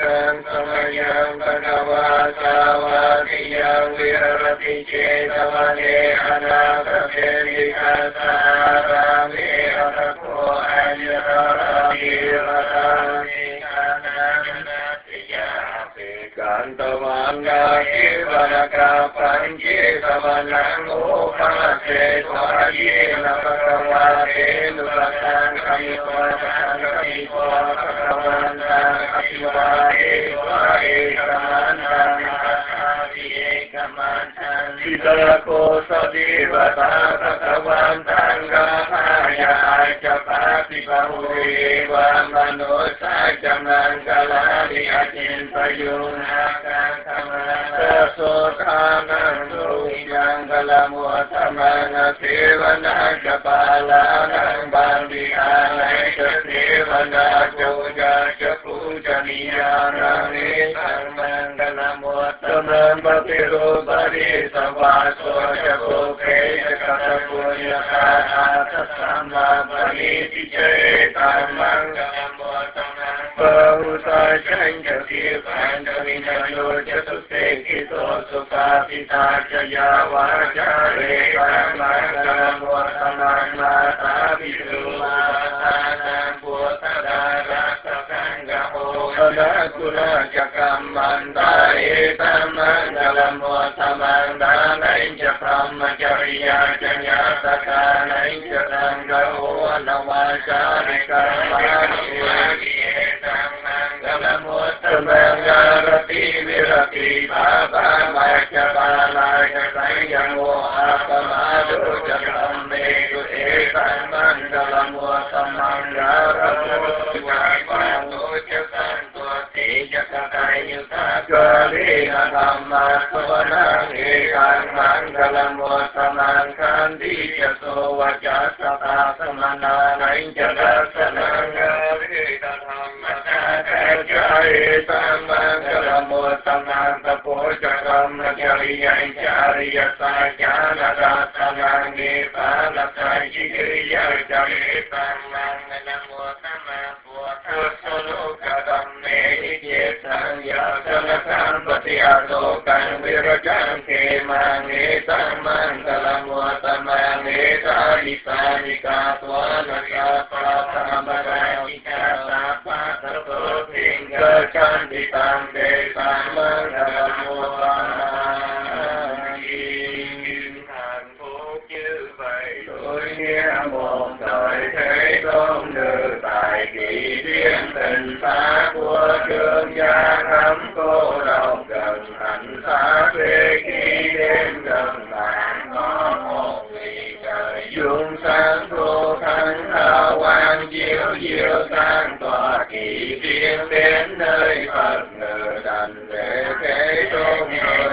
Buddhaṃ Samaññam Bhagavā Sāvātiyam Virati Cetavane Anātate Vikasārāme Arako Añarāmi Radāmi Kanānatiyāpi Kantamāngāki Vanaka Panji Savanang Upase Svājena Bhagavate Nurataṃ Kamivātaṃ Kamivātaṃ Apivahe Vahe Kamantaṃ Akavihe Kamantaṃ Vidako Sadivata Katavantaṃ Gāhāya Acapati Bahuveva Manusaca Mangalani Acintayunaka Kamana Sotanam Suyangalamuatamana Sevana Kapalanam Bandhyanai Sevana Puja Pujaniyanam Sarmangalamutamanam Bhatirubari Savaso Japuke Katapuya Kata Samabhaniti Chetam Mangalamutamanam Bahusai Chankati Panjavinayo Chatustekito Sukapita Jaya Vajare Mangalamutamanam Mata Viduvatanam Putadara Anakula Jakamandai Tamangalamutamandanai Jakamacharya Janyatakanai Jatangao Anavacharika Mangalamutamangarati Virati Baba Machabalaya Sayamo Apamadu Jakamedu Etan Mangalamutamangaratu Kalina Dhamma Savanang Ekang Mangalamutamangan Kandi Jaso Vajasata Samanang Jadasanang Garita Dhamma Jaya Mangalamutamangan Tapojakam Jariya Jariya Sajana Dasanang Nipana Sajiriya Jarita Mangalamutamangan Putasaloka Jetang Yasanakam Patiasokan Virajam Kemang Etang Mangalamutamangan Eta Isanika Twanaka Patambarajika Sapa Tapotinga Canditang Desang Mangalamutamangan Hạnh phúc như vậy tôi nghe một đời thế công nữ tại kỳ duyên tình xa của trương gia ngắm cô độc gần hạnh xa về khi đêm gần bạn có một vị trời dung sáng thu thắng hào quang chiếu diệu sang tòa kỳ duyên đến nơi Phật ngự đành để thế tôn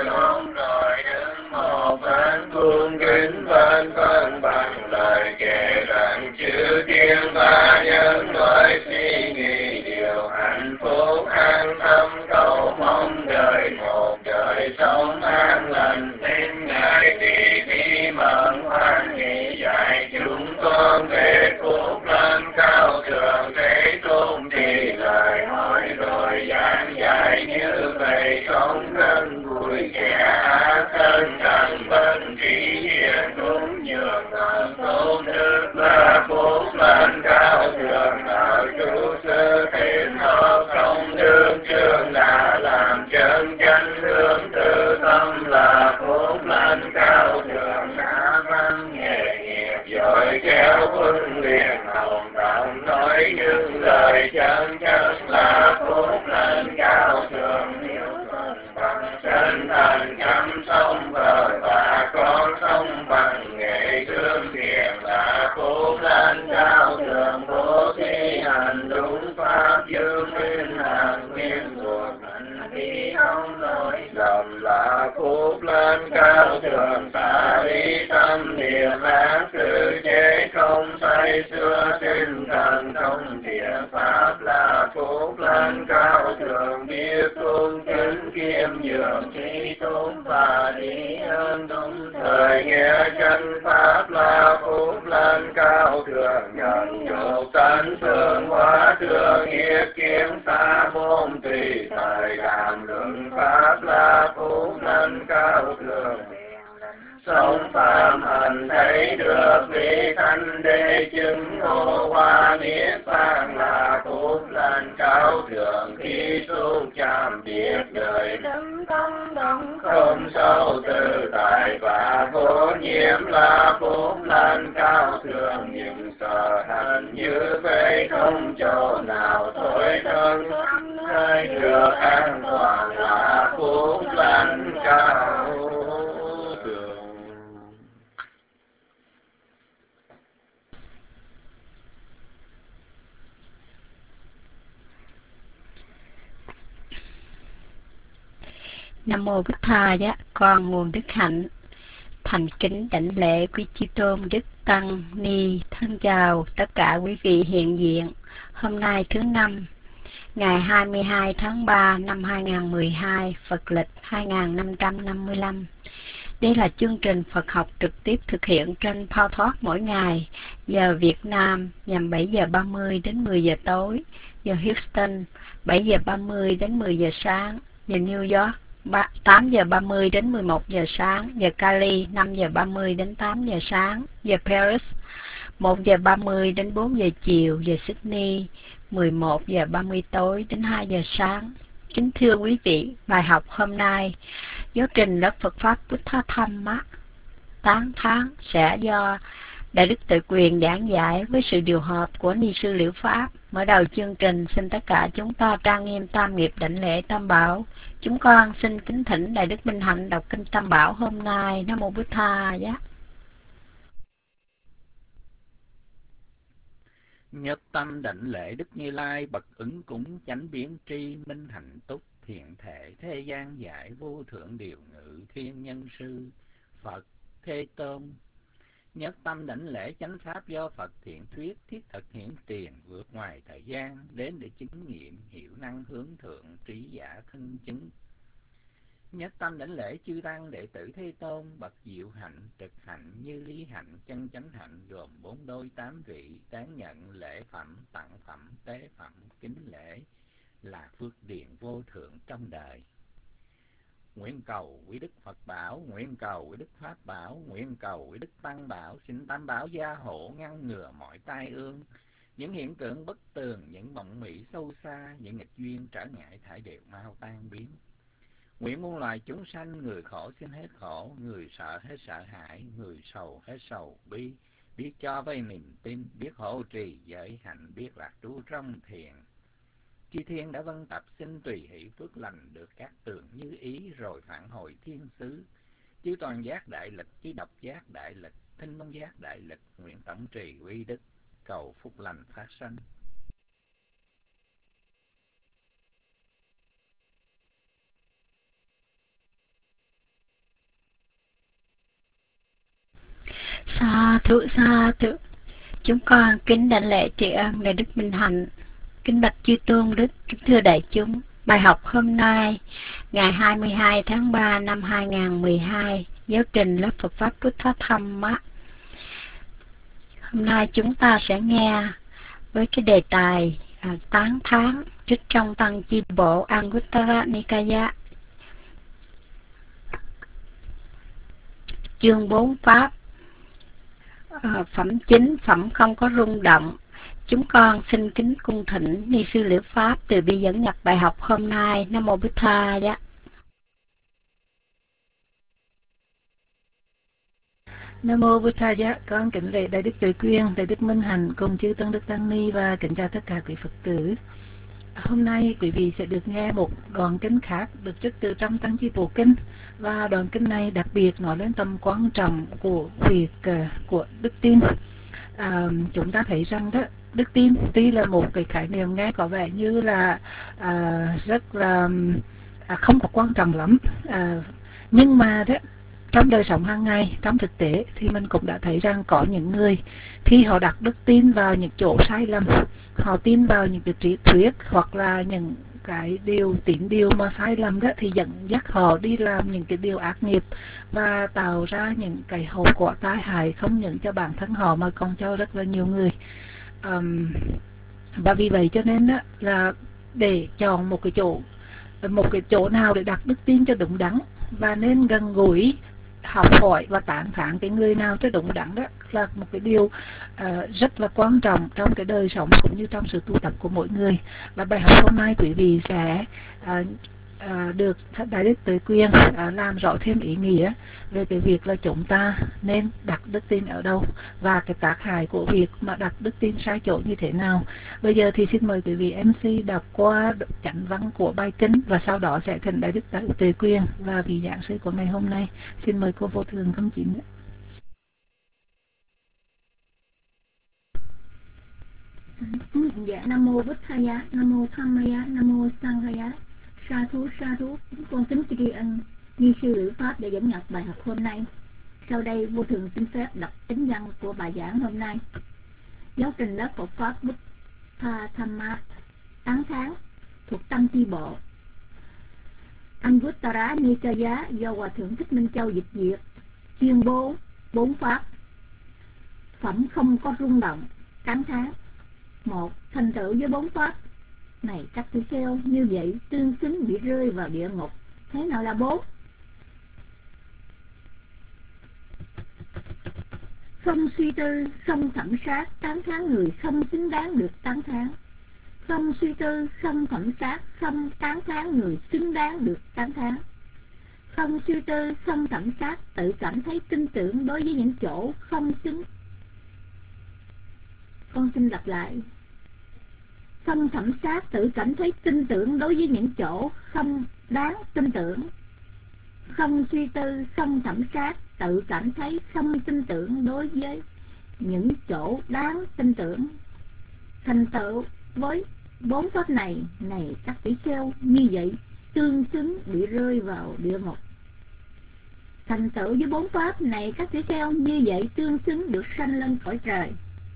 rồi đứng một bên cung kính bên phân bằng lời kể rằng chữ thiên ba nhân nói suy nghĩ điều hạnh phúc an tâm cầu mong đời một đời sống an lành đến ngày thì đi mận hoan hỷ dạy chúng con về phúc lên cao thượng thế tôn thì lời hỏi rồi giảng dạy như vậy sống gần vui kẻ thân cần bên trí hiền cũng nhường ngàn tôn đức là phúc lên cao thượng ở chú sư thiện hợp công đương chương là làm chân chánh hướng tự tâm là phúc lên cao thượng đã văn nghề nghiệp giỏi khéo huấn luyện hồng tạm nói những lời chân chất là phúc lên cao thượng nếu thân bằng chân thành chăm sông vợ và con sông bằng nghệ thương thiện là phúc lên cao thượng bố thí hành đúng pháp dương nguyên hàng nguyên thuộc hành vi không lỗi lầm là phúc lên cao thượng xả lý tâm niệm ác tự chế không say xưa tinh thần không thiện pháp là phúc lên cao thượng biết tôn kính kiêm nhường trí tôn và lý ơn đúng thời nghe chân pháp là phúc lên cao thượng nhận dục tánh thương hóa thương nghiệp kiếm năng xa bốn tùy thời cảm lượng pháp là phúc lành cao thượng. Sống phạm hạnh thấy được vị thanh đế chứng ngộ hoa niết bàn là phúc lành cao thượng. Khi xúc chạm biết đời tâm tâm động không sâu tự tại và vô nhiễm là phúc lành cao thượng. Nhưng sợ hạnh như vậy không chỗ nào thôi thân nơi được an toàn là phúc lành cao thượng. Nam mô Bích Tha giá, con nguồn đức hạnh thành kính đảnh lễ quý Chi Tôn Đức Tăng Ni. Thân chào tất cả quý vị hiện diện. Hôm nay thứ năm, ngày 22 tháng 3 năm 2012, Phật lịch 2555. Đây là chương trình Phật học trực tiếp thực hiện trên PowerTalk mỗi ngày, giờ Việt Nam nhằm 7 giờ 30 đến 10 giờ tối, giờ Houston 7 giờ 30 đến 10 giờ sáng, giờ New York 8 giờ 30 đến 11 giờ sáng, giờ Cali 5 giờ 30 đến 8 giờ sáng, giờ Paris 1 giờ 30 đến 4 giờ chiều, giờ Sydney 11 giờ 30 tối đến 2 giờ sáng. Kính thưa quý vị, bài học hôm nay, giáo trình lớp Phật Pháp Buddha Dhamma tán thán sẽ do Đại Đức Tự Quyền giảng giải với sự điều hợp của Ni sư Liễu Pháp. Mở đầu chương trình, xin tất cả chúng ta trang nghiêm tam nghiệp đảnh lễ Tam Bảo. Chúng con xin kính thỉnh Đại Đức Minh Hạnh đọc kinh Tam Bảo hôm nay. Nam mô Bích Tha giá. Nhất tâm đảnh lễ Đức Như Lai bậc ứng cúng chánh biến tri minh hạnh túc thiện thể thế gian giải vô thượng điều ngự thiên nhân sư Phật Thế Tôn. Nhất tâm đảnh lễ chánh pháp do Phật thiện thuyết thiết thực hiển tiền vượt ngoài thời gian đến để chứng nghiệm hiểu năng hướng thượng trí giả thân chứng. Nhất tâm đảnh lễ chư tăng đệ tử Thế Tôn bậc diệu hạnh trực hạnh như lý hạnh chân chánh hạnh gồm 4 đôi 8 vị tán nhận lễ phẩm tặng phẩm tế phẩm kính lễ là phước điền vô thượng trong đời. Nguyện cầu quý Đức Phật bảo, nguyện cầu quý Đức Pháp bảo, nguyện cầu quý Đức Tăng bảo, xin Tam Bảo gia hộ ngăn ngừa mọi tai ương, những hiện tượng bất tường, những mộng mị sâu xa, những nghịch duyên trở ngại thải đều mau tan biến. Nguyện muôn loài chúng sanh, người khổ xin hết khổ, người sợ hết sợ hãi, người sầu hết sầu bi, biết cho vay niềm tin, biết hộ trì giới hạnh, biết lạc trú trong thiền. Chư thiên đã vân tập xin tùy hỷ phước lành được các tường như ý rồi phản hồi thiên xứ. Chư toàn giác đại lực, chư độc giác đại lực, thinh mông giác đại lực, nguyện tổng trì quy đức, cầu phúc lành phát sanh. Sa thụ sa thụ. Chúng con kính đảnh lễ tri ân Đại Đức Minh Hạnh. Kính bạch chư tôn đức, kính thưa đại chúng, bài học hôm nay, ngày 22 tháng 3 năm 2012, giáo trình lớp Phật Pháp Buddha Dhamma. Hôm nay chúng ta sẽ nghe với cái đề tài tán thán trích trong Tăng Chi Bộ Anguttara Nikaya, chương 4 Pháp, phẩm 9, phẩm không có rung động. Chúng con xin kính cung thỉnh Ni sư Liễu Pháp từ bi dẫn nhập bài học hôm nay. Nam mô Bích Tha giá. Nam mô Bích Tha giá. Con kính lễ Đại Đức Tự Quyền, Đại Đức Minh Hạnh cùng chư Tăng Đức Tăng Ni và kính chào tất cả quý Phật tử. Hôm nay quý vị sẽ được nghe một đoạn kinh khác được trích từ trong Tăng Chi Bộ Kinh, và đoạn kinh này đặc biệt nói lên tầm quan trọng của việc của đức tin. Chúng ta thấy rằng đó, đức tin tuy là một cái khái niệm nghe có vẻ như là rất là không có quan trọng lắm, nhưng mà đó, trong đời sống hàng ngày, trong thực tế thì mình cũng đã thấy rằng có những người khi họ đặt đức tin vào những chỗ sai lầm, họ tin vào những cái triết thuyết hoặc là những cái tín điều mà sai lầm đó, thì dẫn dắt họ đi làm những cái điều ác nghiệp và tạo ra những cái hậu quả tai hại không những cho bản thân họ mà còn cho rất là nhiều người. Và vì vậy cho nên đó là để chọn một cái chỗ nào để đặt đức tin cho đúng đắn, và nên gần gũi học hỏi và tán thán cái người nào cho đúng đắn. Đó là một cái điều rất là quan trọng trong cái đời sống cũng như trong sự tu tập của mỗi người. Và bài học hôm nay quý vị sẽ được Đại Đức Tuệ Quyền làm rõ thêm ý nghĩa về cái việc là chúng ta nên đặt đức tin ở đâu và cái tác hại của việc mà đặt đức tin sai chỗ như thế nào. Bây giờ thì xin mời quý vị MC đọc qua chánh văn của bài kinh, và sau đó sẽ thỉnh Đại Đức Tuệ Quyền và vị giảng sư của ngày hôm nay. Xin mời cô Vô Thường Cấm Chính. Dạ, Nam Mô Bích Thaya, Nam Mô Tham Maya, Nam Mô Sang Haya. Sa thú, con kính tri ân ni sư Lữ Pháp để dẫn nhập bài học hôm nay. Sau đây Vô Thường xin phép đọc chánh văn của bài giảng hôm nay. Giáo trình lớp Phật Pháp Bích Tha Thamma tán thán thuộc Tăng Chi Bộ Anguttara Nikaya do Hòa Thượng Thích Minh Châu dịch duyệt, tuyên bố 4 pháp phẩm không có rung động. Tán thán: 1. Thành tựu với 4 pháp này các tỷ kheo như vậy tương xứng bị rơi vào địa ngục. Thế nào là 4? Không suy tư, không thẩm sát, tán thán người không xứng đáng được tán thán. Không suy tư, không thẩm sát, không tán thán người xứng đáng được tán thán. Không suy tư, không thẩm sát, tự cảm thấy tin tưởng đối với những chỗ không xứng. Con xin lặp lại. Không thẩm sát, tự cảm thấy tin tưởng đối với những chỗ không đáng tin tưởng. Không suy tư, không thẩm sát, tự cảm thấy không tin tưởng đối với những chỗ đáng tin tưởng. Thành tựu với 4 pháp này các tỷ kheo như vậy tương xứng bị rơi vào địa ngục. Thành tựu với 4 pháp này các tỷ kheo như vậy tương xứng được sanh lên cõi trời.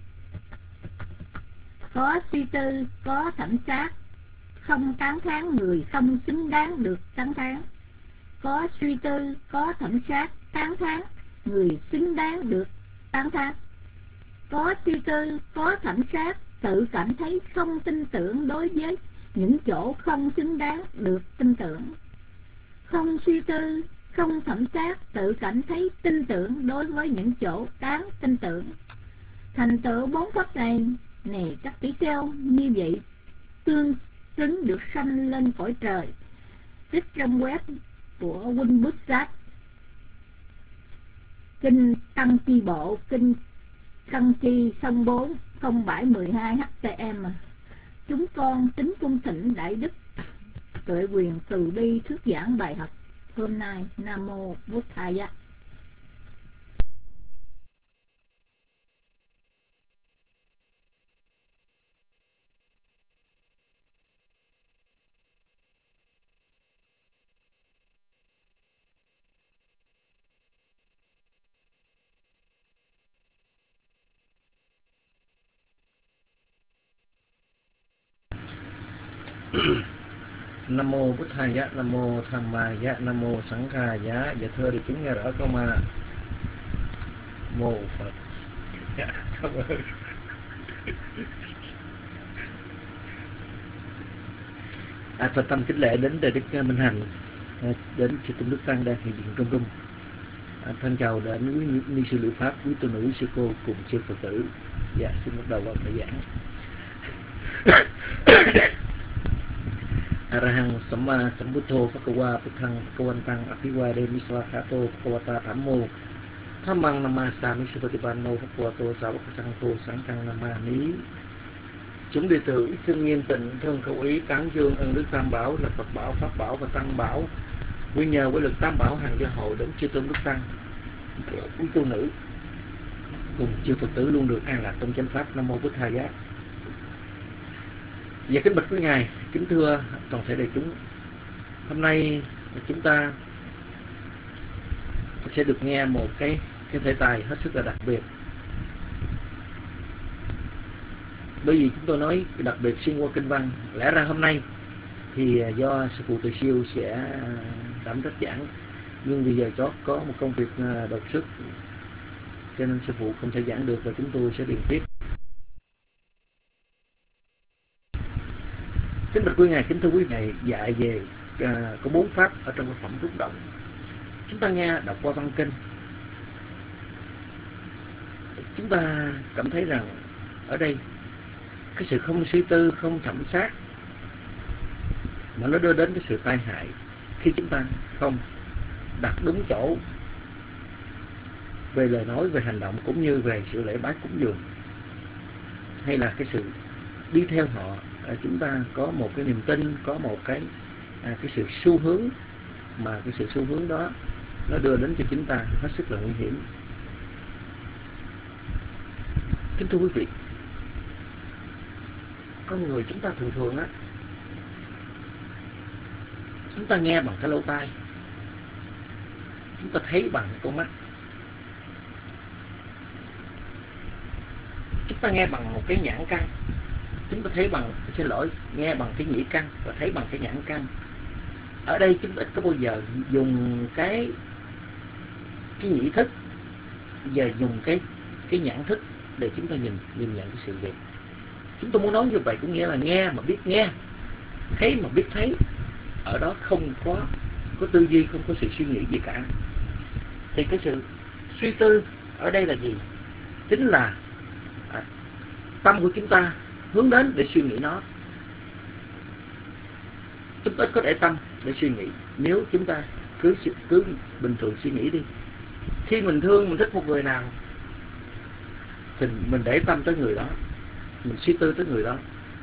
Có suy tư, có thẩm sát, không tán thán người không xứng đáng được tán thán. Có suy tư, có thẩm sát, tán thán người xứng đáng được tán thán. Có suy tư, có thẩm sát, tự cảm thấy không tin tưởng đối với những chỗ không xứng đáng được tin tưởng. Không suy tư, không thẩm sát, tự cảm thấy tin tưởng đối với những chỗ đáng tin tưởng. Thành tựu 4 pháp này các tỷ kheo như vậy tương xứng được sanh lên cõi trời. Trích trong web của Huynh Bút Sát, Kinh Tăng Chi Bộ, Kinh Tăng Chi Sông 4 0712 HTM. Chúng con kính cung thỉnh Đại Đức Tuệ Quyền từ bi thuyết giảng bài học hôm nay. Nam Mô Bút Thaya. Nam Mô Bút Thaya, Nam Mô Tham Maya, Nam Mô Sẵn Kha Giá. Dạ thưa đi chúng nghe rõ không ạ? Mô Phật. Dạ, cảm ơn. Phật tâm kính lễ đến Đại Đức Minh Hạnh, đến Chư Tôn Đức Tăng đang hiện diện trong rung. Thân chào đến quý ni sư Lữ Pháp, quý tu nữ sư cô cùng chư Phật tử. Dạ, xin bắt đầu vào bài giảng. Arahang Samma Sambuddho Phakawa Puthang Phakawantang Apiwade Miswakato Phakawata Thammo Thammang Namasami Supatipanno Phakawato Savakasangho Sangkang Namani. Chúng đệ tử xin nghiêm tịnh thân khẩu ý tán dương ơn đức Tam Bảo là Phật Bảo, Pháp Bảo và Tăng Bảo. Nguyên nhờ với lực Tam Bảo hàng gia hộ đến chư tôn đức Tăng, quý tu nữ cùng chư Phật tử luôn được an lạc trong chánh pháp. Nam Mô Bút Thaya. Và kính bạch quý ngài, kính thưa toàn thể đại chúng, hôm nay chúng ta sẽ được nghe một cái thể tài hết sức là đặc biệt. Bởi vì chúng tôi nói đặc biệt xuyên qua kinh văn, lẽ ra hôm nay thì do sư phụ Từ Siêu sẽ đảm trách giảng, nhưng bây giờ có một công việc đột xuất cho nên sư phụ không thể giảng được và chúng tôi sẽ điền tiếp. Kính bạch quý Ngài, kính thưa quý Ngài, dạy về có 4 pháp ở trong cái phẩm rung động. Chúng ta nghe đọc qua văn kinh, chúng ta cảm thấy rằng ở đây cái sự không suy tư, không thẩm sát mà nó đưa đến cái sự tai hại khi chúng ta không đặt đúng chỗ về lời nói, về hành động cũng như về sự lễ bái cúng dường, hay là cái sự đi theo họ. Chúng ta có một cái niềm tin, có một cái sự xu hướng, mà cái sự xu hướng đó nó đưa đến cho chúng ta hết sức là nguy hiểm. Kính thưa quý vị, con người chúng ta thường thường á, chúng ta nghe bằng cái lỗ tai, chúng ta thấy bằng con mắt, chúng ta nghe bằng một cái nhãn căn, chúng ta thấy bằng, nghe bằng cái nhĩ căn và thấy bằng cái nhãn căn. Ở đây chúng ta ít có bao giờ dùng cái nhĩ thức và dùng cái nhãn thức để chúng ta nhìn nhận cái sự việc. Chúng tôi muốn nói như vậy cũng nghĩa là nghe mà biết nghe, thấy mà biết thấy. Ở đó không có tư duy, không có sự suy nghĩ gì cả. Thì cái sự suy tư ở đây là gì? Chính là tâm của chúng ta hướng đến để suy nghĩ nó. Chúng ta có để tâm để suy nghĩ. Nếu chúng ta cứ bình thường suy nghĩ đi, khi mình thương, mình thích một người nào thì mình để tâm tới người đó, mình suy tư tới người đó.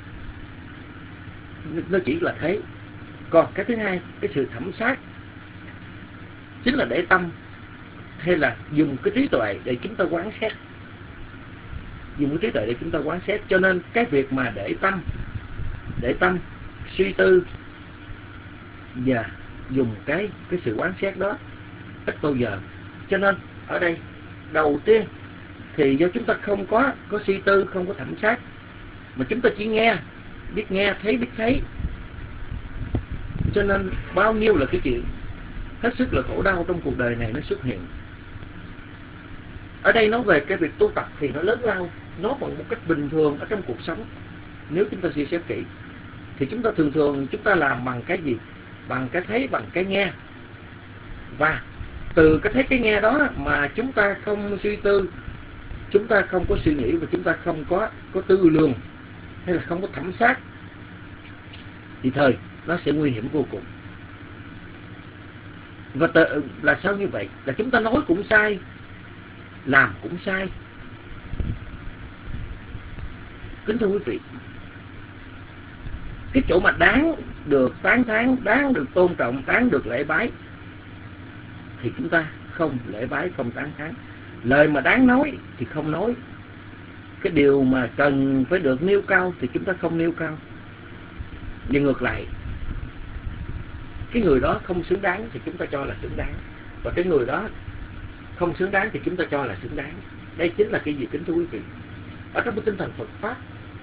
Nó chỉ là thế. Còn cái thứ hai, cái sự thẩm sát chính là để tâm, hay là dùng cái trí tuệ để chúng ta quán xét. Dùng cái trí tuệ để chúng ta quán xét. Cho nên cái việc mà để tâm suy tư và dùng cái sự quán xét đó ít bao giờ. Cho nên ở đây đầu tiên thì do chúng ta không có suy tư, không có thẩm sát, mà chúng ta chỉ nghe, biết nghe, thấy biết thấy. Cho nên bao nhiêu là cái chuyện hết sức là khổ đau trong cuộc đời này nó xuất hiện. Ở đây nói về cái việc tu tập thì nó lớn lao, nó bằng một cách bình thường ở trong cuộc sống. Nếu chúng ta suy xét kỹ thì chúng ta thường chúng ta làm bằng cái gì? Bằng cái thấy, bằng cái nghe. Và từ cái thấy cái nghe đó mà chúng ta không suy tư, chúng ta không có suy nghĩ, và chúng ta không có tư lường, hay là không có thẩm sát, thì thời nó sẽ nguy hiểm vô cùng. Và là sao như vậy? Là chúng ta nói cũng sai, làm cũng sai. Kính thưa quý vị, cái chỗ mà đáng được tán thán, đáng được tôn trọng, đáng được lễ bái thì chúng ta không lễ bái, không tán thán. Lời mà đáng nói thì không nói. Cái điều mà cần phải được nêu cao thì chúng ta không nêu cao. Nhưng ngược lại, cái người đó không xứng đáng thì chúng ta cho là xứng đáng, và cái người đó không xứng đáng thì chúng ta cho là xứng đáng. Đây chính là cái gì, kính thưa quý vị? Ở trong cái tinh thần Phật Pháp,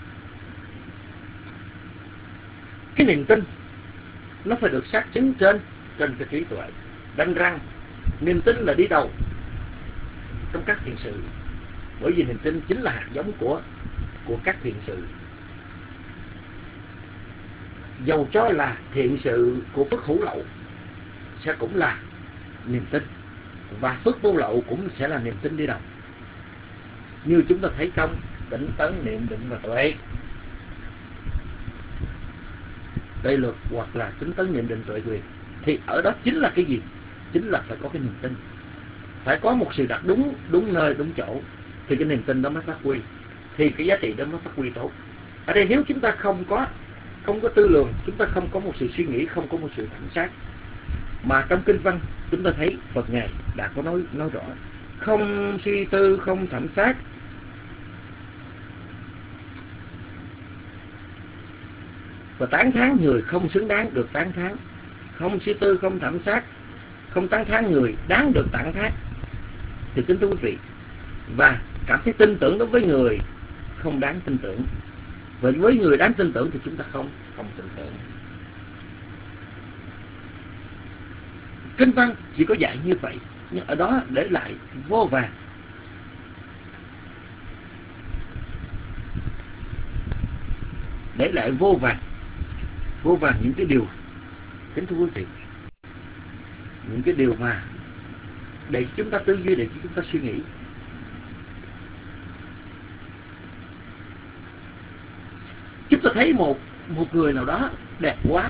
cái niềm tin nó phải được xác chứng trên cái trí tuệ. Đành rằng niềm tin là đi đầu trong các thiện sự, bởi vì niềm tin chính là hạt giống của các thiện sự. Dầu cho là thiện sự của phước hữu lậu sẽ cũng là niềm tin, và phước vô lậu cũng sẽ là niềm tin đi đầu. Như chúng ta thấy trong Tỉnh Tấn, Niệm Định và Tuệ, Đây Luật hoặc là Tính Tấn, Niệm Định, Tuệ Quyền, thì ở đó chính là cái gì? Chính là phải có cái niềm tin, phải có một sự đặt đúng nơi, đúng chỗ, thì cái niềm tin đó mới phát huy, thì cái giá trị đó mới phát huy tốt. Ở đây nếu chúng ta không có tư lường, chúng ta không có một sự suy nghĩ, không có một sự thẩm sát, mà trong kinh văn chúng ta thấy Phật Ngài đã có nói rõ, không suy tư, không thẩm sát, và tán thán người không xứng đáng được tán thán, không suy tư, không thẩm sát, không tán thán người đáng được tán thán, thì kính thưa quý vị, và cảm thấy tin tưởng đối với người không đáng tin tưởng, và với người đáng tin tưởng thì chúng ta không tin tưởng. Kinh văn chỉ có dạy như vậy, nhưng ở đó để lại vô vàn. Để lại vô vàn vô vàn những cái điều, kính thưa quý vị, những cái điều mà để chúng ta tư duy, để chúng ta suy nghĩ. Chúng ta thấy một người nào đó đẹp quá,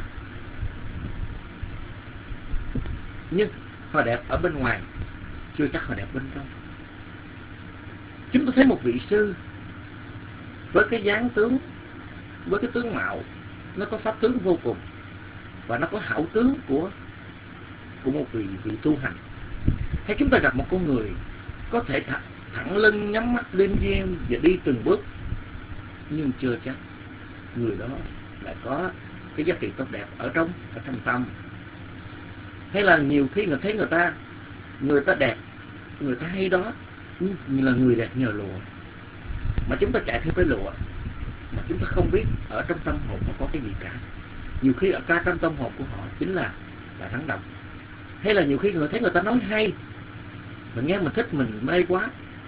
nhưng họ đẹp ở bên ngoài, chưa chắc họ đẹp bên trong. Chúng ta thấy một vị sư với cái dáng tướng, với cái tướng mạo, nó có pháp tướng vô cùng, và nó có hảo tướng của một vị tu hành. Hay chúng ta gặp một con người có thể thẳng lưng, nhắm mắt, liêm diêm và đi từng bước, nhưng chưa chắc người đó lại có cái giá trị tốt đẹp ở trong tâm. Hay là nhiều khi thấy người ta đẹp, người ta hay đó, nhưng là người đẹp nhờ lụa, mà chúng ta chạy theo cái lụa mà chúng ta không biết ở trong tâm hồn nó có cái gì cả. Nhiều khi ở trong tâm hồn của họ chính là rắn độc. Hay là nhiều khi thấy người ta nói hay, mình nghe mình thích, mình mê quá,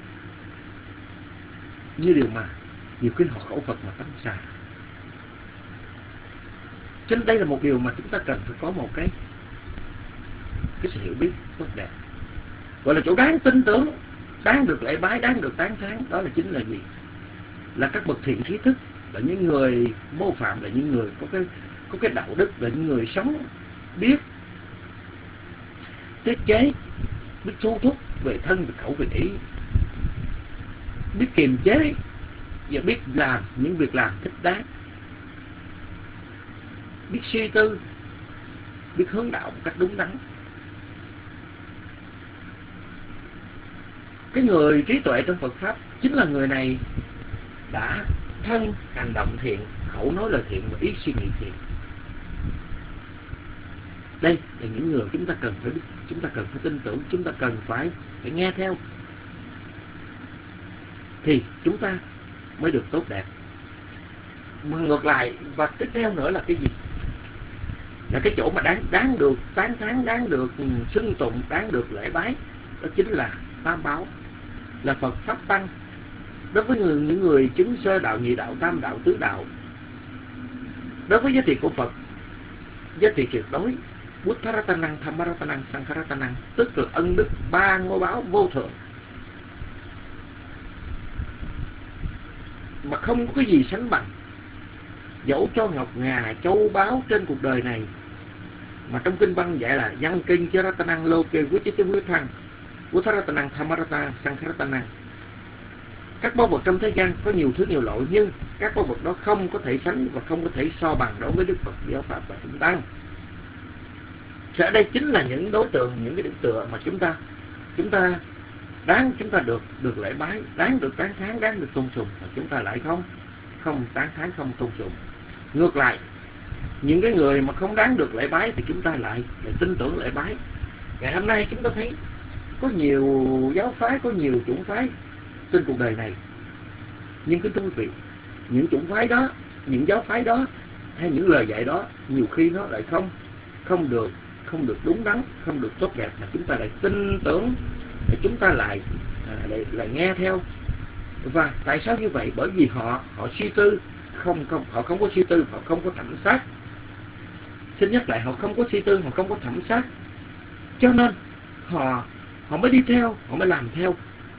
như điều mà nhiều khi họ khẩu Phật mà tánh xà. Cho nên đây là một điều mà chúng ta cần phải có một cái sự hiểu biết tốt đẹp, gọi là chỗ đáng tin tưởng, đáng được lễ bái, đáng được tán thán. Đó là chính là gì? Là các bậc thiện trí thức, là những người mô phạm, là những người có cái đạo đức, là những người sống biết tiết chế, biết thu thúc về thân, về khẩu, về ý, biết kiềm chế và biết làm những việc làm thích đáng, biết suy tư, biết hướng đạo một cách đúng đắn. Cái người trí tuệ trong Phật Pháp chính là người này đã thân hành động thiện, khẩu nói lời thiện và ý suy nghĩ thiện. Đây là những người chúng ta cần phải biết, chúng ta cần phải tin tưởng, chúng ta cần phải nghe theo, thì chúng ta mới được tốt đẹp. Mà ngược lại, và tiếp theo nữa là cái gì? Là cái chỗ mà đáng được tán thán, đáng được xưng tụng, đáng được lễ bái. Đó chính là tam báo, là Phật Pháp Tăng. Đối với những người chứng sơ đạo, nhị đạo, tam đạo, tứ đạo, đối với giá trị của Phật, giá trị tuyệt đối, Buddharatanang, Dhammaratanang, Sangharatanang, tức là ân đức ba ngôi báo vô thượng, mà không có cái gì sánh bằng. Dẫu cho ngọc ngà châu báu trên cuộc đời này, mà trong kinh văn dạy là văn kinh Charatanang Loke Vichittivithang, Buddharatanang, Dhammaratanang, Sangharatanang. Các báu vật trong thế gian có nhiều thứ nhiều loại, nhưng các báu vật đó không có thể sánh và không có thể so bằng đối với Đức Phật, Giáo Pháp và chúng tăng. Ở đây chính là những đối tượng, những cái điểm tựa mà chúng ta đáng, chúng ta được lễ bái, đáng được tán thán, đáng được tôn sùng, mà chúng ta lại không tán thán, không tôn sùng. Ngược lại, những cái người mà không đáng được lễ bái thì chúng ta lại tin tưởng lễ bái. Ngày hôm nay chúng ta thấy có nhiều giáo phái, có nhiều chủng phái trên cuộc đời này, nhưng kính thưa quý vị, những chủng phái đó, những giáo phái đó, hay những lời dạy đó, nhiều khi nó lại không được đúng đắn, không được tốt đẹp, mà chúng ta lại tin tưởng, để chúng ta lại nghe theo. Và tại sao như vậy? Bởi vì họ suy tư, họ không có suy tư, họ không có thẩm sát. Xin nhắc lại, họ không có suy tư, họ không có thẩm sát, cho nên họ mới đi theo, họ mới làm theo.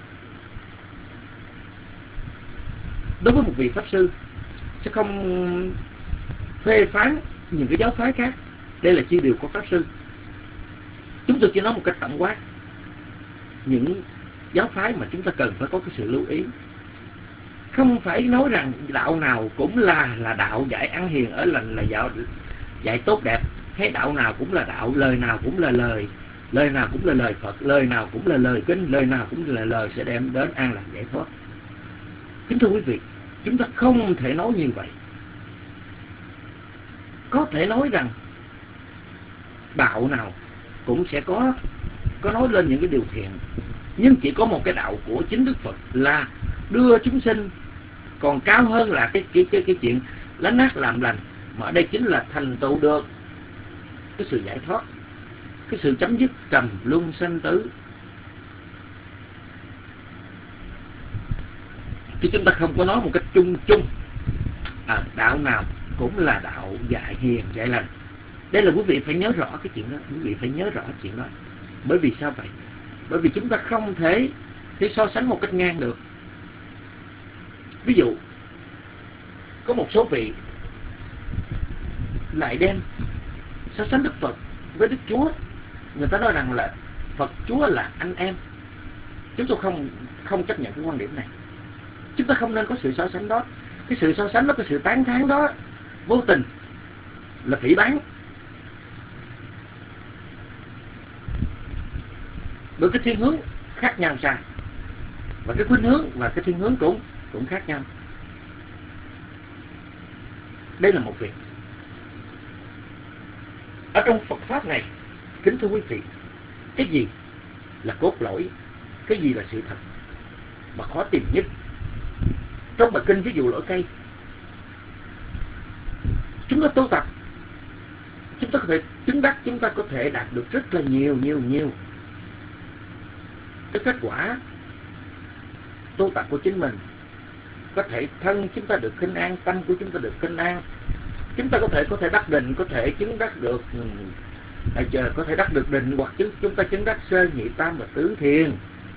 Đối với một vị Pháp Sư sẽ không phê phán những cái giáo phái khác. Đây là chi điều của Pháp Sư. Chúng tôi chỉ nói một cách tổng quát những giáo phái mà chúng ta cần phải có cái sự lưu ý. Không phải nói rằng đạo nào cũng là đạo dạy ăn hiền ở lành, là dạy tốt đẹp, hay đạo nào cũng là đạo, lời nào cũng là lời nào cũng là lời Phật, lời nào cũng là lời kinh, lời nào cũng là lời sẽ đem đến an lạc giải thoát. Kính thưa quý vị, chúng ta không thể nói như vậy. Có thể nói rằng đạo nào cũng sẽ có nói lên những cái điều thiện, nhưng chỉ có một cái đạo của chính Đức Phật là đưa chúng sinh còn cao hơn là cái chuyện lánh ác làm lành, mà ở đây chính là thành tựu được cái sự giải thoát, cái sự chấm dứt trầm luân sanh tử. Chứ chúng ta không có nói một cách chung đạo nào cũng là đạo dạy hiền dạy lành. Đây là quý vị phải nhớ rõ cái chuyện đó. Quý vị phải nhớ rõ chuyện đó. Bởi vì sao vậy? Bởi vì chúng ta không thể so sánh một cách ngang được. Ví dụ, có một số vị lại đem so sánh Đức Phật với Đức Chúa. Người ta nói rằng là Phật Chúa là anh em. Chúng tôi không chấp nhận cái quan điểm này. Chúng ta không nên có sự so sánh đó. Cái sự so sánh đó, cái sự tán thán đó vô tình là phỉ báng. Bởi cái thiên hướng khác nhau sao? Và cái khuynh hướng và cái thiên hướng cũng khác nhau. Đây là một việc. Ở trong Phật Pháp này, kính thưa quý vị, cái gì là cốt lõi, cái gì là sự thật mà khó tìm nhất? Trong bài kinh ví dụ lỗi cây, chúng ta tu tập, chúng ta có thể chứng đắc, chúng ta có thể đạt được rất là nhiều cái kết quả tu tập của chính mình. Có thể thân chúng ta được khinh an, tâm của chúng ta được khinh an, chúng ta có thể đắc định, có thể chứng đắc được có thể đắc được định, hoặc chúng ta chứng đắc sơ nhị tam và tứ thiền.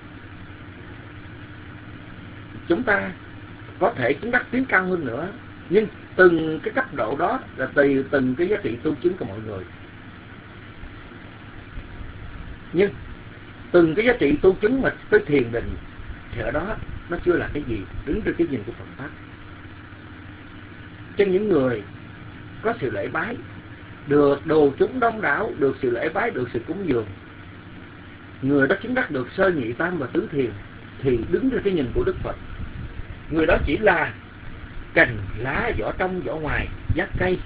Chúng ta có thể chứng đắc tiến cao hơn nữa. Nhưng từng cái cấp độ đó là tùy từng cái giá trị tu chứng của mọi người. Nhưng từng cái giá trị tu chứng mà tới thiền định thì ở đó nó chưa là cái gì đứng trên cái nhìn của Phật Pháp. Cho những người có sự lễ bái, được đồ chúng đông đảo, được sự lễ bái, được sự cúng dường, người đó chứng đắc được sơ nhị tam và tứ thiền, thì đứng trên cái nhìn của Đức Phật, người đó chỉ là cành lá, vỏ trong vỏ ngoài, giá cây,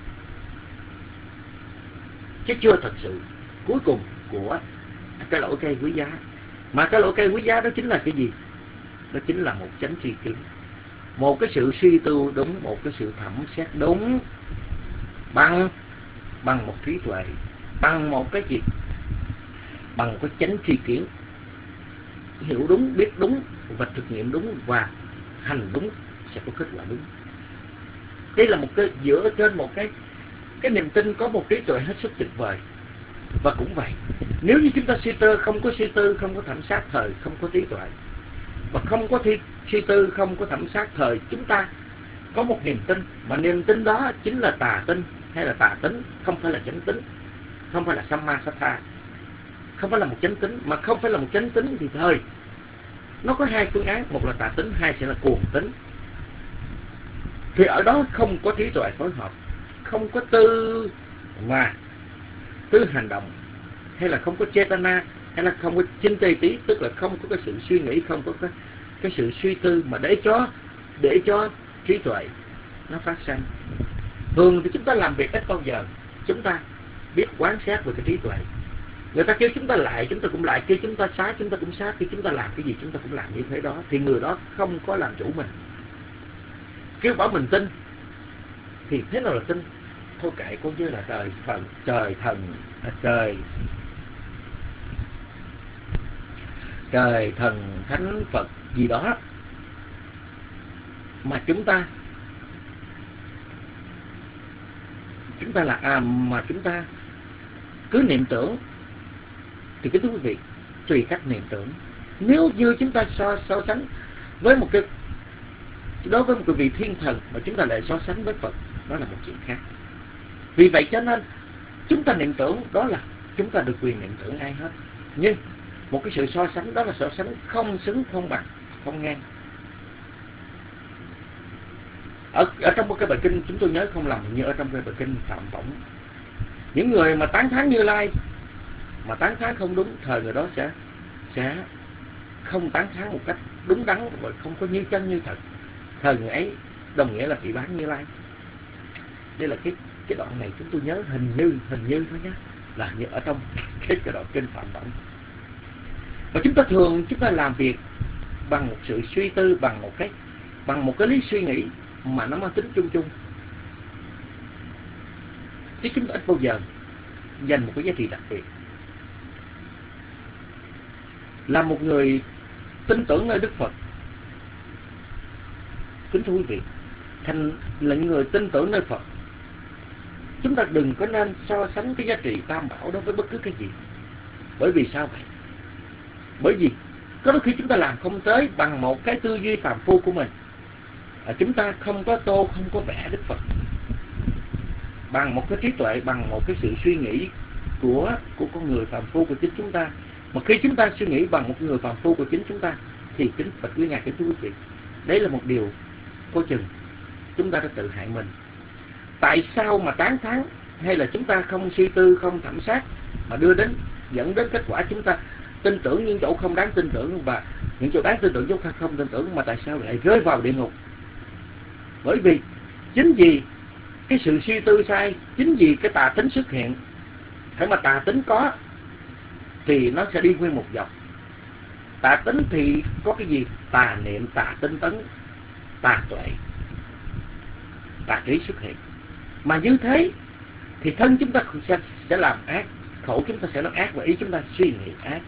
chứ chưa thật sự cuối cùng của cái lỗ cây quý giá. Mà cái lỗ cây quý giá đó chính là cái gì? Đó chính là một chánh tri kiến, một cái sự suy tư đúng, một cái sự thẩm xét đúng, bằng một trí tuệ, bằng một cái gì? Bằng cái chánh tri kiến, hiểu đúng, biết đúng và thực nghiệm đúng và hành đúng sẽ có kết quả đúng. Đây là một cái dựa trên một cái niềm tin, có một trí tuệ hết sức tuyệt vời. Và cũng vậy, nếu như chúng ta không có suy tư, không có thẩm sát thời, không có trí tuệ, và không có suy tư, không có thẩm sát thời, chúng ta có một niềm tin, mà niềm tin đó chính là tà tin hay là tà tính, không phải là chánh tính, không phải là sammasatha, không phải là một chánh tính. Mà không phải là một chánh tính thì thôi, nó có hai phương án, một là tà tính, hai sẽ là cuồng tính. Thì ở đó không có trí tuệ phối hợp, không có tư hành động, hay là không có chetana, hay là không có chintati, tức là không có cái sự suy nghĩ, không có cái sự suy tư mà để cho trí tuệ nó phát sinh. Thường thì chúng ta làm việc ít bao giờ chúng ta biết quán sát về cái trí tuệ. Người ta kêu chúng ta lại, chúng ta cũng lại, kêu chúng ta sát, chúng ta cũng sát, kêu chúng ta làm cái gì chúng ta cũng làm như thế đó. Thì người đó không có làm chủ mình. Kêu bảo mình tin thì thế nào là tin? Thôi kệ, coi như là trời thần thánh Phật gì đó mà chúng ta là mà chúng ta cứ niệm tưởng. Thì cái thưa quý vị, tùy cách niệm tưởng. Nếu như chúng ta so sánh với đối với một cái vị thiên thần mà chúng ta lại so sánh với Phật, đó là một chuyện khác. Vì vậy cho nên chúng ta niệm tưởng, đó là chúng ta được quyền niệm tưởng ai hết. Nhưng một cái sự so sánh, đó là so sánh không xứng, không bằng, không ngang. Ở trong một cái bài kinh chúng tôi nhớ không lầm, như ở trong cái bài kinh Phạm Tổng, những người mà tán thán Như Lai mà tán thán không đúng, thời người đó sẽ không tán thán một cách đúng đắn và không có như chân như thật. Thời người ấy đồng nghĩa là phỉ báng Như Lai. Đây là cái đoạn này chúng tôi nhớ hình như thôi nhé, là như ở trong cái đoạn kinh Phạm Tổng. Và chúng ta làm việc bằng một sự suy tư, bằng một cái lý suy nghĩ mà nó mang tính chung chung, chứ chúng ta ít bao giờ dành một cái giá trị đặc biệt. Là một người tin tưởng nơi Đức Phật, kính thưa quý vị, thành là những người tin tưởng nơi Phật. Chúng ta đừng có nên so sánh cái giá trị tam bảo đó với bất cứ cái gì. Bởi vì sao vậy? Bởi vì có đôi khi chúng ta làm không tới bằng một cái tư duy phàm phu của mình. Chúng ta không có tô, không có vẽ Đức Phật bằng một cái trí tuệ, bằng một cái sự suy nghĩ của con người phàm phu của chính chúng ta. Mà khi chúng ta suy nghĩ bằng một người phàm phu của chính chúng ta thì kính bạch quý ngài, kính thưa quý vị, đấy là một điều vô chừng chúng ta đã tự hại mình. Tại sao mà tán thán hay là chúng ta không suy tư, không thẩm sát mà dẫn đến kết quả chúng ta tin tưởng những chỗ không đáng tin tưởng, và những chỗ đáng tin tưởng chúng ta không tin tưởng, mà tại sao lại rơi vào địa ngục? Bởi vì chính vì cái sự suy tư sai, chính vì cái tà tính xuất hiện. Thế mà tà tính có thì nó sẽ đi nguyên một dọc. Tà tính thì có cái gì? Tà niệm, tà tinh tấn, tà tuệ, tà trí xuất hiện. Mà như thế thì thân chúng ta sẽ làm ác, khẩu chúng ta sẽ làm ác, và ý chúng ta suy nghĩ ác.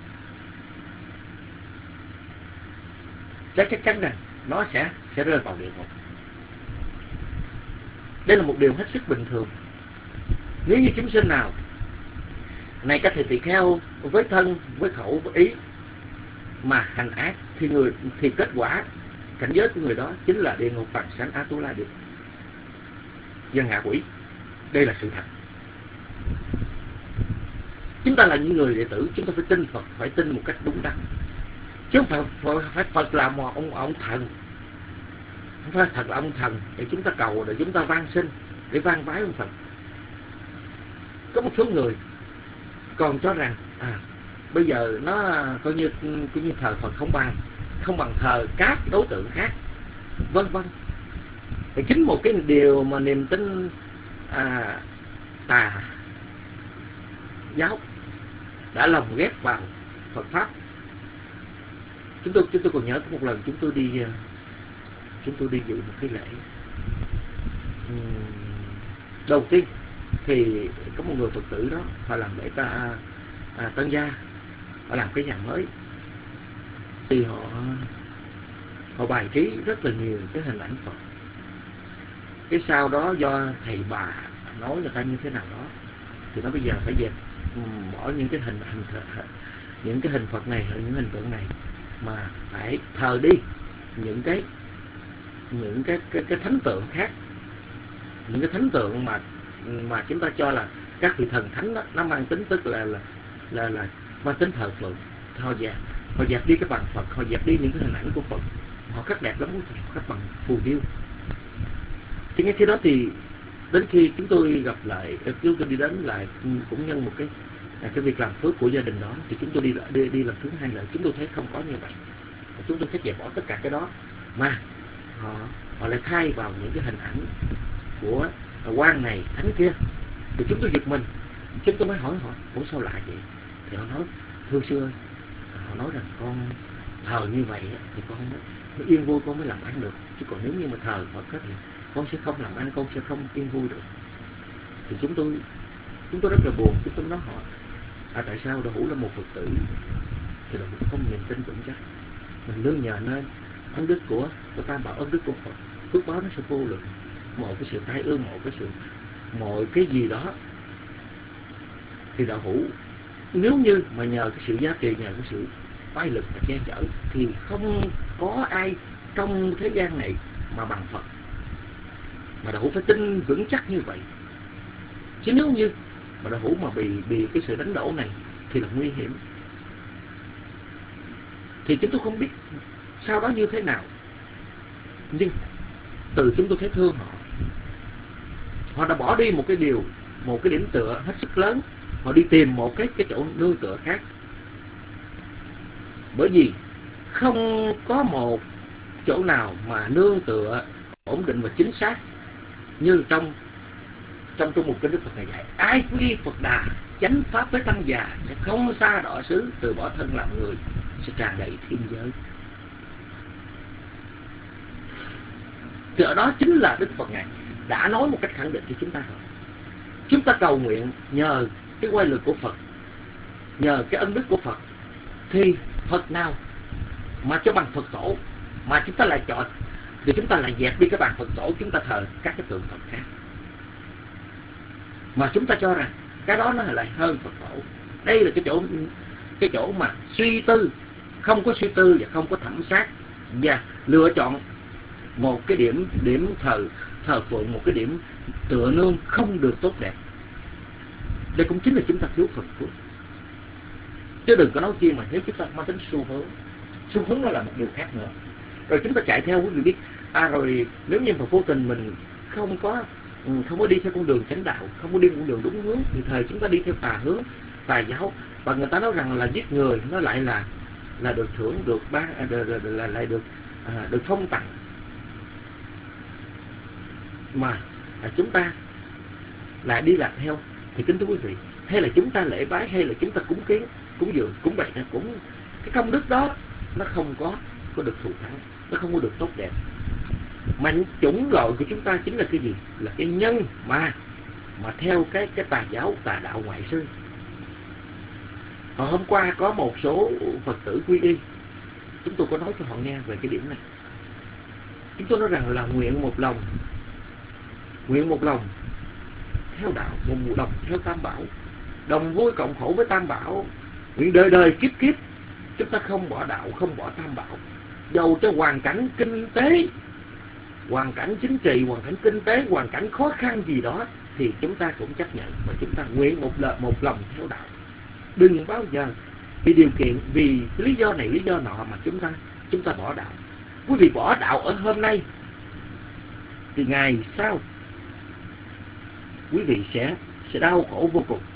Chắc chắn rằng nó sẽ rơi vào địa ngục. Đây là một điều hết sức bình thường. Nếu như chúng sinh nào này các thầy tỳ kheo với thân, với khẩu, với ý mà hành ác thì kết quả cảnh giới của người đó chính là địa ngục, phàm sanh, Atula địa, dân ngạ quỷ. Đây là sự thật. Chúng ta là những người đệ tử, chúng ta phải tin Phật, phải tin một cách đúng đắn, chứ không phải Phật là một ông thần. Không phải thật là ông thần để chúng ta cầu, để chúng ta van xin, để van vái ông Phật. Có một số người còn cho rằng bây giờ nó coi như thờ Phật không bằng thờ các đối tượng khác, vân vân. Thì chính một cái điều mà niềm tin tà giáo đã lồng ghép vào Phật pháp. Chúng tôi còn nhớ có một lần chúng tôi đi dự một cái lễ. Đầu tiên thì có một người Phật tử đó, họ làm lễ tân gia, họ làm cái nhà mới, thì họ bài trí rất là nhiều cái hình ảnh Phật. Cái sau đó do thầy bà nói người ta như thế nào đó, thì nó bây giờ phải dẹp bỏ những cái hình Phật này, những hình tượng này, mà phải thờ đi những cái thánh tượng khác, những cái thánh tượng mà chúng ta cho là các vị thần thánh đó, nó mang tính tức là mang tính thờ phượng. Họ dẹp đi cái bằng Phật, họ dẹp đi những cái hình ảnh của Phật, họ khắc đẹp lắm, họ khắc bằng phù điêu. Thì ngay khi đó thì đến khi chúng tôi gặp lại, chúng tôi đi đến lại cũng nhân một cái việc làm phước của gia đình đó, thì chúng tôi đi lần thứ hai lại, chúng tôi thấy không có như vậy. Chúng tôi thấy dẹp bỏ tất cả cái đó, mà họ lại thay vào những cái hình ảnh của quan này thánh kia. Thì chúng tôi giật mình, chúng tôi mới hỏi họ, ủa sao lạ vậy? Thì họ nói, thưa sư ơi, họ nói rằng con thờ như vậy thì con mới yên vui, con mới làm ăn được, chứ còn nếu như mà thờ Phật thì con sẽ không làm ăn, con sẽ không yên vui được. Thì chúng tôi rất là buồn. Chúng tôi nói họ, tại sao Đạo Hữu là một Phật tử thì Đạo Hữu không niềm tin vững chắc, mình nương nhờ nơi ân đức của Tam Bảo, ân đức của Phật, phước báo nó sẽ vô lượng. Mọi cái sự tai ương, mọi cái gì đó thì Đạo Hữu nếu như mà nhờ cái sự giá trị, nhờ cái sự oai lực và che chở thì không có ai trong thế gian này mà bằng Phật. Mà Đạo Hữu phải tin vững chắc như vậy, chứ nếu như mà Đạo Hữu mà bị cái sự đánh đổ này thì là nguy hiểm. Thì chúng tôi không biết sau đó như thế nào, nhưng từ chúng tôi thấy thương họ. Họ đã bỏ đi một cái điểm tựa hết sức lớn, họ đi tìm một cái chỗ nương tựa khác. Bởi vì không có một chỗ nào mà nương tựa ổn định và chính xác như trong một kinh Đức Phật này dạy: ai quy Phật Đà, chánh pháp với tăng già, sẽ không xa đọa xứ, từ bỏ thân làm người, sẽ tràn đầy thiên giới. Thì ở đó chính là Đức Phật Ngài đã nói một cách khẳng định cho chúng ta rồi. Chúng ta cầu nguyện nhờ cái oai lực của Phật, nhờ cái ân đức của Phật, thì Phật nào mà cho bằng Phật tổ, mà chúng ta lại chọn thì chúng ta lại dẹp đi cái bàn Phật tổ, chúng ta thờ các cái tượng Phật khác, mà chúng ta cho rằng cái đó nó lại hơn Phật tổ. Đây là cái chỗ mà suy tư, không có suy tư và không có thẩm sát, và lựa chọn một cái điểm thờ phượng, một cái điểm tựa nương không được tốt đẹp. Đây cũng chính là chúng ta thiếu Phật phước. Chứ đừng có nói chi mà nếu chúng ta mang tính xu hướng nó là một điều khác nữa. Rồi chúng ta chạy theo, quý vị biết, rồi nếu như mà vô tình mình không có đi theo con đường chánh đạo, không có đi con đường đúng hướng, thì thời chúng ta đi theo tà hướng, tà giáo, và người ta nói rằng là giết người nó lại là được thưởng, được ban, lại được phong tặng, mà chúng ta lại đi làm theo. Thì kính thưa quý vị, hay là chúng ta lễ bái, hay là chúng ta cúng kiến, cúng dường, cúng bày, cái công đức đó nó không có được thù thắng, nó không có được tốt đẹp. Mà chủng loại của chúng ta chính là cái gì? Là cái nhân mà theo cái tà giáo, tà đạo ngoại xưa. Hôm qua có một số Phật tử quy y, chúng tôi có nói cho họ nghe về cái điểm này. Chúng tôi nói rằng là nguyện một lòng theo đạo, một lòng theo Tam Bảo, đồng vui cộng khổ với Tam Bảo, nguyện đời đời kiếp kiếp chúng ta không bỏ đạo, không bỏ Tam Bảo. Dầu cho hoàn cảnh kinh tế, hoàn cảnh chính trị, hoàn cảnh kinh tế, hoàn cảnh khó khăn gì đó, thì chúng ta cũng chấp nhận, và chúng ta nguyện một lòng theo đạo. Đừng bao giờ vì điều kiện, vì lý do này lý do nọ mà chúng ta bỏ đạo. Quý vị bỏ đạo ở hôm nay thì ngày sau quý vị sẽ đau khổ vô cùng.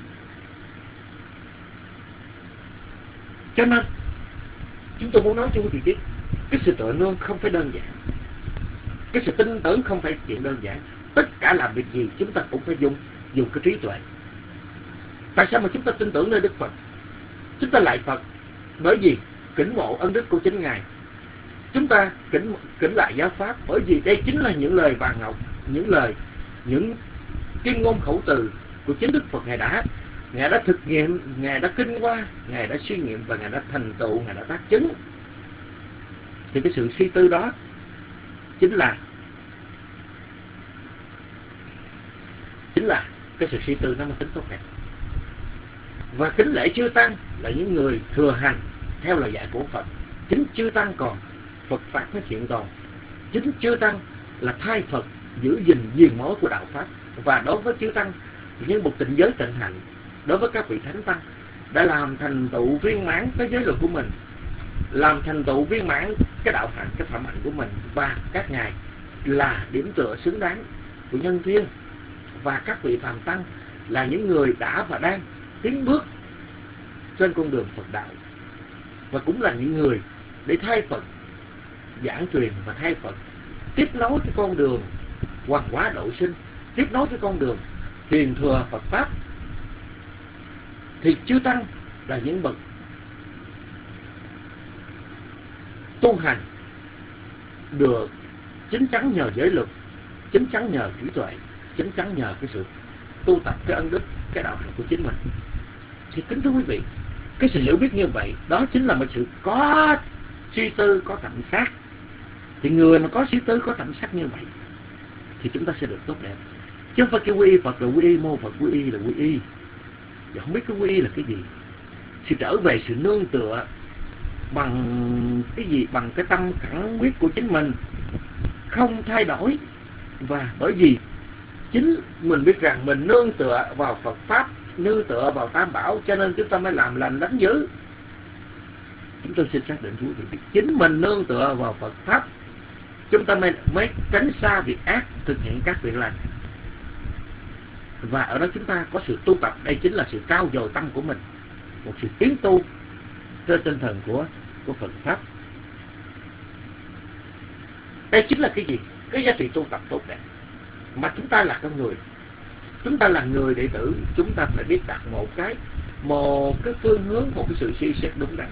Cho nên chúng tôi muốn nói cho quý vị biết, cái sự tựa nương không phải đơn giản, cái sự tin tưởng không phải chuyện đơn giản. Tất cả làm việc gì chúng ta cũng phải dùng cái trí tuệ. Tại sao mà chúng ta tin tưởng nơi Đức Phật, chúng ta lại Phật? Bởi vì kính mộ ân đức của chính Ngài. Chúng ta kính lại giáo pháp, bởi vì đây chính là những lời vàng ngọc, những kim ngôn khẩu từ của chính Đức Phật. Ngài đã thực nghiệm, Ngài đã kinh qua, Ngài đã suy nghiệm, và Ngài đã thành tựu, Ngài đã tác chứng. Thì cái sự suy tư đó chính là cái sự suy tư nó mang tính tốt đẹp. Và kính lễ chư tăng là những người thừa hành theo lời dạy của Phật. Chính chư tăng còn, Phật pháp nó hiện tồn. Chính chư tăng là thay Phật giữ gìn viền mối của đạo pháp. Và đối với chư tăng, như một tịnh giới tịnh hạnh, đối với các vị thánh tăng đã làm thành tựu viên mãn cái giới luật của mình, làm thành tựu viên mãn cái đạo hạnh, cái phạm hạnh của mình, và các ngài là điểm tựa xứng đáng của nhân thiên. Và các vị phàm tăng là những người đã và đang tiến bước trên con đường Phật đạo, và cũng là những người để thay Phật giảng truyền, và thay Phật tiếp nối cái con đường hoàng hóa độ sinh, tiếp nối cái con đường truyền thừa Phật pháp. Thì chư tăng là những bậc tu hành được chính chắn nhờ giới luật, chính chắn nhờ trí tuệ, chính chắn nhờ cái sự tu tập cái ân đức, cái đạo hạnh của chính mình. Thì kính thưa quý vị, cái sự hiểu biết như vậy đó chính là một sự có suy tư, có thẩm sát. Thì người mà có suy tư, có thẩm sát như vậy thì chúng ta sẽ được tốt đẹp. Chứ không phải cái quy y Phật là quy y, mô Phật quy y là quy y, và không biết cái quy y là cái gì. Sự trở về sự nương tựa bằng cái gì? Bằng cái tâm khẳng quyết của chính mình, không thay đổi. Và bởi vì chính mình biết rằng mình nương tựa vào Phật pháp, nương tựa vào Tam Bảo, cho nên chúng ta mới làm lành đánh dữ. Chúng tôi xin xác định quý vị, chính mình nương tựa vào Phật pháp, chúng ta mới tránh xa việc ác, thực hiện các việc lành. Và ở đó chúng ta có sự tu tập. Đây chính là sự trao dồi tâm của mình, một sự tiến tu trên tinh thần của Phật pháp. Đây chính là cái gì? Cái giá trị tu tập tốt đẹp. Mà chúng ta là con người, chúng ta là người đệ tử, chúng ta phải biết đặt một cái phương hướng, một cái sự suy xét đúng đắn.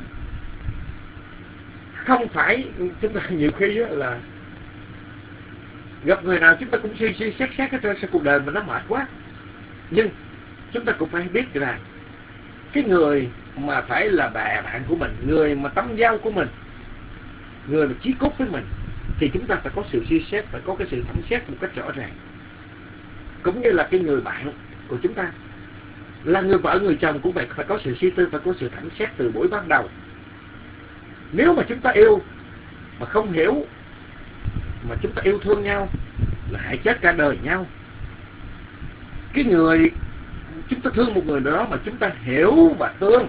Không phải chúng ta nhiều khi là gặp người nào chúng ta cũng suy xét hết trơn, sao cuộc đời mình nó mệt quá. Nhưng chúng ta cũng phải biết rằng cái người mà phải là bạn của mình, người mà tâm giao của mình, người mà chí cốt với mình, thì chúng ta phải có sự suy xét, phải có cái sự thẩm xét một cách rõ ràng. Cũng như là cái người bạn của chúng ta, là người vợ người chồng cũng phải có sự suy tư, phải có sự thẩm xét từ buổi ban đầu. Nếu mà chúng ta yêu mà không hiểu, mà chúng ta yêu thương nhau là hãy chết cả đời nhau. Cái người chúng ta thương một người đó mà chúng ta hiểu và thương,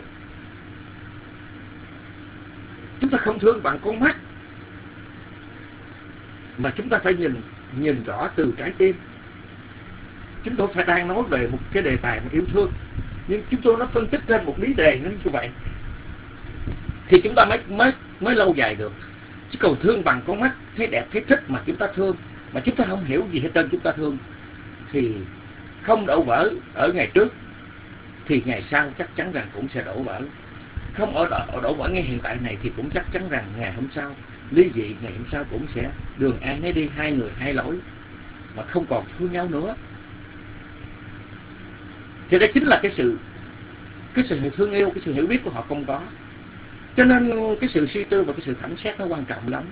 chúng ta không thương bằng con mắt, mà chúng ta phải nhìn rõ từ trái tim. Chúng tôi phải đang nói về một cái đề tài mà yêu thương, nhưng chúng tôi nó phân tích ra một lý đề nó như vậy thì chúng ta mới lâu dài được. Chứ còn thương bằng con mắt, thấy đẹp thấy thích mà chúng ta thương, mà chúng ta không hiểu gì hết trơn, chúng ta thương thì không đổ vỡ ở ngày trước thì ngày sau chắc chắn rằng cũng sẽ đổ vỡ. Không đổ vỡ ngay hiện tại này thì cũng chắc chắn rằng ngày hôm sau ly dị, ngày hôm sau cũng sẽ đường ai nấy đi, hai người hai lối mà không còn thương nhau nữa. Thì đó chính là cái sự thương yêu, cái sự hiểu biết của họ không có. Cho nên cái sự suy tư và cái sự thẩm xét nó quan trọng lắm.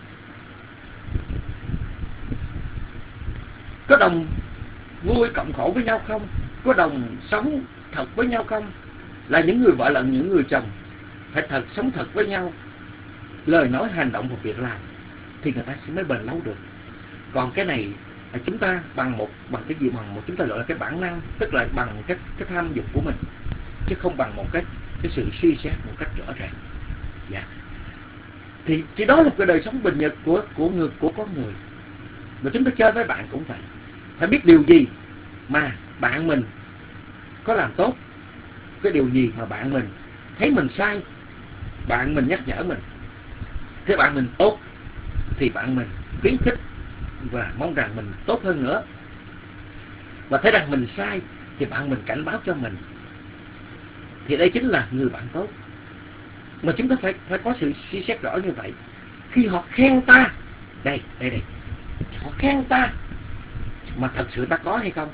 Có đồng vui cộng khổ với nhau không? Có đồng sống thật với nhau không? Là những người vợ lẫn những người chồng phải sống thật với nhau, lời nói, hành động và việc làm thì người ta sẽ mới bền lâu được. Còn cái này chúng ta bằng cái gì, bằng một chúng ta gọi là cái bản năng, tức là bằng cái tham dục của mình, chứ không bằng một cái sự suy xét một cách rõ ràng. Dạ. Thì chỉ đó là cái đời sống bình nhật của con người. Mà chúng ta chơi với bạn cũng vậy, phải biết điều gì mà bạn mình có làm tốt, cái điều gì mà bạn mình thấy mình sai, bạn mình nhắc nhở mình. Thế bạn mình tốt thì bạn mình khuyến khích và mong rằng mình tốt hơn nữa. Và thấy rằng mình sai thì bạn mình cảnh báo cho mình. Thì đây chính là người bạn tốt. Mà chúng ta phải có sự suy xét rõ như vậy. Khi họ khen ta, đây, họ khen ta mà thật sự ta có hay không?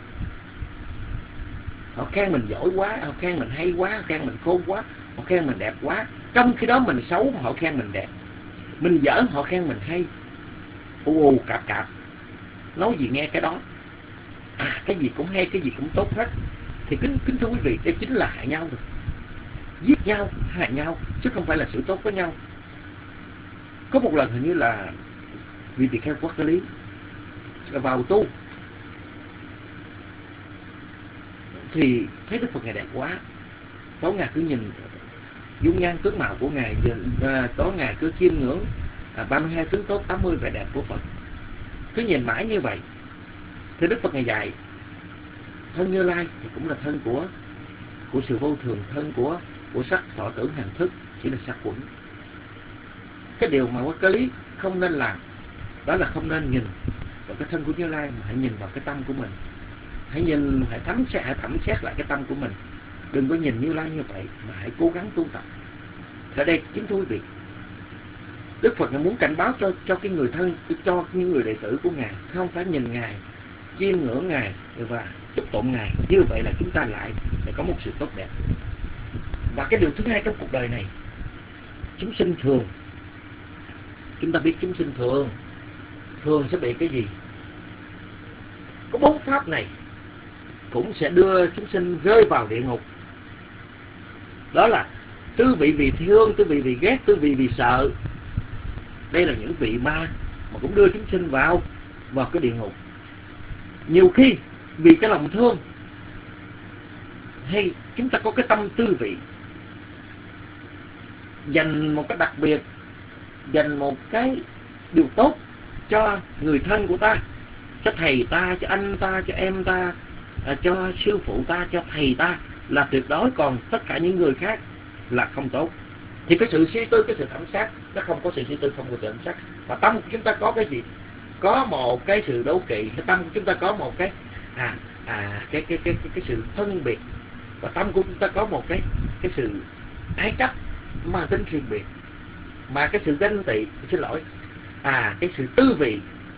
Họ khen mình giỏi quá, họ khen mình hay quá, họ khen mình khôn quá, họ khen mình đẹp quá. Trong khi đó mình xấu, họ khen mình đẹp. Mình dở, họ khen mình hay. Cạp. Nói gì nghe cái đó. Cái gì cũng hay, cái gì cũng tốt hết. Thì kính thưa quý vị, đây chính là hại nhau rồi. Giết nhau, hại nhau, chứ không phải là sự tốt với nhau. Có một lần hình như là vì tỳ kheo Quốc Lý vào tu thì thấy Đức Phật Ngài đẹp quá. Tối ngày cứ nhìn dung nhan tướng mạo của Ngài, tối ngày cứ chiêm ngưỡng 32 tướng tốt, 80 vẻ đẹp của Phật. Cứ nhìn mãi như vậy. Thì Đức Phật Ngài dạy thân Như Lai thì cũng là thân của sự vô thường, thân của sắc thọ tưởng hành thức, chỉ là sắc quẩn. Cái điều mà Quốc Lý không nên làm đó là không nên nhìn vào cái thân của Như Lai, mà hãy nhìn vào cái tâm của mình. Hãy thẩm xét lại cái tâm của mình. Đừng có nhìn Như Lai như vậy, mà hãy cố gắng tu tập. Ở đây chính thú vị, Đức Phật muốn cảnh báo cho cái người thân, cho những người đệ tử của Ngài, không phải nhìn Ngài, chiêm ngưỡng Ngài và chúc tụng Ngài. Như vậy là chúng ta lại có một sự tốt đẹp. Và cái điều thứ hai trong cuộc đời này, chúng sinh thường. Chúng ta biết chúng sinh thường sẽ bị cái gì? Có 4 pháp này cũng sẽ đưa chúng sinh rơi vào địa ngục. Đó là tư vị vì thương, tư vị vì ghét, tư vị vì sợ. Đây là những vị ma mà cũng đưa chúng sinh vào cái địa ngục. Nhiều khi vì cái lòng thương, hay chúng ta có cái tâm tư vị, dành một cái đặc biệt, dành một cái điều tốt cho người thân của ta, cho thầy ta, cho anh ta, cho em ta, cho sư phụ ta, cho thầy ta là tuyệt đối, còn tất cả những người khác là không tốt. Thì cái sự suy tư, cái sự thẩm sát, nó không có sự suy tư, không có sự thẩm sát. Và tâm của chúng ta có cái gì? Có một cái sự đố kỵ. Cái tâm của chúng ta có một cái sự phân biệt. Và tâm của chúng ta có một cái sự ái chấp mang tính riêng biệt. Mà cái sự ganh tị, cái sự tư vị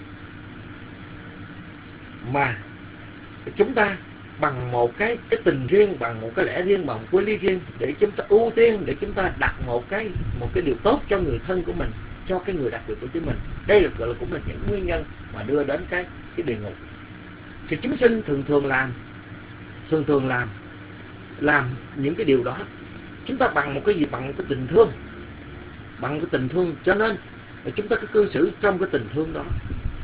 mà chúng ta bằng một cái tình riêng, bằng một cái lẽ riêng, bằng một cái lý riêng, để chúng ta ưu tiên, để chúng ta đặt một cái điều tốt cho người thân của mình, cho cái người đặc biệt của chính mình. Đây là gọi là cũng là những nguyên nhân mà đưa đến cái địa ngục. Thì chúng sinh thường thường làm những cái điều đó chúng ta bằng một cái gì? Bằng cái tình thương. Bằng cái tình thương, cho nên chúng ta cứ cư xử trong cái tình thương đó.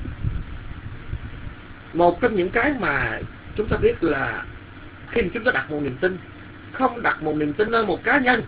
Một trong những cái mà chúng ta biết là khi mà chúng ta đặt một niềm tin, không đặt một niềm tin ở một cá nhân.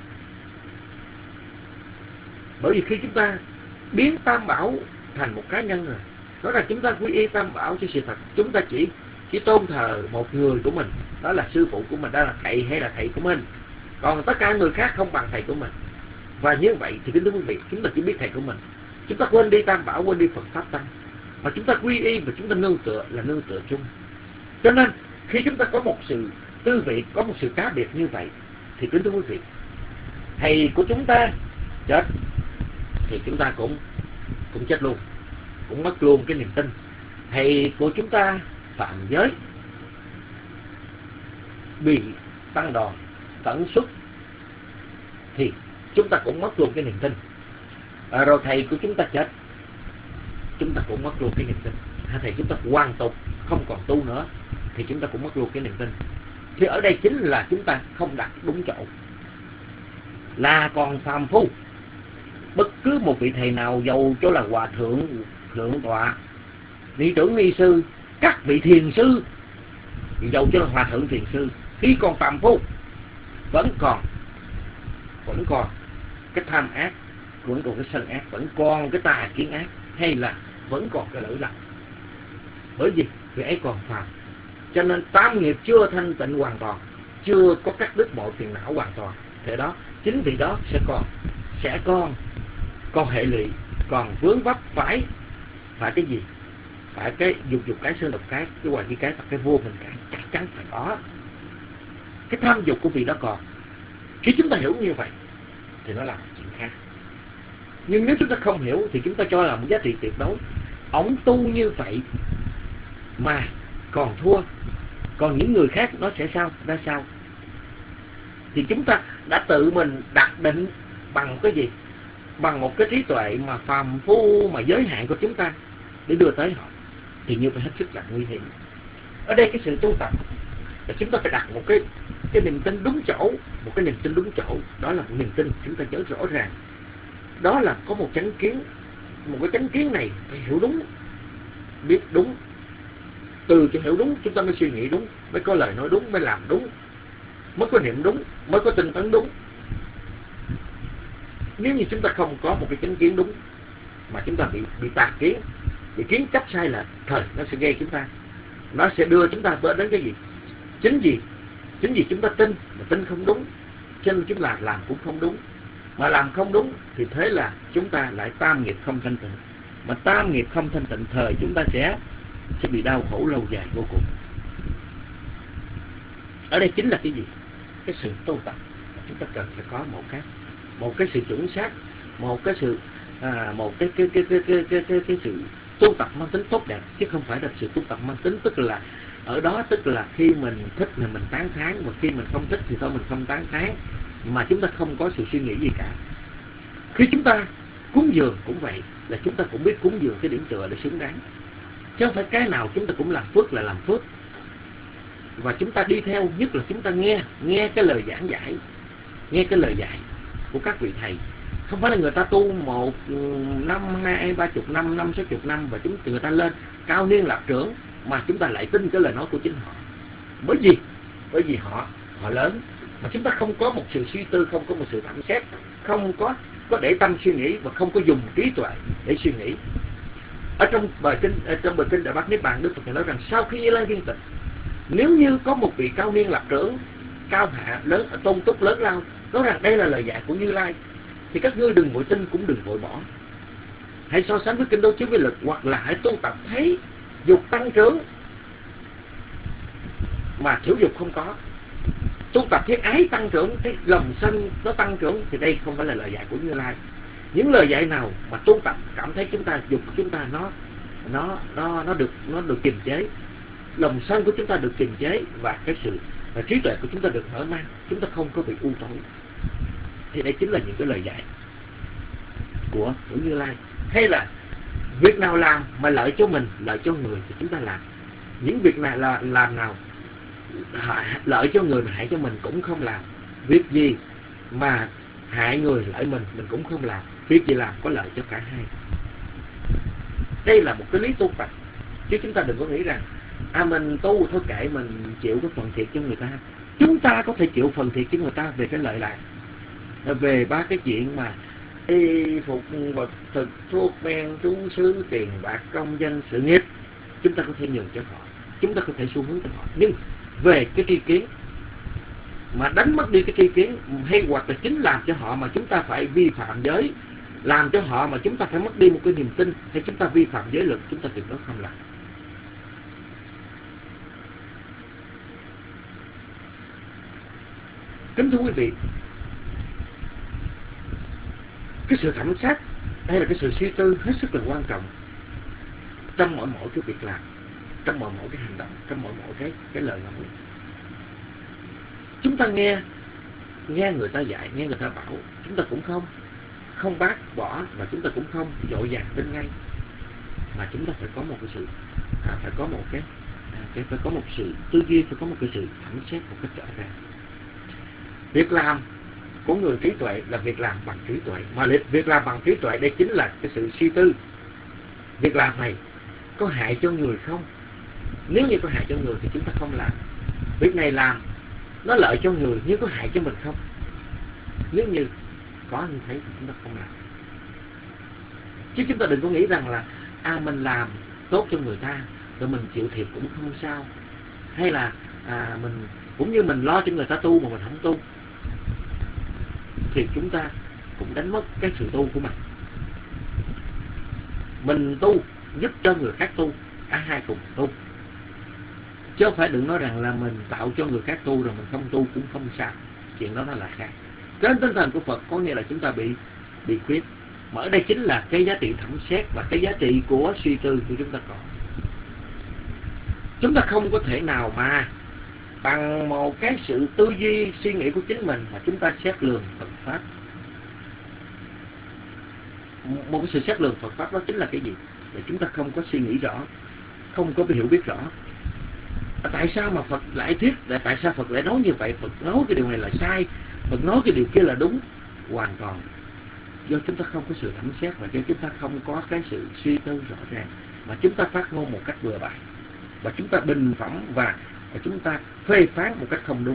Bởi vì khi chúng ta biến Tam Bảo thành một cá nhân rồi, đó là chúng ta quy y Tam Bảo cho sự thật. Chúng ta chỉ tôn thờ một người của mình, đó là sư phụ của mình, đó là thầy hay là thầy của mình. Còn tất cả người khác không bằng thầy của mình. Và như vậy thì kính thưa quý vị, chúng ta chỉ biết thầy của mình. Chúng ta quên đi Tam Bảo, quên đi Phật Pháp Tăng. Và chúng ta quy y và chúng ta nương tựa là nương tựa chung. Cho nên khi chúng ta có một sự tư vị, có một sự cá biệt như vậy, thì kính thưa quý vị, thầy của chúng ta chết thì chúng ta cũng chết luôn, cũng mất luôn cái niềm tin. Thầy của chúng ta phạm giới, bị tăng đòn tận xuất, thì chúng ta cũng mất luôn cái niềm tin. Rồi thầy của chúng ta chết, chúng ta cũng mất luôn cái niềm tin. Thầy chúng ta hoàn tục không còn tu nữa, thì chúng ta cũng mất luôn cái niềm tin. Thì ở đây chính là chúng ta không đặt đúng chỗ, là còn phàm phu. Bất cứ một vị thầy nào, dầu cho là hòa thượng, thượng tọa, ni trưởng, ni sư, các vị thiền sư, dầu cho là hòa thượng thiền sư, khi còn phàm phu vẫn còn cái tham ác, vẫn còn cái sân ác, vẫn còn cái tà kiến ác, hay là vẫn còn cái lỗi lầm. Bởi vì vị ấy còn phàm, cho nên tám nghiệp chưa thanh tịnh hoàn toàn, chưa có cắt đứt mọi phiền não hoàn toàn. Thế đó, chính vì đó sẽ còn hệ lụy, còn vướng vấp phải cái gì? Phải cái dục cái, sân độc cái hoài nghi cái, và cái vô minh cái, chắc chắn phải có. Cái tham dục của vị đó còn. Khi chúng ta hiểu như vậy thì nó là một chuyện khác. Nhưng nếu chúng ta không hiểu thì chúng ta cho là một giá trị tuyệt đối. Ông tu như vậy mà còn thua, còn những người khác nó sẽ ra sao? Thì chúng ta đã tự mình đặt định bằng cái gì? Bằng một cái trí tuệ mà phàm phu, mà giới hạn của chúng ta để đưa tới họ, thì như vậy hết sức là nguy hiểm. Ở đây cái sự tu tập là chúng ta phải đặt một cái niềm tin đúng chỗ. Một cái niềm tin đúng chỗ, đó là một niềm tin chúng ta nhớ rõ ràng. Đó là có một chánh kiến. Một cái chánh kiến này phải hiểu đúng, biết đúng. Từ chỗ hiểu đúng chúng ta mới suy nghĩ đúng, mới có lời nói đúng, mới làm đúng, mới có niệm đúng, mới có tinh tấn đúng. Nếu như chúng ta không có một cái chánh kiến đúng, mà chúng ta bị tà kiến, bị kiến chấp sai là thời nó sẽ gây chúng ta, nó sẽ đưa chúng ta đến cái gì? Chính vì chúng ta tin mà tin không đúng, cho nên chúng ta làm cũng không đúng. Mà làm không đúng thì thế là chúng ta lại tam nghiệp không thanh tịnh. Mà tam nghiệp không thanh tịnh, thời chúng ta sẽ bị đau khổ lâu dài vô cùng. Ở đây chính là cái gì? Cái sự tu tập. Chúng ta cần phải có một cái sự chuẩn xác, một cái sự sự tu tập mang tính tốt đẹp, chứ không phải là sự tu tập mang tính tức là khi mình thích thì mình tán thán, và khi mình không thích thì thôi mình không tán thán, mà chúng ta không có sự suy nghĩ gì cả. Khi chúng ta cúng dường cũng vậy, là chúng ta cũng biết cúng dường cái điểm tựa để xứng đáng, chứ không phải cái nào chúng ta cũng làm phước là làm phước. Và chúng ta đi theo, nhất là chúng ta nghe cái lời giảng giải, nghe cái lời dạy của các vị thầy. Không phải là người ta tu 1 năm, 2, 30 năm, 50-60 năm và người ta lên cao niên lập trưởng, mà chúng ta lại tin cái lời nói của chính họ. Bởi vì họ lớn, mà chúng ta không có một sự suy tư, không có một sự thẩm xét, không có để tâm suy nghĩ, và không có dùng trí tuệ để suy nghĩ. Ở trong bài kinh Đại Bát Niết Bàn, Đức Phật nói rằng sau khi Như Lai viên tịch, nếu như có một vị cao niên lập trưởng, cao hạ lớn, tôn túc lớn lao, nói rằng đây là lời dạy của Như Lai, thì các ngươi đừng vội tin, cũng đừng vội bỏ. Hãy so sánh với kinh Đấu Chiếu Vi Lực, hoặc là hãy tu tập thấy dục tăng trưởng mà thiểu dục không có, tu tập thấy ái tăng trưởng, thấy lòng sân nó tăng trưởng, thì đây không phải là lời dạy của Như Lai. Những lời dạy nào mà tu tập cảm thấy chúng ta, dục của chúng ta nó được kiềm chế, lòng sân của chúng ta được kiềm chế, và cái sự trí tuệ của chúng ta được mở mang, chúng ta không có bị u tối, thì đây chính là những cái lời dạy của Như Lai. Hay là Việc nào làm mà lợi cho mình, lợi cho người thì chúng ta làm. Những việc này là làm nào lợi cho người mà hại cho mình cũng không làm. Việc gì mà hại người lợi mình cũng không làm. Việc gì làm có lợi cho cả hai. Đây là một cái lý tu Phật. Chứ chúng ta đừng có nghĩ rằng mình tu thôi kệ, mình chịu cái phần thiệt cho người ta. Chúng ta có thể chịu phần thiệt cho người ta về cái lợi lạc, về ba cái chuyện mà y phục vật thực, thuốc men, trú xứ, tiền bạc, công danh, sự nghiệp, chúng ta có thể nhường cho họ, chúng ta có thể xu hướng cho họ. Nhưng về cái tri kiến mà đánh mất đi cái tri kiến, hay hoặc là chính làm cho họ mà chúng ta phải vi phạm giới, làm cho họ mà chúng ta phải mất đi một cái niềm tin, hay chúng ta vi phạm giới luật, chúng ta tuyệt đối không làm. Kính thưa quý vị, cái sự thẩm sát hay là cái sự suy tư hết sức là quan trọng trong mỗi cái việc làm, trong mỗi cái hành động, trong mỗi cái lời nói. Chúng ta nghe người ta dạy, nghe người ta bảo, chúng ta cũng không bác bỏ, và chúng ta cũng không vội vàng tin ngay, mà chúng ta phải có một cái sự phải có một sự tư duy, phải có một cái sự thẩm xét một cách rõ ràng. Việc làm của người trí tuệ là việc làm bằng trí tuệ, mà việc làm bằng trí tuệ đây chính là cái sự suy tư. Việc làm này có hại cho người không? Nếu như có hại cho người thì chúng ta không làm. Việc này làm nó lợi cho người nhưng có hại cho mình không? Nếu như có như thế thì chúng ta không làm. Chứ chúng ta đừng có nghĩ rằng là mình làm tốt cho người ta rồi mình chịu thiệt cũng không sao, hay là mình cũng như mình lo cho người ta tu mà mình không tu, thì chúng ta cũng đánh mất cái sự tu của mình. Mình tu giúp cho người khác tu, cả hai cùng tu, chứ không phải đừng nói rằng là mình tạo cho người khác tu rồi mình không tu cũng không sao. Chuyện đó nó là khác. Trên tinh thần của Phật có nghĩa là chúng ta bị khuyết. Mà ở đây chính là cái giá trị thẩm xét và cái giá trị của suy tư của chúng ta có. Chúng ta không có thể nào mà bằng một cái sự tư duy suy nghĩ của chính mình mà chúng ta xét lường Phật Pháp. Một cái sự xét lường Phật Pháp đó chính là cái gì? Để chúng ta không có suy nghĩ rõ, không có hiểu biết rõ. Tại sao mà Phật lại thuyết, tại sao Phật lại nói như vậy? Phật nói cái điều này là sai, Phật nói cái điều kia là đúng. Hoàn toàn do chúng ta không có sự thẩm xét, và do chúng ta không có cái sự suy tư rõ ràng, mà chúng ta phát ngôn một cách bừa bãi, và chúng ta bình phẩm và chúng ta phê phán một cách không đúng.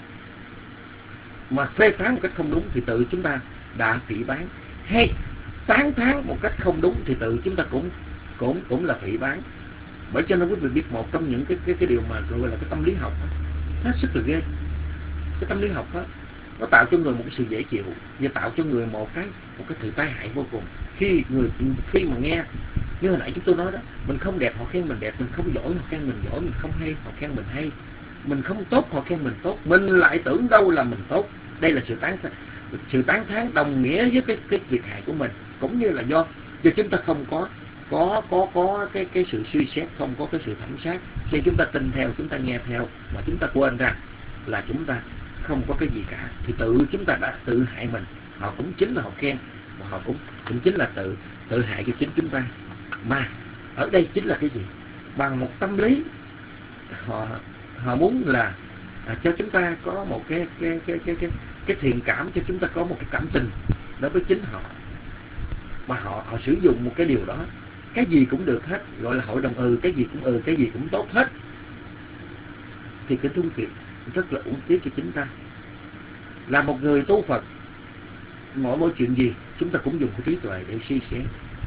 Mà phê phán một cách không đúng thì tự chúng ta đã phỉ báng, hay tán thán một cách không đúng thì tự chúng ta cũng là phỉ báng. Bởi cho nên quý vị biết một trong những cái điều mà gọi là cái tâm lý học đó, hết sức là ghê. Cái tâm lý học đó, nó tạo cho người một cái sự dễ chịu, và tạo cho người một cái sự tai hại vô cùng. Khi mà nghe như hồi nãy chúng tôi nói đó, mình không đẹp họ khen mình đẹp, mình không giỏi họ khen mình giỏi, mình không hay họ khen mình hay, mình không tốt họ khen mình tốt, mình lại tưởng đâu là mình tốt. Đây là sự tán thán đồng nghĩa với cái việc hại của mình, cũng như là do chúng ta không có cái sự suy xét, không có cái sự thẩm sát, khi chúng ta tin theo, chúng ta nghe theo, mà chúng ta quên rằng là chúng ta không có cái gì cả, thì chúng ta đã tự hại mình. Họ cũng chính là họ khen, và họ cũng chính là tự hại cho chính chúng ta. Mà ở đây chính là cái gì? Bằng một tâm lý, họ muốn là cho chúng ta có một cái thiện cảm, cho chúng ta có một cái cảm tình đối với chính họ. Mà họ sử dụng một cái điều đó, cái gì cũng được hết, gọi là hội đồng cái gì cũng cái gì cũng tốt hết. Thì cái thú vị rất là uổng tiếc cho chính ta. Là một người tu Phật, mỗi chuyện gì chúng ta cũng dùng cái trí tuệ để suy xét.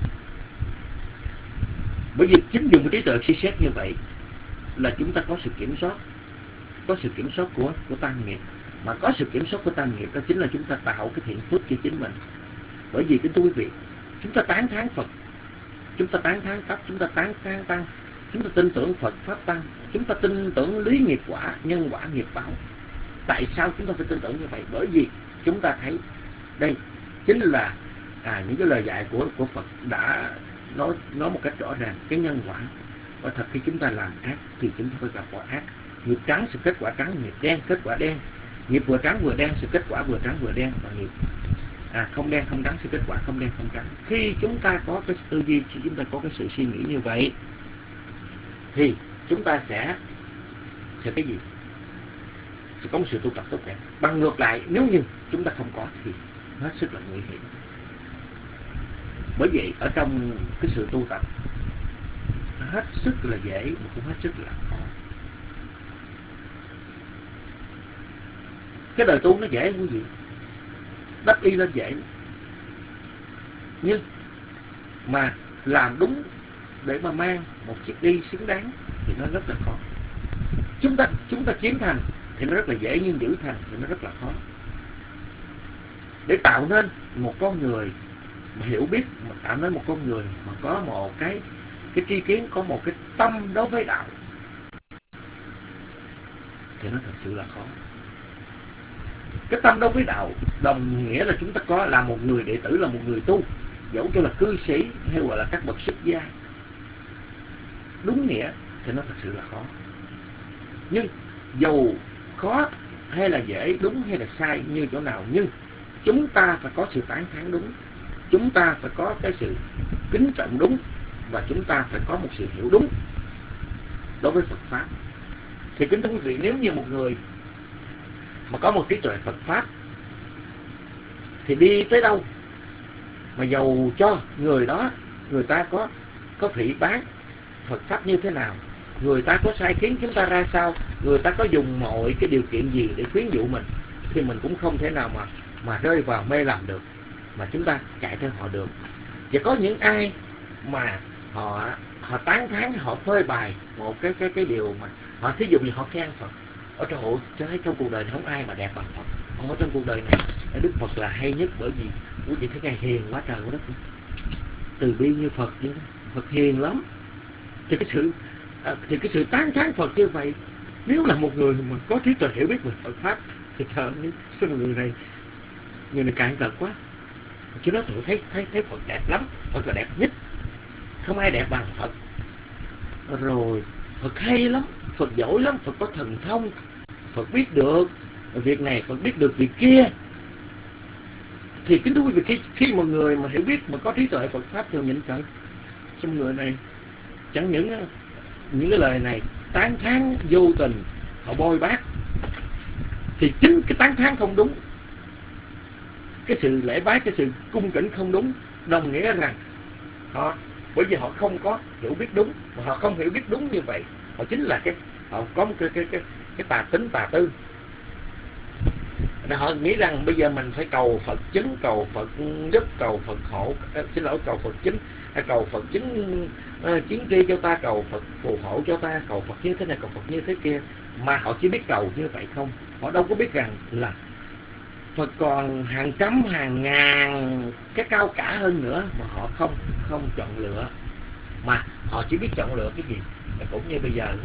Bởi vì chính dùng cái trí tuệ suy xét như vậy là chúng ta có sự kiểm soát, có sự kiểm soát của tăng nghiệp. Mà có sự kiểm soát của tăng nghiệp đó chính là chúng ta tạo cái thiện phước cho chính mình. Bởi vì cái quý vị, chúng ta tán thán Phật, chúng ta tán thán Pháp, chúng ta tán thán Tăng, chúng ta tin tưởng Phật Pháp Tăng, chúng ta tin tưởng lý nghiệp quả, nhân quả nghiệp báo. Tại sao chúng ta phải tin tưởng như vậy? Bởi vì chúng ta thấy đây chính là những cái lời dạy của Phật đã nói một cách rõ ràng cái nhân quả. Và thật khi chúng ta làm ác thì chúng ta phải gặp quả ác. Nghiệp trắng sẽ kết quả trắng, nghiệp đen kết quả đen, nghiệp vừa trắng vừa đen sẽ kết quả vừa trắng vừa đen, và Không đen không trắng, sự kết quả không đen không trắng. Khi chúng ta có cái tư duy, khi chúng ta có cái sự suy nghĩ như vậy, thì chúng ta sẽ cái gì? Sẽ có một sự tu tập tốt đẹp. Bằng ngược lại, nếu như chúng ta không có thì hết sức là nguy hiểm. Bởi vậy ở trong cái sự tu tập hết sức là dễ mà cũng hết sức là khó. Cái đời tu nó dễ không quý vị, đắp y lên dễ, nhưng mà làm đúng để mà mang một chiếc y xứng đáng thì nó rất là khó. Chúng ta kiếm thành thì nó rất là dễ, nhưng giữ thành thì nó rất là khó. Để tạo nên một con người mà hiểu biết, mà tạo nên một con người mà có một cái tri kiến, có một cái tâm đối với đạo thì nó thật sự là khó. Cái tâm đối với đạo đồng nghĩa là chúng ta có là một người đệ tử, là một người tu, dẫu cho là cư sĩ hay gọi là các bậc xuất gia, đúng nghĩa thì nó thật sự là khó. Nhưng dầu khó hay là dễ, đúng hay là sai như chỗ nào, nhưng chúng ta phải có sự tán thán đúng, chúng ta phải có cái sự kính trọng đúng, và chúng ta phải có một sự hiểu đúng đối với Phật Pháp. Thì kính thưa quý vị, nếu như một người mà có một trí tuệ Phật Pháp thì đi tới đâu mà dầu cho người đó, người ta có phỉ báng Phật Pháp như thế nào, người ta có sai khiến chúng ta ra sao, người ta có dùng mọi cái điều kiện gì để khuyến dụ mình, thì mình cũng không thể nào mà rơi vào mê lầm được, mà chúng ta chạy theo họ được. Và có những ai mà họ tán thán, họ phơi bày một cái điều mà họ, thí dụ như họ khen Phật, ở trong hộ cho thấy trong cuộc đời này không ai mà đẹp bằng Phật. Ở trong cuộc đời này Đức Phật là hay nhất, bởi vì quý vị thấy Ngài hiền quá trời quá đất, từ bi như Phật vậy đó. Phật hiền lắm. Thì cái sự tán thán Phật như vậy, nếu là một người mà có trí tuệ hiểu biết về Phật Pháp thì trời ơi, sao người này cạn tật quá. Chứ nó tôi thấy Phật đẹp lắm, Phật là đẹp nhất, không ai đẹp bằng Phật. Rồi Phật hay lắm, Phật giỏi lắm, Phật có thần thông, Phật biết được việc này, Phật biết được việc kia. Thì kính thưa quý vị, khi một người mà hiểu biết, mà có trí tuệ Phật Pháp thì nhìn trời, trong người này chẳng những cái lời này tán thán vô tình, họ bôi bác, thì chính cái tán thán không đúng, cái sự lễ bái, cái sự cung kính không đúng, đồng nghĩa rằng bởi vì họ không có hiểu biết đúng, mà họ không hiểu biết đúng như vậy, họ chính là họ có một cái tà tính, tà tư. Họ nghĩ rằng bây giờ mình phải cầu Phật chứng, cầu Phật giúp, cầu Phật hộ, cầu Phật chứng, hay cầu Phật chứng chiến tri cho ta, cầu Phật phù hộ cho ta, cầu Phật như thế này, cầu Phật như thế kia. Mà họ chỉ biết cầu như vậy không, họ đâu có biết rằng là Phật còn hàng trăm, hàng ngàn cái cao cả hơn nữa mà họ không chọn lựa, mà họ chỉ biết chọn lựa cái gì. Cũng như bây giờ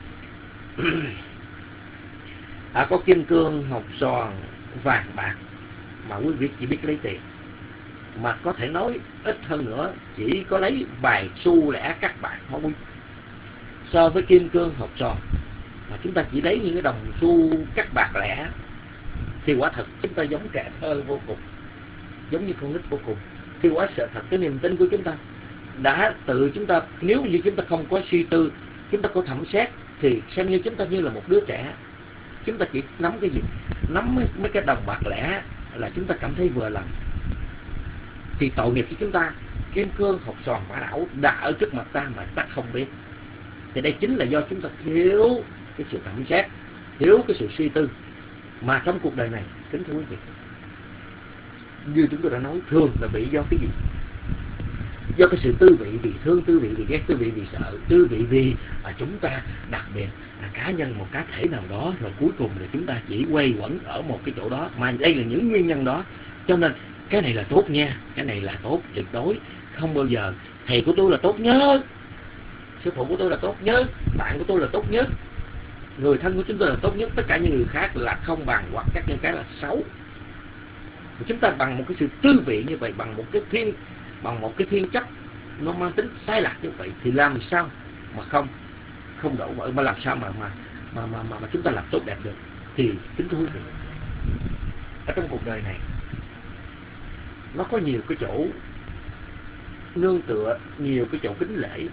đó, có kim cương, ngọc xoàn, vàng bạc mà quý vị chỉ biết lấy tiền, mà có thể nói ít hơn nữa chỉ có lấy vài xu lẻ cắt bạc thôi. So với kim cương, ngọc xoàn mà chúng ta chỉ lấy những cái đồng xu cắt bạc lẻ thì quả thật chúng ta giống trẻ thơ vô cùng, giống như con nít vô cùng. Thì quả sợ thật cái niềm tin của chúng ta đã tự chúng ta, nếu như chúng ta không có suy tư, chúng ta có thẩm xét, thì xem như chúng ta như là một đứa trẻ. Chúng ta chỉ nắm cái gì? Nắm mấy cái đồng bạc lẻ là chúng ta cảm thấy vừa lòng. Thì tội nghiệp cho chúng ta, kim cương, ngọc xoàn, mã não đã ở trước mặt ta mà ta không biết. Thì đây chính là do chúng ta thiếu cái sự thẩm xét, thiếu cái sự suy tư. Mà trong cuộc đời này, kính thưa quý vị, như chúng tôi đã nói, thường là bị do cái gì? Do cái sự tư vị, vì thương, tư vị vì ghét, tư vị vì sợ, tư vị vì chúng ta đặc biệt cá nhân, một cá thể nào đó, rồi cuối cùng là chúng ta chỉ quay quẩn ở một cái chỗ đó. Mà đây là những nguyên nhân đó. Cho nên cái này là tốt nha, cái này là tốt tuyệt đối, không bao giờ thầy của tôi là tốt nhất, sư phụ của tôi là tốt nhất, bạn của tôi là tốt nhất, người thân của chúng tôi là tốt nhất, tất cả những người khác là không bằng, hoặc các những cái là xấu. Chúng ta bằng một cái sự tư vị như vậy, bằng một cái thiên chấp nó mang tính sai lạc như vậy, thì làm sao mà không đổ vỡ, mà làm sao mà chúng ta làm tốt đẹp được. Thì kính thưa quý vị, ở trong cuộc đời này nó có nhiều cái chỗ nương tựa, nhiều cái chỗ kính lễ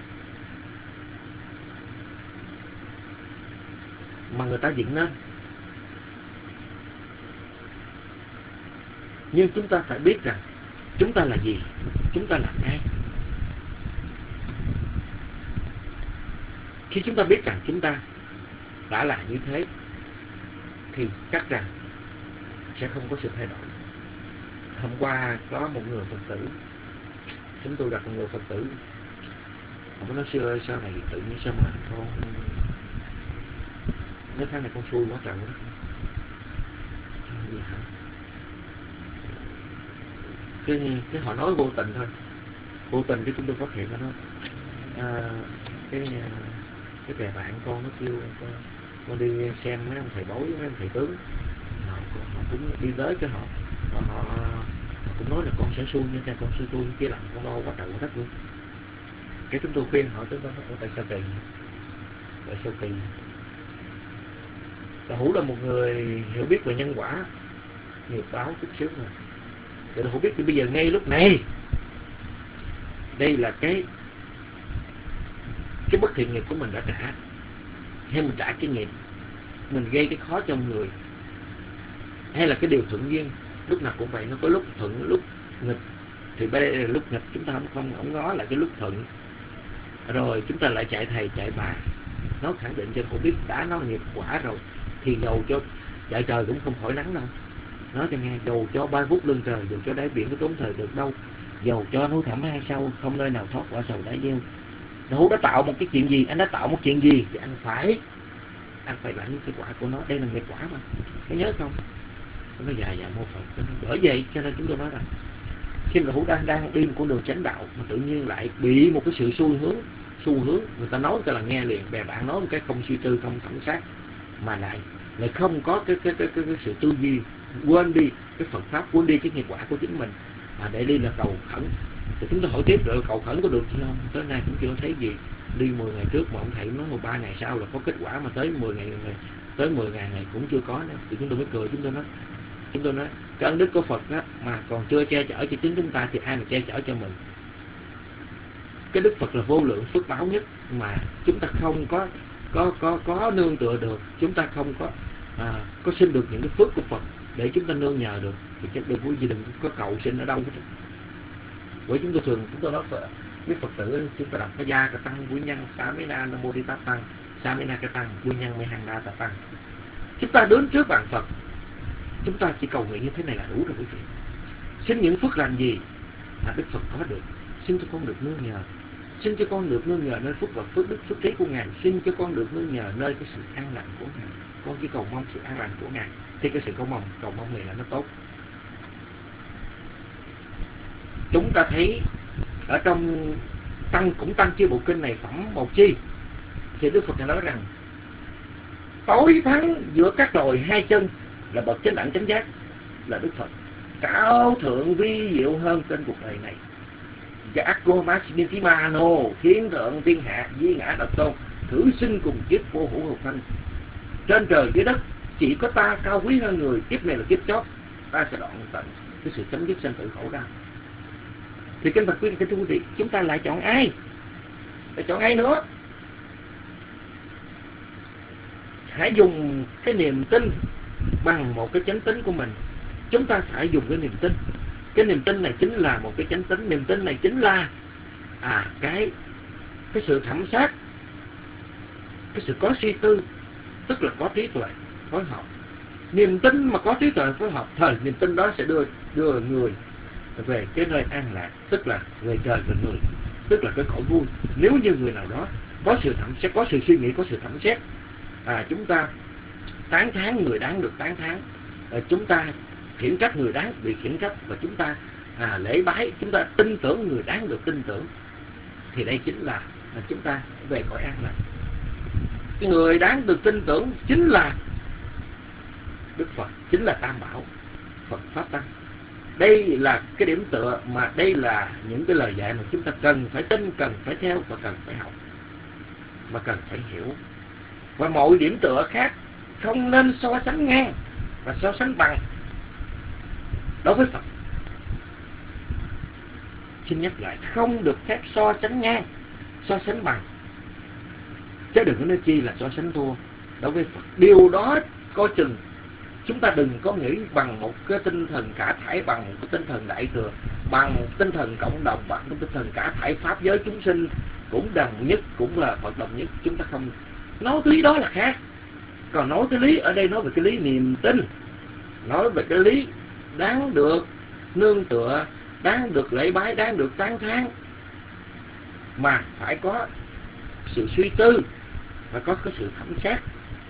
mà người ta dựng nên. Nhưng chúng ta phải biết rằng chúng ta là gì, chúng ta là ai. Khi chúng ta biết rằng chúng ta đã là như thế thì chắc rằng sẽ không có sự thay đổi. Hôm qua có một người Phật tử, chúng tôi gặp một người Phật tử, ông nói: sư ơi, sao này tự nhiên sao mà con mấy tháng này con xui quá trời đó. Gì hả? Cái họ nói vô tình thôi, vô tình cái chúng tôi phát hiện đó. Cái bè bạn con nó kêu con đi xem mấy ông thầy bói, mấy ông thầy tướng, họ cũng đi tới cái họ cũng nói là con sẽ xui nha, con xui tôi kia làm con đau quá trời quá đất luôn. Cái chúng tôi khuyên họ, chúng tôi nói: tại sao kỳ? Tại sao kỳ? Đạo Hữu là một người hiểu biết về nhân quả, nghiệp báo chút xíu rồi. Đạo Hữu biết thì bây giờ ngay lúc này, đây là cái bất thiện nghiệp của mình đã trả, hay mình trả cái nghiệp mình gây cái khó cho người, hay là cái điều thuận duyên lúc nào cũng vậy, nó có lúc thuận lúc nghịch. Thì bây giờ lúc nghịch chúng ta không ngó lại cái lúc thuận, rồi chúng ta lại chạy thầy chạy bà. Nó khẳng định cho Hữu biết đã nó nghiệp quả rồi thì dầu cho chạy trời cũng không khỏi nắng đâu. Nói cho nghe, dầu cho 3 phút lưng trời, dầu cho đáy biển có tốn thời được đâu, dầu cho núi thẳm hay sâu, không nơi nào thoát quả sầu đá gieo. Hữu đã tạo một cái chuyện gì, anh đã tạo một chuyện gì thì anh phải lãnh cái quả của nó. Đây là nghiệp quả mà, có nhớ không? Nó dài mô Phật. Bởi vậy cho nên chúng tôi nói rằng khi mà Hữu đang đi một con đường chánh đạo mà tự nhiên lại bị một cái sự xu hướng người ta nói cái là nghe liền, bè bạn nói một cái không suy tư, không thẩm sát, mà lại không có cái sự tư duy, quên đi cái Phật pháp, quên đi cái nghiệp quả của chính mình, mà để đi là cầu khẩn. Thì chúng tôi hỏi tiếp, rồi cầu khẩn có được gì không? Tới nay cũng chưa thấy gì. Đi 10 ngày trước mà ông thầy nói 13 ngày sau là có kết quả, mà tới 10 ngày này cũng chưa có nữa. Thì chúng tôi mới cười, chúng tôi nói cái ân đức của Phật á, mà còn chưa che chở cho chính chúng ta thì ai mà che chở cho mình. Cái đức Phật là vô lượng phước báo nhất mà chúng ta không có nương tựa được, chúng ta không có xin được những cái phước của Phật để chúng ta nương nhờ được, thì chắc đừng có cầu xin ở đâu hết. Bởi chúng tôi nói với Phật tử, chúng ta đọc cái gia cái tăng quý nhân xá mấy na nam mô đi tát tăng, xá mấy na cái tăng quý nhân mấy hàng đa tát tăng. Chúng ta đến trước bàn Phật, chúng ta chỉ cầu nguyện như thế này là đủ rồi quý vị. Xin những phước lành gì mà Đức Phật có được, xin cho con được nương nhờ, xin cho con được nương nhờ nơi phước và phước đức phước trí của Ngài, xin cho con được nương nhờ nơi cái sự an lành của Ngài. Con chỉ cầu mong sự an lành của Ngài, thì cái sự cầu mong này là nó tốt. Chúng ta thấy ở trong tăng chi bộ kinh này phẩm một chi, thì Đức Phật đã nói rằng tối thắng giữa các đồi hai chân là bậc chánh đẳng chánh giác, là Đức Phật cao thượng vi diệu hơn trên cuộc đời này. Giác-cô Mát-si-ni-ti-ma-nô, thiên thượng thiên hạ di ngã độc tôn, thử sinh cùng kiếp vô hữu hữu thanh. Trên trời dưới đất chỉ có ta cao quý hơn người, kiếp này là kiếp chót, ta sẽ đoạn tận cái sự chấm dứt sanh tử khổ đau. Thì kinh Phật khuyên cái thưa quý vị, chúng ta lại chọn ai? Lại chọn ai nữa? Hãy dùng cái niềm tin bằng một cái chánh tính của mình. Chúng ta phải dùng cái niềm tin. Cái niềm tin này chính là một cái chánh tính. Niềm tin này chính là cái sự thẩm sát, cái sự có suy tư, tức là có trí tuệ phối hợp. Niềm tin mà có trí tuệ phối hợp, thời niềm tin đó sẽ đưa người về cái nơi an lạc, tức là về trời về người, tức là cái cõi vui. Nếu như người nào đó có sự sẽ có sự suy nghĩ, có sự thẩm xét, chúng ta tán thán người đáng được tán thán, chúng ta khiển trách người đáng bị khiển trách, và chúng ta lễ bái, chúng ta tin tưởng người đáng được tin tưởng, thì đây chính là chúng ta về cõi an lạc. Cái người đáng được tin tưởng chính là Đức Phật, chính là Tam Bảo, Phật Pháp Tăng. Đây là cái điểm tựa, mà đây là những cái lời dạy mà chúng ta cần phải tin, cần phải theo, và cần phải học, mà cần phải hiểu. Và mọi điểm tựa khác không nên so sánh ngang và so sánh bằng đối với Phật. xin nhắc lại, không được phép so sánh ngang, so sánh bằng, chứ đừng có nói chi là so sánh thua đối với Phật. Điều đó coi chừng chúng ta đừng có nghĩ bằng một cái tinh thần cả thảy, bằng một cái tinh thần đại thừa, bằng một tinh thần cộng đồng, bằng một tinh thần cả thảy pháp giới chúng sinh cũng đồng nhất, cũng là Phật đồng nhất. Chúng ta không nói cái lý đó là khác. Còn nói cái lý ở đây nói về cái lý niềm tin, nói về cái lý đáng được nương tựa, đáng được lễ bái, đáng được tán thán, mà phải có sự suy tư, phải có cái sự thẩm xét.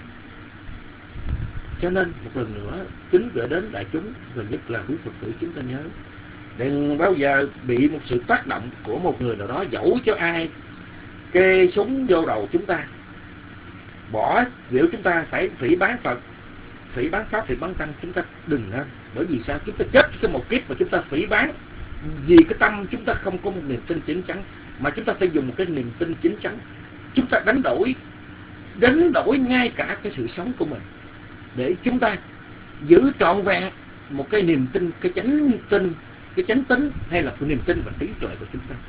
Cho nên một lần nữa kính gửi đến đại chúng, và nhất là quý Phật tử, chúng ta nhớ đừng bao giờ bị một sự tác động của một người nào đó, dẫu cho ai kê súng vô đầu chúng ta, bỏ biểu chúng ta phải phỉ bán Phật, phỉ bán Pháp, phỉ bán Tăng. Chúng ta đừng nên. Bởi vì sao? Chúng ta chết cái một kiếp mà chúng ta phỉ bán, vì cái tâm chúng ta không có một niềm tin chính chắn, mà chúng ta phải dùng một cái niềm tin chính chắn. Chúng ta đánh đổi ngay cả cái sự sống của mình để chúng ta giữ trọn vẹn một cái niềm tin, cái chánh tin, cái chánh tính, hay là cái niềm tin và trí tuệ của chúng ta.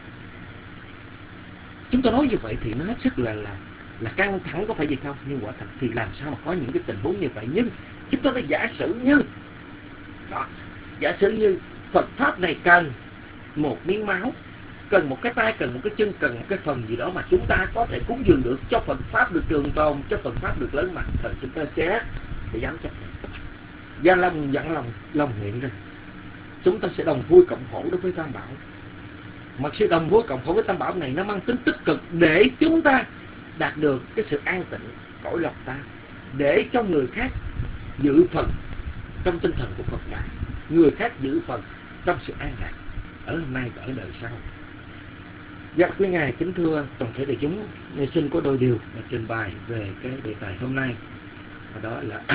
Chúng ta nói như vậy thì nó hết sức là căng thẳng, có phải vậy không? Nhưng quả thật thì làm sao mà có những cái tình huống như vậy. Nhưng chúng ta đã giả sử như đó, giả sử như Phật Pháp này cần một miếng máu, cần một cái tay, cần một cái chân, cần một cái phần gì đó mà chúng ta có thể cúng dường được, cho Phật Pháp được trường tồn, cho Phật Pháp được lớn mạnh, thời chúng ta sẽ dám chấp nhận. Và lòng nguyện rồi chúng ta sẽ đồng vui cộng khổ đối với Tam Bảo. Mà sự đồng vui cộng khổ với Tam Bảo này nó mang tính tích cực để chúng ta đạt được cái sự an tịnh cõi lòng ta, để cho người khác dự phần trong tinh thần của Phật Đạo, người khác dự phần trong sự an lạc ở hôm nay và ở đời sau. Dạ quý ngài kính thưa toàn thể đại chúng, xin có đôi điều mà trình bày về cái đề tài hôm nay, và đó là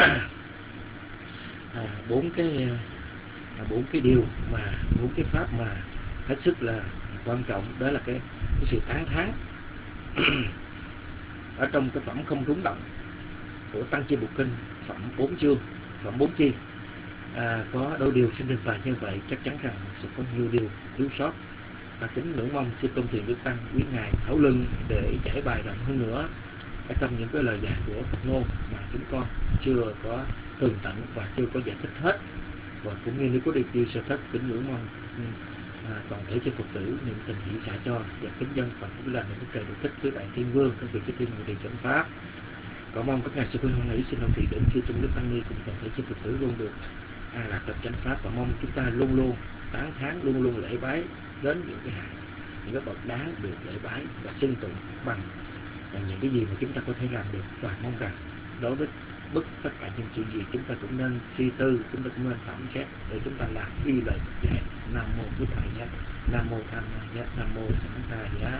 bốn cái điều mà bốn cái pháp mà hết sức là quan trọng. Đó là cái sự tán thán ở trong cái phẩm Không Rúng Động của Tăng Chi Bộ Kinh, phẩm 4 chương, phẩm 4 chi. Có đôi điều xin trình bày như vậy, chắc chắn rằng sẽ có nhiều điều thiếu sót, và kính ngưỡng mong sư Tôn Thiền Đức Tăng quý ngài thảo luận để giải bài rộng hơn nữa ở trong những cái lời dạy của Phật ngôn mà chúng con chưa có tường tận và chưa có giải thích hết. Và cũng như nếu có điều chi sơ thất, kính ngưỡng mong toàn thể chư Phật tử niệm tình hỷ xả cho, và kính dân và cũng là những trời được thích với đại thiên vương các vị chư thiên người trì chánh pháp. Có mong các ngài sư huynh hoan hỷ xin đồng thị đến chư tôn đức tăng ni cùng toàn thể chư Phật tử luôn được an lạc trong chánh pháp, và mong chúng ta luôn luôn tán thán, luôn luôn lễ bái đến những cái hạnh, những cái bậc đáng được lễ bái và xưng tụng bằng những cái gì mà chúng ta có thể làm được. Và mong rằng đối với bất tất cả những chuyện gì chúng ta cũng nên suy tư, chúng ta cũng nên phản xét để chúng ta làm y lời Phật dạy. Nam mô Bụt Thầy Giá, Nam mô Tham Giá, Nam mô Sẵn Thà Giá.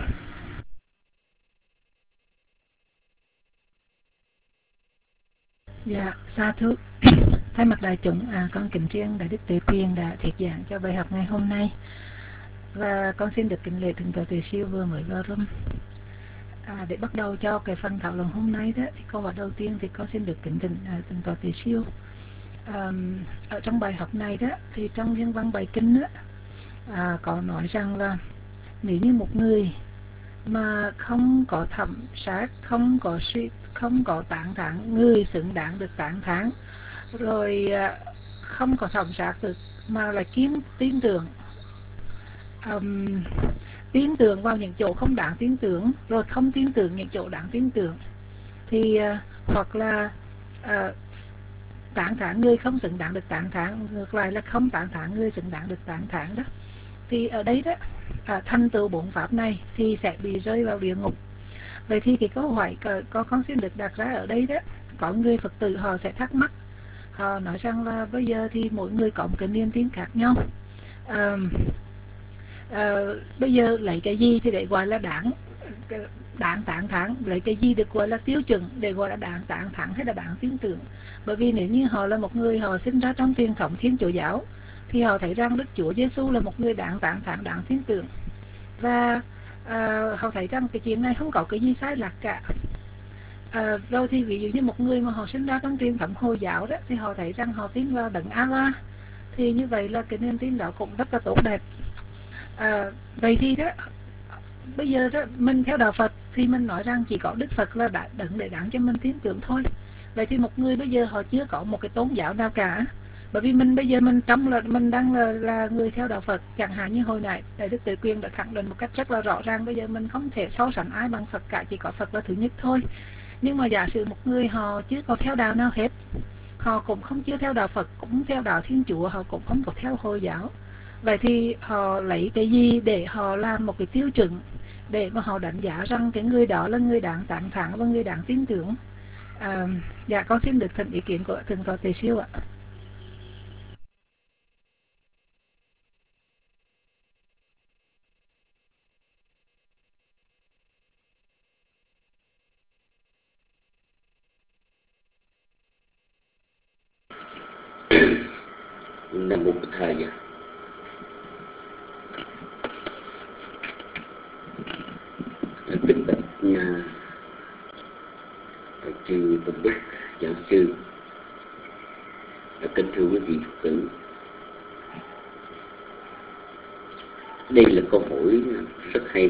Dạ, sa thú. Thay mặt đại chúng, con kính riêng Đại Đức Tuệ Quyền đã thuyết giảng cho bài học ngày hôm nay, và con xin được kính lễ Thượng tọa Tuệ Siêu vừa mới vào room. Để bắt đầu cho cái phần thảo luận hôm nay đó, thì câu hỏi đầu tiên thì con xin được kính thỉnh Thượng tọa Tuệ Siêu. Ở trong bài học này đó, thì trong Nhân văn bài kinh đó, có nói rằng là nếu như một người mà không có thẩm sát, không có tán thán người xứng đáng được tán thán, rồi không có thẩm sát được mà lại tin tưởng vào những chỗ không đáng tin tưởng, rồi không tin tưởng những chỗ đáng tin tưởng, thì hoặc là tán thán người không xứng đáng được tán thán, ngược lại là không tán thán người xứng đáng được tán thán đó, thì ở đây đó thành tựu bốn pháp này thì sẽ bị rơi vào địa ngục. Vậy thì cái câu hỏi con xin được đặt ra ở đây đó, có người Phật tử họ sẽ thắc mắc, họ nói rằng là bây giờ thì mỗi người có một cái niềm tin khác nhau, bây giờ lấy cái gì thì để gọi là đáng tán thán, lấy cái gì được gọi là tiêu chuẩn để gọi là đáng tán thán hay là đáng tin tưởng. Bởi vì nếu như họ là một người họ sinh ra trong truyền thống Thiên Chúa giáo, thì họ thấy rằng Đức Chúa Giêsu là một người đáng tán thán, đáng tin tưởng, và họ thấy rằng cái chuyện này không có cái gì sai lạc cả. Rồi thì ví dụ như một người mà họ sinh ra trong truyền thống Hồi giáo đó, thì họ thấy rằng họ tin vào Đấng Allah, thì như vậy là cái niềm tin đó cũng rất là tốt đẹp. Vậy thì đó, bây giờ đó mình theo đạo Phật thì mình nói rằng chỉ có Đức Phật là đã đấng để đáng cho mình tin tưởng thôi. Vậy thì một người bây giờ họ chưa có một cái tôn giáo nào cả, bởi vì mình bây giờ mình đang là người theo đạo Phật, chẳng hạn như hồi nãy Đại Đức Tuệ Quyền đã khẳng định một cách rất là rõ ràng, bây giờ mình không thể so sánh ai bằng Phật cả, chỉ có Phật là thứ nhất thôi. Nhưng mà giả sử một người họ chưa có theo đạo nào hết, họ cũng không chưa theo đạo Phật, cũng theo đạo Thiên Chúa, họ cũng không có theo Hồi giáo, vậy thì họ lấy cái gì để họ làm một cái tiêu chuẩn để mà họ đánh giá rằng cái người đó là người đáng tán thán và người đáng tin tưởng? Dạ con xin được thỉnh ý kiến của Thượng tọa Tề Siêu ạ. Nam Mô Bổn Thầy. Kính bạch chư tôn đức giảng sư, kính thưa quý vị Phật tử. Đây là câu hỏi rất hay,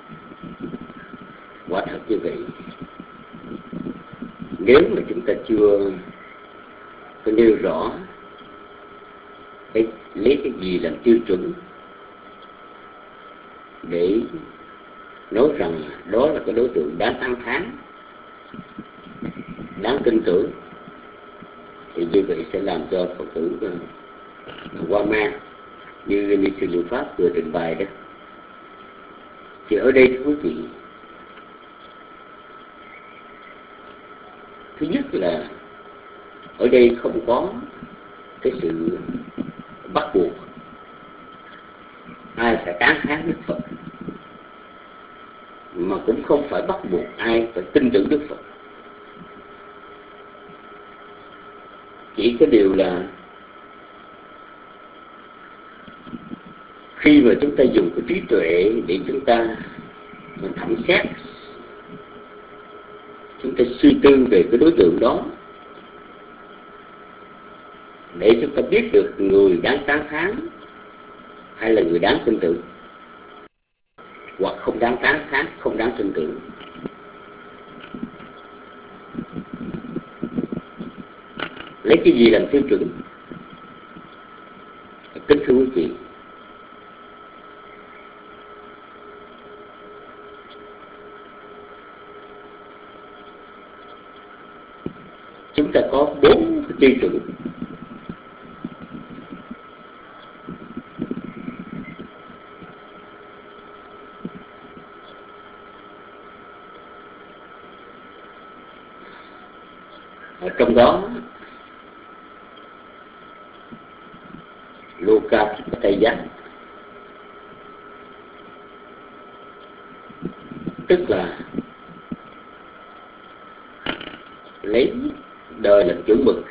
quả thật như vậy. Nếu mà chúng ta chưa có nêu rõ lấy cái gì làm tiêu chuẩn để nói rằng đó là cái đối tượng đáng tán thán, đáng tin tưởng, thì như vậy sẽ làm cho Phật tử hoang mang, như ni sư Liệu Pháp vừa trình bày đó. Thì ở đây thưa quý vị, thứ nhất là ở đây không có cái sự bắt buộc ai phải tán thán Đức Phật, mà cũng không phải bắt buộc ai phải tin tưởng Đức Phật. Chỉ có điều là khi mà chúng ta dùng cái trí tuệ để chúng ta thẩm xét, chúng ta suy tư về cái đối tượng đó, để chúng ta biết được người đáng tán thán hay là người đáng tin tưởng, hoặc không đáng tán thán, không đáng tin tưởng. Lấy cái gì làm tiêu chuẩn? Kính thưa quý vị, chúng ta có 4 cái tiêu chuẩn. Ở trong đó Luca Tây Giác, tức là lấy đời làm chuẩn mực.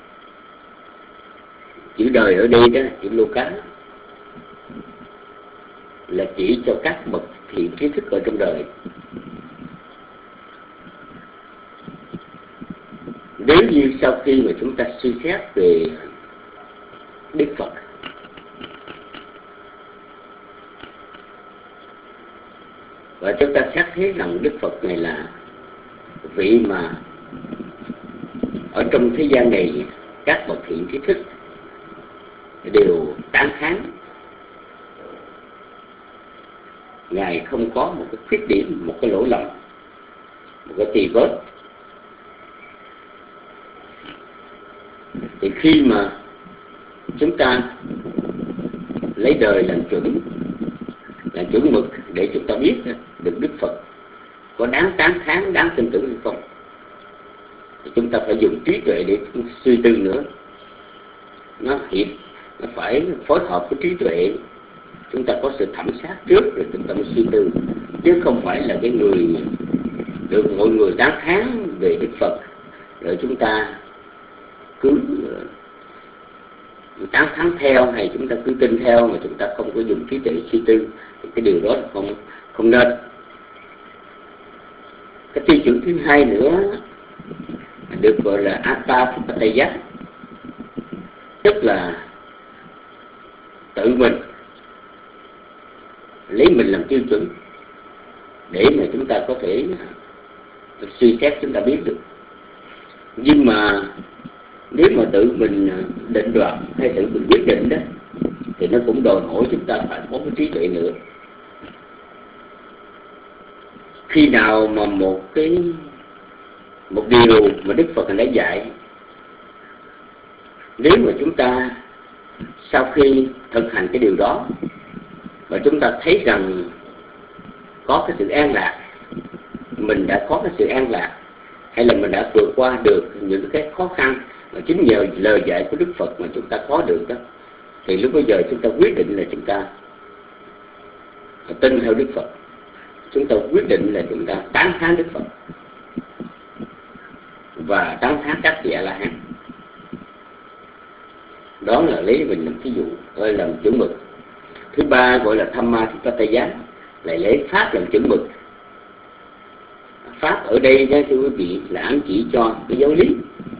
Chữ đời ở đây đó, chữ Luca là chỉ cho các bậc thiện trí thức ở trong đời. Nếu như sau khi mà chúng ta suy xét về Đức Phật, và chúng ta xét thấy rằng Đức Phật này là vị mà ở trong thế gian này các bậc thiện trí thức đều tán thán, Ngài không có một cái khuyết điểm, một cái lỗi lầm, một cái tì vết. Thì khi mà chúng ta lấy đời làm chuẩn mực để chúng ta biết được Đức Phật có đáng tán thán, đáng tin tưởng hay không, thì chúng ta phải dùng trí tuệ để suy tư nữa. Nó phải phối hợp với trí tuệ. Chúng ta có sự thẩm sát trước rồi chúng ta mới suy tư, chứ không phải là cái người được mọi người tán thán về Đức Phật rồi chúng ta cứ tán thán theo, hay chúng ta cứ tin theo mà chúng ta không có dùng trí tuệ suy tư, thì cái điều đó là không nên. Cái tiêu chuẩn thứ hai nữa được gọi là Atapataya, tức là tự mình lấy mình làm tiêu chuẩn để mà chúng ta có thể suy xét, chúng ta biết được. Nhưng mà nếu mà tự mình định đoạt hay tự mình quyết định đó, thì nó cũng đòi hỏi chúng ta phải có cái trí tuệ nữa. Khi nào mà một điều mà Đức Phật đã dạy, nếu mà chúng ta sau khi thực hành cái điều đó và chúng ta thấy rằng có cái sự an lạc, mình đã có cái sự an lạc, hay là mình đã vượt qua được những cái khó khăn mà chính nhờ lời dạy của Đức Phật mà chúng ta có được đó, thì lúc bây giờ chúng ta quyết định là chúng ta tin theo Đức Phật, chúng ta quyết định là chúng ta tán thán Đức Phật và tán thán các vị A-la-hán. Đó là lấy mình làm thí dụ, làm chuẩn mực. Thứ ba gọi là Thamma Thipataya, lại lấy pháp làm chuẩn mực. Pháp ở đây đó, thưa quý vị, là ám chỉ cho cái giáo lý.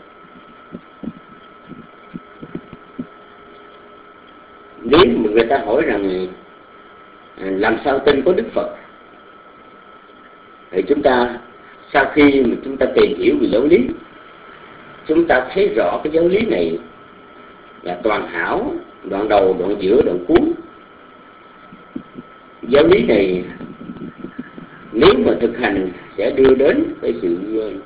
Nếu mà người ta hỏi rằng làm sao tin có Đức Phật, thì chúng ta sau khi mà chúng ta tìm hiểu về giáo lý, chúng ta thấy rõ cái giáo lý này là toàn hảo, đoạn đầu, đoạn giữa, đoạn cuối. Giáo lý này nếu mà thực hành sẽ đưa đến cái sự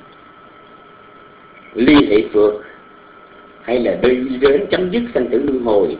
ly hệ phượt, hay là đi đến chấm dứt sanh tử luân hồi,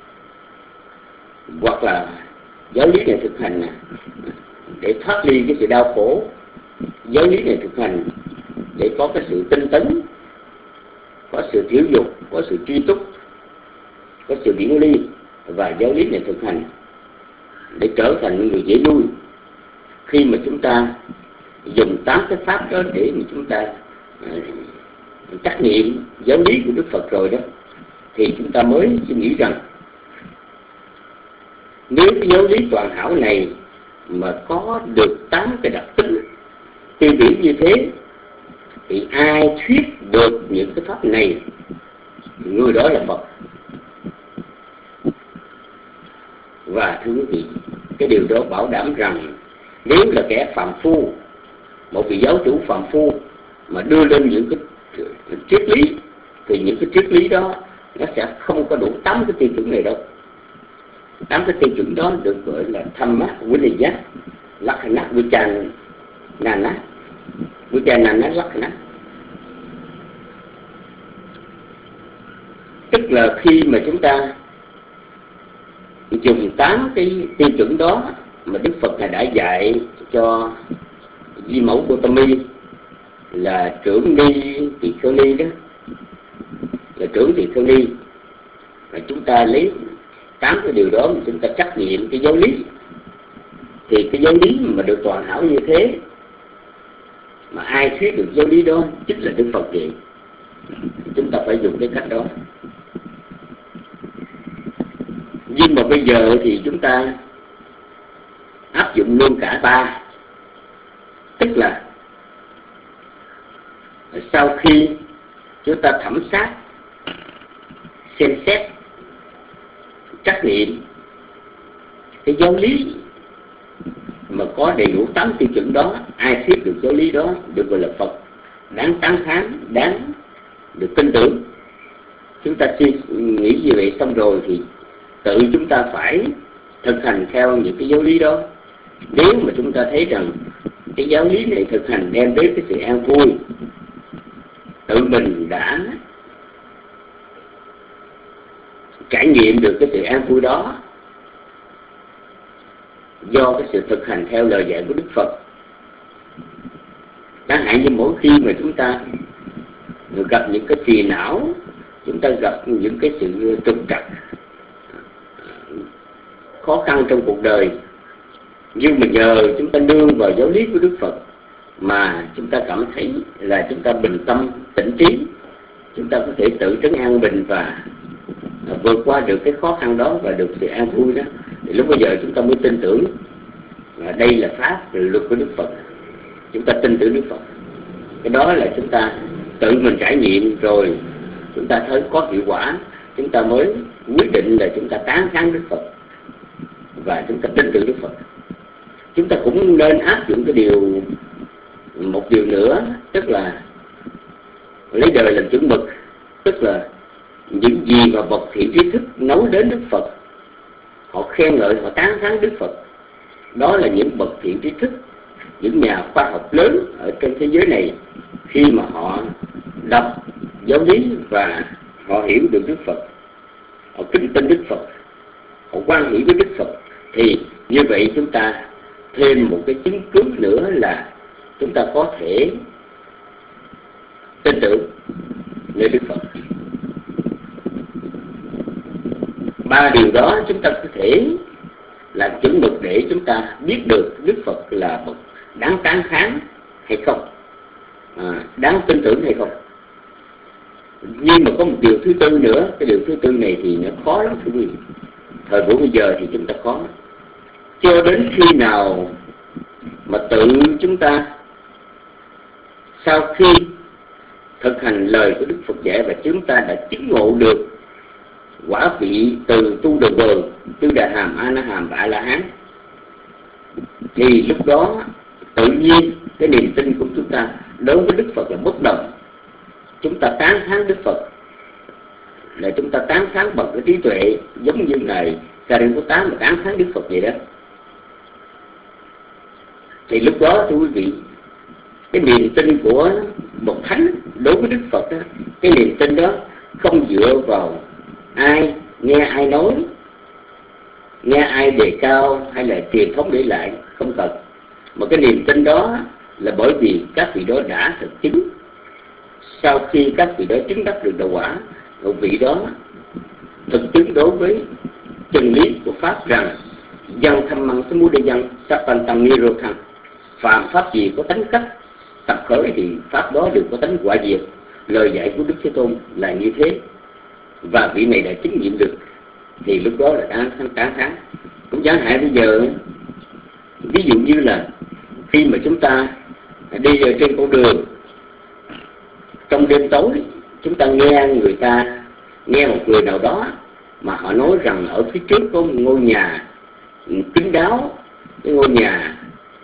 hoặc là giáo lý này thực hành để thoát ly cái sự đau khổ, giáo lý này thực hành để có cái sự tinh tấn, có sự thiếu dục, có sự truy túc, có sự điển ly, và giáo lý này thực hành để trở thành người dễ nuôi. Khi mà chúng ta dùng 8 cái pháp đó để mà chúng ta trắc nghiệm giáo lý của Đức Phật rồi đó, thì chúng ta mới suy nghĩ rằng nếu cái giáo lý toàn hảo này mà có được 8 cái đặc tính tiêu biểu như thế, thì ai thuyết được những cái pháp này, người đó là Phật. Và thưa quý vị, cái điều đó bảo đảm rằng nếu là kẻ phàm phu, một vị giáo chủ phàm phu mà đưa lên những cái triết lý, thì những cái triết lý đó nó sẽ không có đủ 8 cái tiêu chuẩn này đâu. 8 cái tiêu chuẩn đó được gọi là Thamma Vinaya Lakkhana Vichanana Lakkhana. Tức là khi mà chúng ta dùng 8 cái tiêu chuẩn đó mà Đức Phật Ngài đã dạy cho Di Mẫu Gotami là trưởng ni Tỳ Kheo Ni đó, là trưởng Tỳ Kheo Ni, và chúng ta lấy 8 cái điều đó mà chúng ta trắc nghiệm cái giáo lý, thì cái giáo lý mà được toàn hảo như thế, mà ai thuyết được giáo lý đó chính là Đức Phật vậy. Chúng ta phải dùng cái cách đó. Nhưng mà bây giờ thì chúng ta áp dụng luôn cả 3. Tức là sau khi chúng ta thẩm sát, xem xét, trắc nghiệm cái giáo lý mà có đầy đủ 8 tiêu chuẩn đó, ai thuyết được giáo lý đó được gọi là Phật, đáng tán thán, đáng được tin tưởng. Chúng ta suy nghĩ như vậy xong rồi thì tự chúng ta phải thực hành theo những cái giáo lý đó. Nếu mà chúng ta thấy rằng cái giáo lý này thực hành đem đến cái sự an vui, tự mình đã trải nghiệm được cái sự an vui đó do cái sự thực hành theo lời dạy của Đức Phật. Chẳng hạn như mỗi khi mà chúng ta gặp những cái phiền não, chúng ta gặp những cái sự trục trặc, khó khăn trong cuộc đời, nhưng mà nhờ chúng ta nương vào giáo lý của Đức Phật mà chúng ta cảm thấy là chúng ta bình tâm, tỉnh trí, chúng ta có thể tự trấn an mình và vượt qua được cái khó khăn đó và được sự an vui đó. Thì lúc bây giờ chúng ta mới tin tưởng là đây là pháp, là luật của Đức Phật. Chúng ta tin tưởng Đức Phật. Cái đó là chúng ta tự mình trải nghiệm rồi, chúng ta thấy có hiệu quả, chúng ta mới quyết định là chúng ta tán thán Đức Phật và chúng ta tin tưởng Đức Phật. chúng ta cũng nên áp dụng một điều nữa, tức là lấy đời làm chuẩn mực, tức là những gì mà bậc thiện trí thức nói đến Đức Phật, họ khen ngợi, họ tán thán Đức Phật, đó là những bậc thiện trí thức, những nhà khoa học lớn ở trên thế giới này. Khi mà họ đọc giáo lý và họ hiểu được Đức Phật, họ kính tin Đức Phật, họ quan hỷ với Đức Phật, thì như vậy chúng ta thêm một cái chứng cứ nữa là chúng ta có thể tin tưởng nơi Đức Phật. Ba điều đó chúng ta có thể làm chuẩn mực để chúng ta biết được Đức Phật là bậc đáng tán thán hay không, đáng tin tưởng hay không. Nhưng mà có một điều thứ tư nữa, cái điều thứ tư này thì nó khó lắm thưa quý vị. Thời buổi bây giờ thì chúng ta khó, cho đến khi nào mà tự chúng ta sau khi thực hành lời của Đức Phật dạy và chúng ta đã chứng ngộ được quả vị từ tu đầu bờ, Tư Đà Hàm, A Na Hàm và A La Hán, thì lúc đó tự nhiên cái niềm tin của chúng ta đối với Đức Phật là bất đồng. Chúng ta tán thán Đức Phật là chúng ta tán thán bằng cái trí tuệ, giống như Ngài Sariputta mà tán thán Đức Phật vậy đó. Thì lúc đó thưa quý vị, cái niềm tin của một thánh đối với Đức Phật đó, cái niềm tin đó không dựa vào ai nghe ai nói, nghe ai đề cao hay là truyền thống để lại, không cần. Mà cái niềm tin đó là bởi vì các vị đó đã thực chứng. Sau khi các vị đó chứng đắc được đạo quả, một vị đó thực chứng đối với chân lý của Pháp rằng dân tham măng sám mô đề dân sappan tăng ni rô thăng, phàm pháp gì có tánh cách tập khởi thì pháp đó đều có tánh quả diệt. Lời dạy của Đức Thế Tôn là như thế, và vị này đã chứng nghiệm được, thì lúc đó là tán thán. Cũng chẳng hạn bây giờ, ví dụ như là khi mà chúng ta đi ở trên con đường trong đêm tối, chúng ta nghe một người nào đó mà họ nói rằng ở phía trước có một ngôi nhà kín đáo, cái ngôi nhà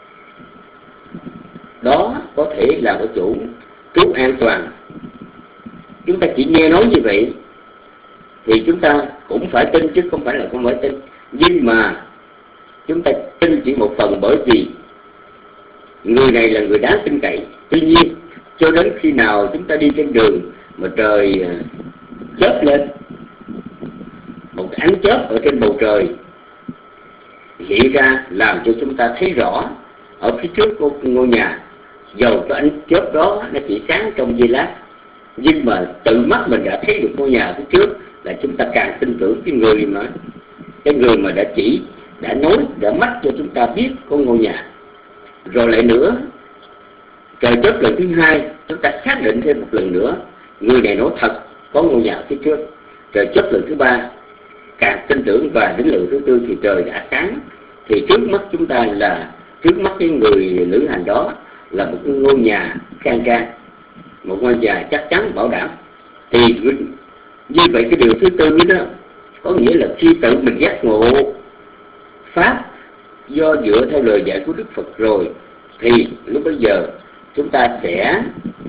đó có thể là cái chỗ trú an toàn. Chúng ta chỉ nghe nói như vậy thì chúng ta cũng phải tin, chứ không phải là không phải tin. Nhưng mà chúng ta tin chỉ một phần, bởi vì người này là người đáng tin cậy. Tuy nhiên cho đến khi nào chúng ta đi trên đường mà trời chớp lên, một ánh chớp ở trên bầu trời hiện ra làm cho chúng ta thấy rõ ở phía trước của ngôi nhà, dầu cái ánh chớp đó nó chỉ sáng trong giây lát, nhưng mà tự mắt mình đã thấy được ngôi nhà phía trước, là chúng ta càng tin tưởng cái người mà đã nói, đã mắt cho chúng ta biết có ngôi nhà. Rồi lại nữa, trời chớp lần thứ hai, chúng ta xác định thêm một lần nữa, người này nói thật có ngôi nhà phía trước. Trời chớp lần thứ ba, càng tin tưởng, và đến lần thứ tư thì trời đã sáng, thì trước mắt chúng ta là, trước mắt cái người lữ hành đó là một ngôi nhà khang trang, một ngôi nhà chắc chắn bảo đảm. Thì như vậy cái điều thứ tư đó có nghĩa là khi tự mình giác ngộ Pháp do dựa theo lời dạy của Đức Phật rồi, thì lúc bấy giờ chúng ta sẽ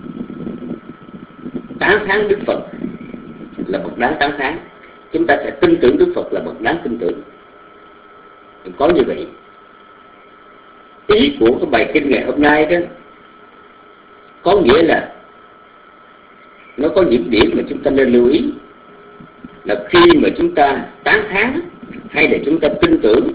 tán thán Đức Phật là bậc đáng tán thán. Chúng ta sẽ tin tưởng Đức Phật là bậc đáng tin tưởng. Có như vậy. Ý của cái bài kinh ngày hôm nay đó có nghĩa là nó có những điểm mà chúng ta nên lưu ý, là khi mà chúng ta tán thán hay là chúng ta tin tưởng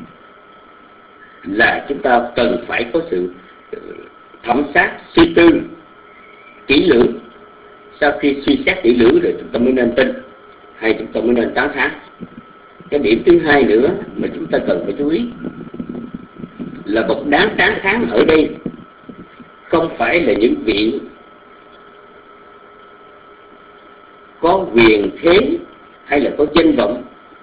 là chúng ta cần phải có sự thẩm sát, suy tư kỹ lưỡng. Sau khi suy xét kỹ lưỡng rồi chúng ta mới nên tin, hay chúng ta mới nên tán thán. Cái điểm thứ hai nữa mà chúng ta cần phải chú ý là bậc đáng tán thán ở đây không phải là những vị có quyền thế hay là có danh vọng,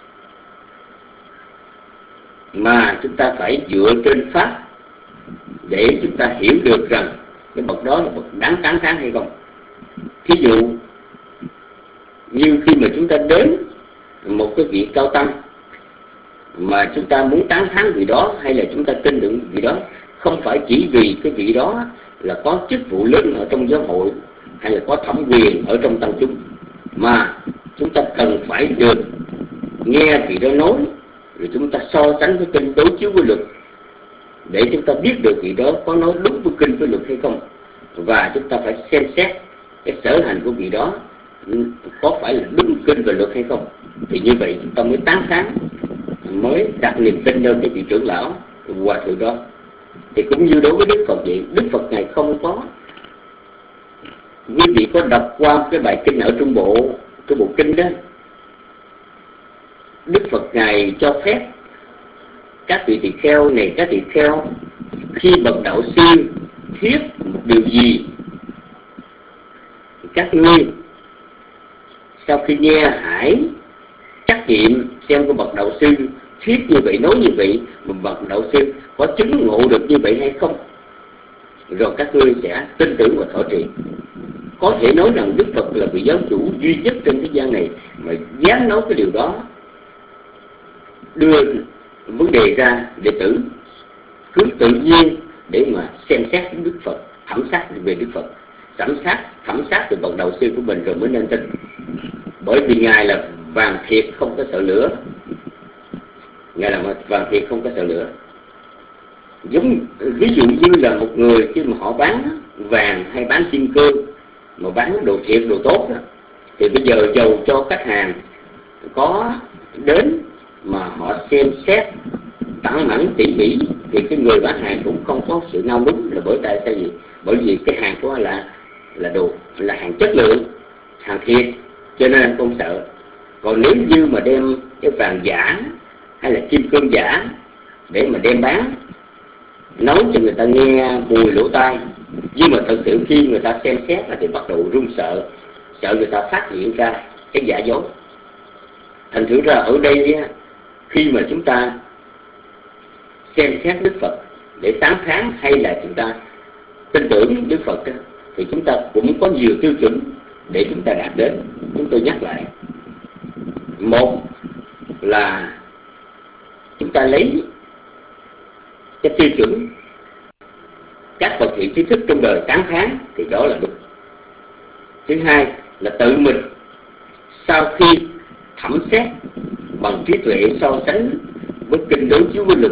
mà chúng ta phải dựa trên Pháp để chúng ta hiểu được rằng cái bậc đó là bậc đáng tán thán hay không. Thí dụ như khi mà chúng ta đến một cái vị cao tăng mà chúng ta muốn tán thán vị đó hay là chúng ta tin tưởng vị đó, không phải chỉ vì cái vị đó là có chức vụ lớn ở trong giáo hội hay là có thẩm quyền ở trong tăng chúng, mà chúng ta cần phải được nghe vị đó nói, rồi chúng ta so sánh với kinh, đối chiếu với luật, để chúng ta biết được vị đó có nói đúng với kinh với luật hay không, và chúng ta phải xem xét cái sở hành của vị đó có phải là đúng kinh và luật hay không. Thì như vậy chúng ta mới tán thán, mới đặt niềm tin lên cái vị trưởng lão hòa thượng đó. Thì cũng như đối với Đức Phật vậy, Đức Phật Ngài không có, quý vị có đọc qua cái bài kinh ở Trung Bộ, cái bộ kinh đó, Đức Phật Ngài cho phép các vị tỳ kheo này, các tỳ kheo khi bậc đạo sư thuyết một điều gì, các ngươi sau khi nghe hãy trắc nghiệm xem cái bậc đạo sư thuyết như vậy, nói như vậy, mà bậc đạo sư có chứng ngộ được như vậy hay không, rồi các ngươi sẽ tin tưởng và thọ trì. Có thể nói rằng Đức Phật là vị giáo chủ duy nhất trên thế gian này mà dám nói cái điều đó, đưa vấn đề ra đệ tử cứ tự nhiên để mà xem xét Đức Phật, thẩm sát về Đức Phật, thẩm sát về bậc đạo sư của mình rồi mới nên tin. Bởi vì Ngài là vàng thiệt không có sợ lửa, Ngài là vàng thiệt không có sợ lửa. Giống ví dụ như là một người khi mà họ bán vàng hay bán kim cương, mà bán đồ thiệt, đồ tốt đó, thì bây giờ dầu cho khách hàng có đến mà họ xem xét tỉ mẩn tỉ mỉ, thì cái người bán hàng cũng không có sự nao núng. Là bởi tại sao gì? Bởi vì cái hàng của là đồ, là hàng chất lượng, hàng thiệt, cho nên anh không sợ. Còn nếu như mà đem cái vàng giả hay là kim cương giả để mà đem bán, nói cho người ta nghe mùi lỗ tai, nhưng mà thật sự khi người ta xem xét thì bắt đầu run sợ, sợ người ta phát hiện ra cái giả dối. Thành thử ra ở đây khi mà chúng ta xem xét Đức Phật để tán thán hay là chúng ta tin tưởng Đức Phật, thì chúng ta cũng có nhiều tiêu chuẩn để chúng ta đạt đến. Chúng tôi nhắc lại, một là chúng ta lấy cái tiêu chuẩn các bậc thiện trí thức trong đời tán thán thì đó là đúng. Thứ hai là tự mình sau khi thẩm xét bằng trí tuệ, so sánh với kinh, đối chiếu với luật,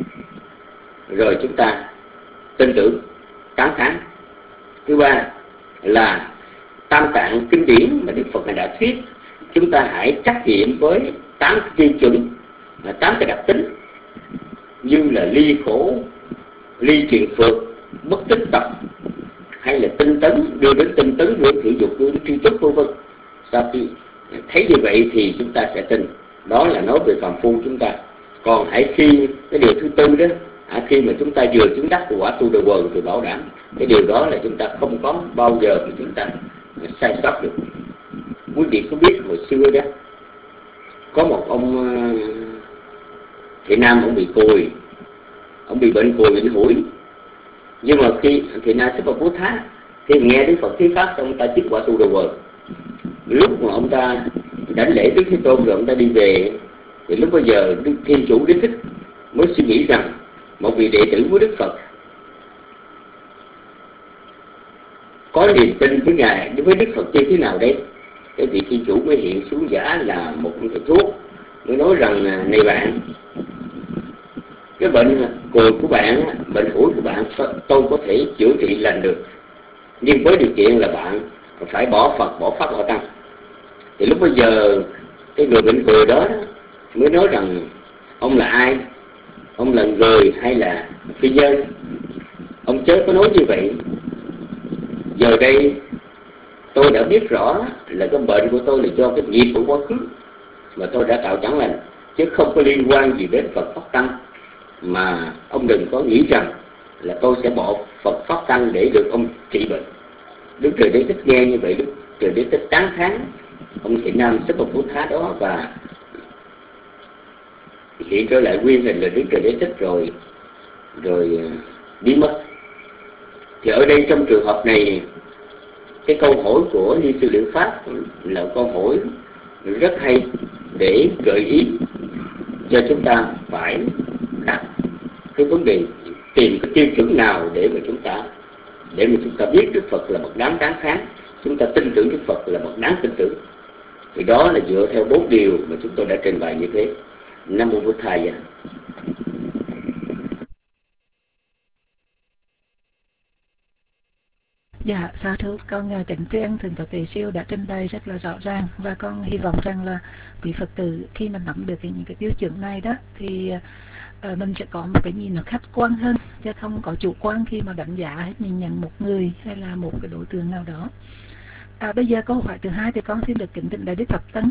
rồi chúng ta tin tưởng, tán thán. Thứ ba là tam tạng kinh điển mà Đức Phật này đã thuyết, chúng ta hãy trắc nghiệm với 8 tiêu chuẩn, 8 cái đặc tính như là ly khổ, ly truyền phượt, bất tích tập, hay là tinh tấn, đưa đến tinh tấn, đưa đến thị dục, đưa đến tri túc, vân vân. Sau khi thấy như vậy thì chúng ta sẽ tin. Đó là nói về phàm phu chúng ta. Còn hãy khi cái điều thứ tư đó, khi mà chúng ta vừa chứng đắc quả tu đà quần thì bảo đảm cái điều đó là chúng ta không có bao giờ mà chúng ta sai sót được. Quý vị có biết hồi xưa đó có một ông Thị Nam, ông bị cùi, ông bị bệnh cùi, bệnh hủi. Nhưng mà khi Thị Nam sẽ vào Phú Thá, khi nghe Đức Phật thuyết pháp, ông ta chứng quả tu đà quần. Lúc mà ông ta đảnh lễ Đức Thế Tôn rồi ông ta đi về, thì lúc bây giờ Đức Thiên Chủ Đế Thích mới suy nghĩ rằng một vị đệ tử của Đức Phật có niềm tin với Ngài, với Đức Phật như thế nào đây? Cái vị Thiên Chủ mới hiện xuống giả là một thầy thuốc, mới nói rằng này bạn, cái bệnh cùi của bạn, bệnh phổi của bạn tôi có thể chữa trị lành được, nhưng với điều kiện là bạn phải bỏ Phật, bỏ Pháp, bỏ Tăng. Thì lúc bây giờ cái người bệnh cùi đó mới nói rằng ông là ai? Ông là người hay là phi nhân? Ông chớ có nói như vậy. Giờ đây tôi đã biết rõ là cái bệnh của tôi là do cái nghiệp của quá khứ mà tôi đã tạo chẳng lành, chứ không có liên quan gì đến Phật Pháp Tăng. Mà ông đừng có nghĩ rằng là tôi sẽ bỏ Phật Pháp Tăng để được ông trị bệnh. Đức Trời Đế Thích nghe như vậy, Đức Trời Đế Thích tán thán ông Thị Nam Sếp Phật Phú Thá đó, và hiện trở lại nguyên hình là Đức Trời Đế Thích rồi biến mất. Thì ở đây trong trường hợp này, cái câu hỏi của Ni Sư Liệu Pháp là câu hỏi rất hay để gợi ý cho chúng ta phải đặt cái vấn đề, tìm cái tiêu chuẩn nào để mà chúng ta biết Đức Phật là bậc đáng tán thán, chúng ta tin tưởng Đức Phật là bậc đáng tin tưởng. Thì đó là dựa theo 4 điều mà chúng tôi đã trình bày như thế. Nam mô Bổn Thầy. Dạ, sa thú, con kính tri ân Thượng tọa Tỳ Siêu đã trình bày rất là rõ ràng, và con hy vọng rằng là quý Phật tử khi mà nắm được những cái tiêu chuẩn này đó thì mình sẽ có một cái nhìn nó khách quan hơn, chứ không có chủ quan khi mà đánh giá hay nhìn nhận một người hay là một cái đối tượng nào đó. Bây giờ câu hỏi thứ hai thì con xin được kính thỉnh Đại Đức Pháp Tấn.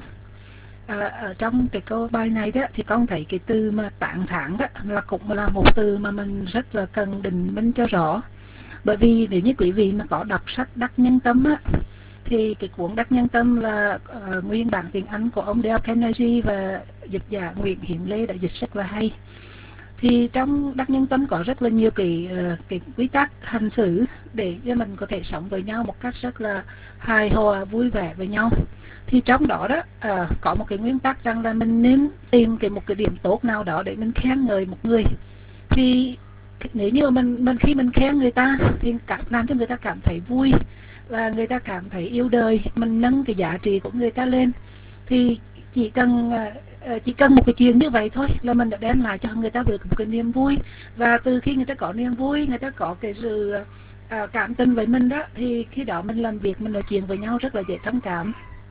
Ở trong cái câu bài này đó thì con thấy cái từ mà tán thán đó là cũng là một từ mà mình rất là cần định minh cho rõ. Bởi vì nếu như quý vị mà có đọc sách Đắc Nhân Tâm á, thì cái cuốn Đắc Nhân Tâm là nguyên bản tiếng Anh của ông Dale Carnegie và dịch giả Nguyễn Hiển Lê đã dịch rất là hay. Thì trong Đắc Nhân Tâm có rất là nhiều cái quy tắc hành xử để cho mình có thể sống với nhau một cách rất là hài hòa, vui vẻ với nhau. Thì trong đó đó có một cái nguyên tắc rằng là mình nên tìm một cái điểm tốt nào đó để mình khen ngợi một người. Thì nếu như mình khi mình khen người ta thì làm cho người ta cảm thấy vui và người ta cảm thấy yêu đời, mình nâng cái giá trị của người ta lên. Thì chỉ cần một cái chuyện như vậy thôi là mình đã đem lại cho người ta được một cái niềm vui. Và từ khi người ta có niềm vui, người ta có cái sự cảm tình với mình đó, thì khi đó mình làm việc, mình nói chuyện với nhau rất là dễ thông cảm.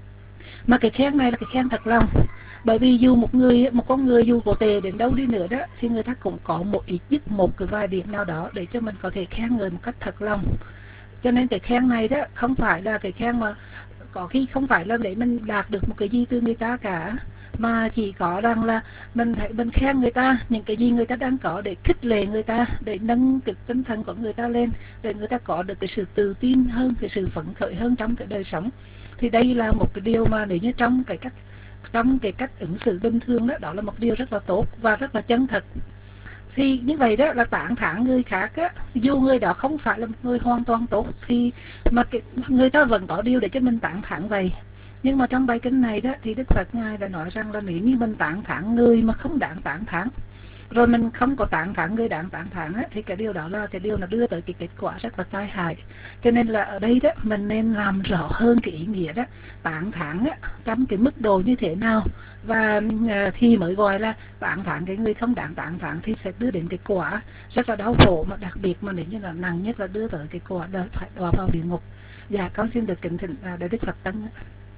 Mà cái khen này là cái khen thật lòng. Bởi vì dù một con người dù có tệ đến đâu đi nữa đó, thì người ta cũng có một ít nhất một cái vài điểm nào đó để cho mình có thể khen người một cách thật lòng. Cho nên cái khen này đó không phải là cái khen mà có khi không phải là để mình đạt được một cái gì từ người ta cả, mà chỉ có rằng là mình khen người ta những cái gì người ta đang có để khích lệ người ta, để nâng cái tinh thần của người ta lên, để người ta có được cái sự tự tin hơn, cái sự phấn khởi hơn trong cái đời sống. Thì đây là một cái điều mà nếu như trong cái cách ứng xử bình thường đó là một điều rất là tốt và rất là chân thật. Thì như vậy đó là tán thán người khác á, dù người đó không phải là một người hoàn toàn tốt thì mà người ta vẫn có điều để cho mình tán thán vậy. Nhưng mà trong bài kinh này đó thì Đức Phật Ngài đã nói rằng là nếu như mình tán thán người mà không đáng tán thán, rồi mình không có tán thán người đáng tán thán á, thì cái điều đó là cái điều nó đưa tới cái kết quả rất là tai hại. Cho nên là ở đây đó mình nên làm rõ hơn cái ý nghĩa đó, tán thán á trong cái mức độ như thế nào, và thì mới gọi là tán thán cái người không đáng tán thán thì sẽ đưa đến cái quả rất là đau khổ, mà đặc biệt mà nếu như là nặng nhất là đưa tới cái quả là phải đọa vào địa ngục. Dạ, con xin được kính thỉnh Đại Đức Phật Tấn.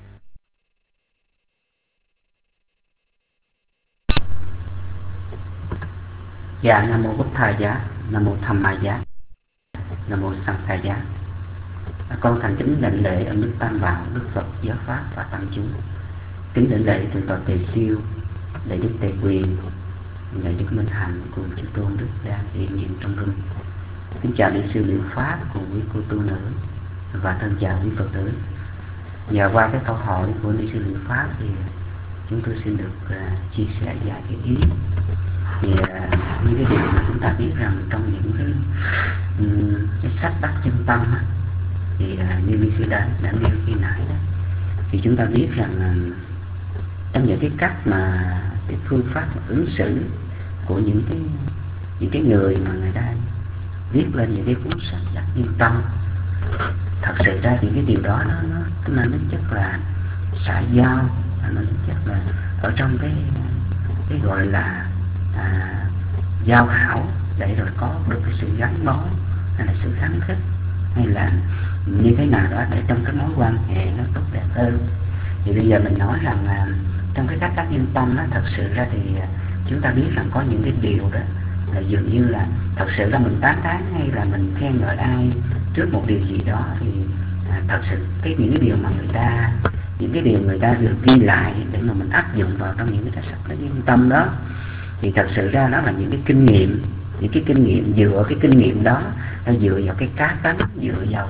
Dạ, Nam mô Bổn Thầy Giá, Nam mô Tham Ma Giá, Nam mô Sang Khai Giá. Con thành kính đảnh lễ ơn Đức Tam Bảo, Đức Phật, Giáo Pháp và Tăng chúng. Kính đảnh lễ Thượng tọa Tỳ Siêu, Đại Đức Tề Quyền, Đại Đức Minh Hạnh cùng chư tôn đức đang hiện diện trong rừng. Kính chào Đại sư Liệu Pháp cùng quý cô tu nữ và thân chào quý Phật tử. Và qua cái câu hỏi của Đại sư Liệu Pháp thì chúng tôi xin được chia sẻ vài cái ý. Thì như cái điều mà chúng ta biết rằng trong những cái sách Đắc Nhân Tâm á, thì như Vi Sư đã nêu khi nãy đó, thì chúng ta biết rằng trong những cái cách mà cái phương pháp ứng xử của những cái người mà người ta viết lên những cái cuốn sách Đắc Nhân Tâm, thật sự ra những cái điều đó nó mang tính chất là xã giao, nó tính chất là ở trong cái gọi là giao hảo để rồi có được cái sự gắn bó hay là sự kháng khích hay là như thế nào đó để trong cái mối quan hệ nó tốt đẹp hơn. Thì bây giờ mình nói rằng là trong cái cách Đắc Nhân Tâm đó, thật sự ra thì chúng ta biết rằng có những cái điều đó là dường như là thật sự là mình tán thán hay là mình khen ngợi ai trước một điều gì đó thì thật sự những cái điều mà người ta được ghi lại để mà mình áp dụng vào trong những cái sách Đắc Nhân Tâm đó, thì thật sự ra đó là những cái kinh nghiệm, dựa cái kinh nghiệm đó, nó dựa vào cái cá tánh, dựa vào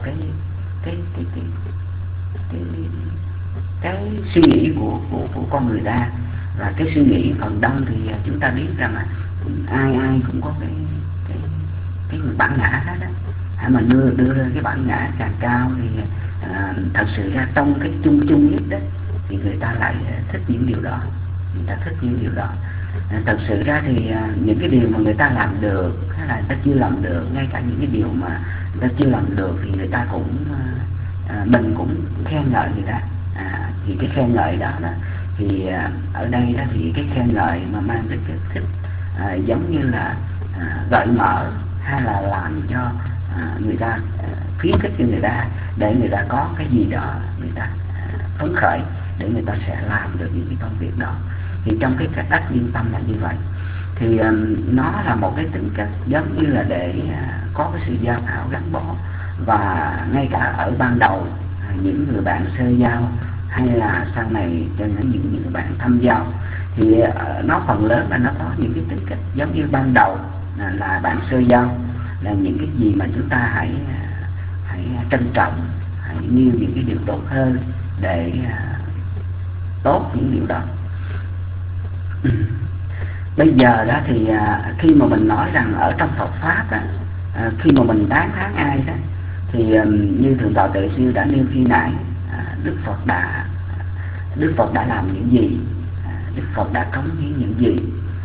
cái suy nghĩ của con người ta. Và cái suy nghĩ phần đông thì chúng ta biết rằng là ai cũng có cái bản ngã đó đó. Mà đưa lên cái bản ngã càng cao thì thật sự ra trong cái chung nhất đó thì người ta lại thích những điều đó, Thật sự ra thì những cái điều mà người ta làm được hay là người ta chưa làm được, ngay cả những cái điều mà người ta chưa làm được thì người ta cũng mình cũng khen ngợi người ta. Thì cái khen ngợi đó thì ở đây đó thì cái khen ngợi mà mang tính kích thích, giống như là gợi mở hay là làm cho người ta khuyến khích cho người ta để người ta có cái gì đó người ta phấn khởi để người ta sẽ làm được những cái công việc đó. Thì trong cái cách yên tâm là như vậy. Thì nó là một cái tính cách giống như là để có cái sự giao hảo gắn bó. Và ngay cả ở ban đầu những người bạn sơ giao hay là sau này cho những người bạn thâm giao thì nó phần lớn là nó có những cái tính cách giống như ban đầu là bạn sơ giao, là những cái gì mà chúng ta hãy trân trọng, hãy nêu những cái điều tốt hơn để tốt những điều đó. Bây giờ đó thì khi mà mình nói rằng ở trong Phật pháp đó, khi mà mình tán thán ai đó thì như Thượng tọa Tuệ Siêu đã nêu khi nãy, Đức Phật đã làm những gì, Đức Phật đã cống hiến những gì.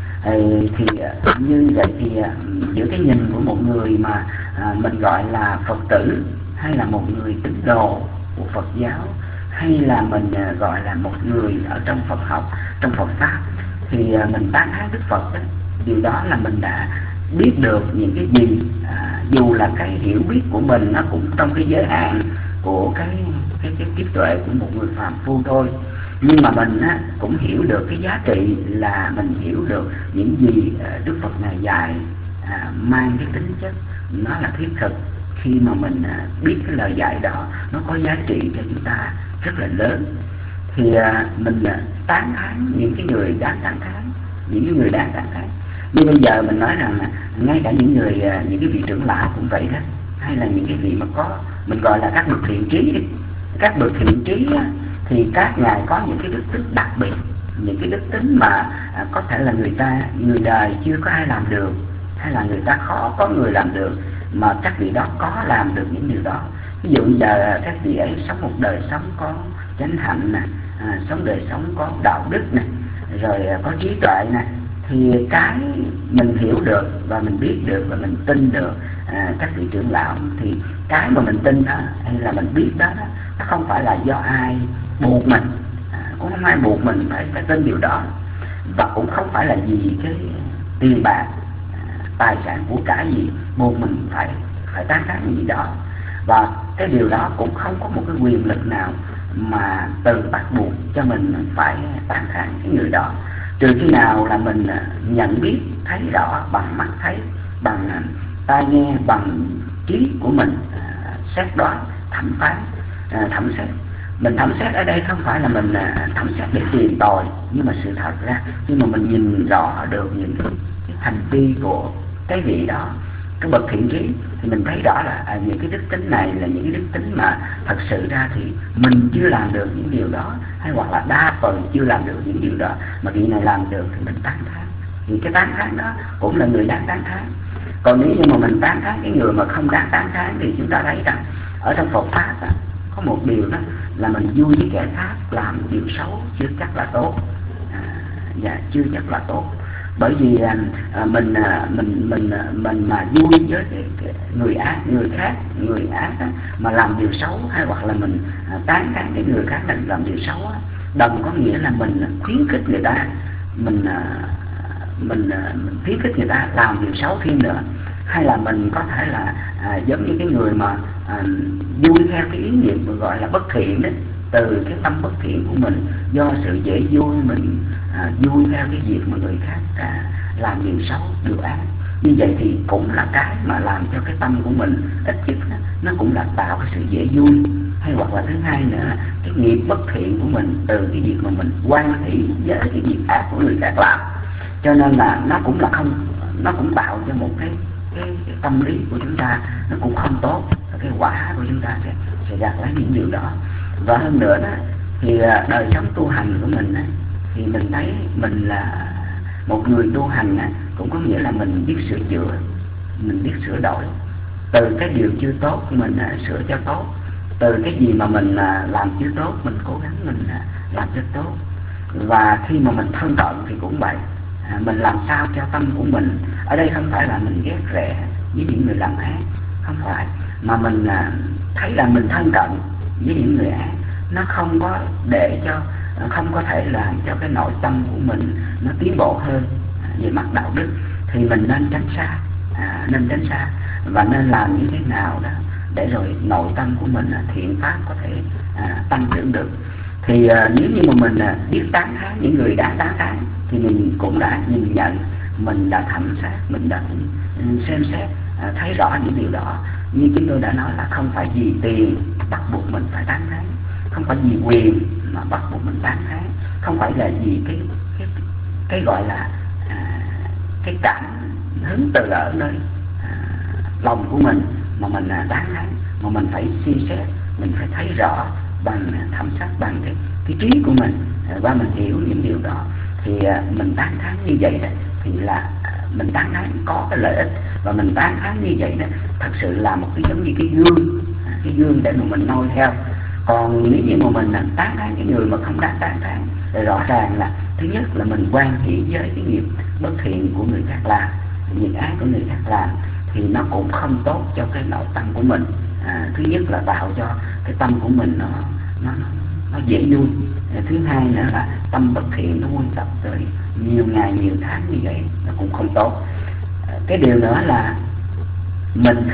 Thì như vậy thì giữa cái nhìn của một người mà mình gọi là Phật tử, hay là một người tín đồ của Phật giáo, hay là mình gọi là một người ở trong Phật học, trong Phật pháp, thì mình tán thán Đức Phật đó, điều đó là mình đã biết được những cái gì, dù là cái hiểu biết của mình nó cũng trong cái giới hạn của cái trí tuệ của một người phàm phu thôi, nhưng mà mình cũng hiểu được cái giá trị là mình hiểu được những gì Đức Phật này dạy, mang cái tính chất nó là thiết thực. Khi mà mình biết cái lời dạy đó nó có giá trị cho chúng ta rất là lớn, thì mình tán thán những cái người đáng tán thán, những cái người đáng tán thán. Nhưng bây giờ mình nói rằng ngay cả những cái vị trưởng lão cũng vậy đó, hay là những cái vị mà có mình gọi là các bậc thiện trí đi. Các bậc thiện trí thì các ngài có những cái đức tính đặc biệt, những cái đức tính mà có thể là người đời chưa có ai làm được, hay là người ta khó có người làm được, mà các vị đó có làm được những điều đó. Ví dụ giờ các vị ấy sống một đời sống có chánh hạnh nè, sống đời sống có đạo đức nè, rồi có trí tuệ nè, thì cái mình hiểu được và mình biết được và mình tin được các vị trưởng lão, thì cái mà mình tin đó hay là mình biết đó, nó không phải là do ai buộc mình, cũng không ai buộc mình phải tin điều đó, và cũng không phải là vì cái tiền bạc, tài sản của cải gì buộc mình phải tán thán những gì đó. Và cái điều đó cũng không có một cái quyền lực nào mà từ bắt buộc cho mình phải tán thán cái người đó, trừ khi nào là mình nhận biết thấy rõ bằng mắt thấy, bằng tai nghe, bằng trí của mình, xét đoán, thẩm phán, thẩm xét. Mình thẩm xét ở đây không phải là mình thẩm xét để tìm tòi, nhưng mà sự thật ra khi mà mình nhìn rõ được những cái hành vi của cái vị đó, cái bậc thiện trí, thì mình thấy rõ là những cái đức tính này là những cái đức tính mà thật sự ra thì mình chưa làm được những điều đó, hay hoặc là đa phần chưa làm được những điều đó, mà vị này làm được thì mình tán thán. Thì cái tán thán đó cũng là người đáng tán thán. Còn nếu như mà mình tán thán cái người mà không đáng tán thán thì chúng ta thấy rằng ở trong Phật pháp có một điều đó là mình vui với kẻ khác làm điều xấu chưa chắc là tốt, chưa chắc là tốt. Bởi vì mình mà vui với cái người ác, người ác mà làm điều xấu, hay hoặc là mình tán thán cái người khác làm điều xấu đồng có nghĩa là mình khuyến khích người ta, mình khuyến khích người ta làm điều xấu thêm nữa. Hay là mình có thể là giống như cái người mà vui theo cái ý niệm gọi là bất thiện đấy, từ cái tâm bất thiện của mình, do sự dễ vui mình vui theo cái việc mà người khác làm điều xấu, điều ác. Như vậy thì cũng là cái mà làm cho cái tâm của mình ít nhất nó cũng là tạo cái sự dễ vui. Hay hoặc là thứ hai nữa, cái nghiệp bất thiện của mình từ cái việc mà mình quan hỷ với cái việc ác của người khác làm, cho nên là nó cũng tạo cho một cái tâm lý của chúng ta nó cũng không tốt, cái quả của chúng ta sẽ gặt lấy những điều đó. Và hơn nữa đó thì đời sống tu hành của mình thì mình thấy mình là một người tu hành cũng có nghĩa là mình biết sửa chữa, mình biết sửa đổi từ cái điều chưa tốt mình sửa cho tốt, từ cái gì mà mình làm chưa tốt mình cố gắng mình làm cho tốt. Và khi mà mình thân cận thì cũng vậy, mình làm sao cho tâm của mình, ở đây không phải là mình ghét rẻ với những người làm ác, không phải, mà mình thấy là mình thân cận với những người ác, nó không có để cho, không có thể làm cho cái nội tâm của mình nó tiến bộ hơn về mặt đạo đức, thì mình nên tránh xa, nên tránh xa, và nên làm như thế nào đó để rồi nội tâm của mình thiện pháp có thể tăng trưởng được. Thì nếu như mà mình biết tán thán những người đã tán thán thì mình cũng đã nhìn nhận, mình đã thẩm sát, mình đã xem xét, thấy rõ những điều đó. Như chúng tôi đã nói là không phải vì tiền bắt buộc mình phải tán thán, không phải vì quyền mà bắt buộc mình tán thán, không phải là vì cái gọi là cái cảm hứng từ ở nơi lòng của mình mà mình tán thán, mà mình phải suy xét, mình phải thấy rõ bằng thẩm sát, bằng cái trí của mình, và mình hiểu những điều đó thì mình tán thán như vậy đó, thì là mình tán thán có cái lợi ích, và mình tán thán như vậy đó thật sự là một cái giống như cái gương để mà mình noi theo. Còn nếu như mà mình tán thán cái người mà không đáng tán thán, thì rõ ràng là thứ nhất là mình quan hệ với cái nghiệp bất thiện của người khác làm, nghiệp ác của người khác làm, thì nó cũng không tốt cho cái nội tâm của mình. Thứ nhất là tạo cho cái tâm của mình nó dễ nuôi. Thứ hai nữa là tâm bất thiện nó quân tập tới nhiều ngày nhiều tháng như vậy nó cũng không tốt. Cái điều nữa là mình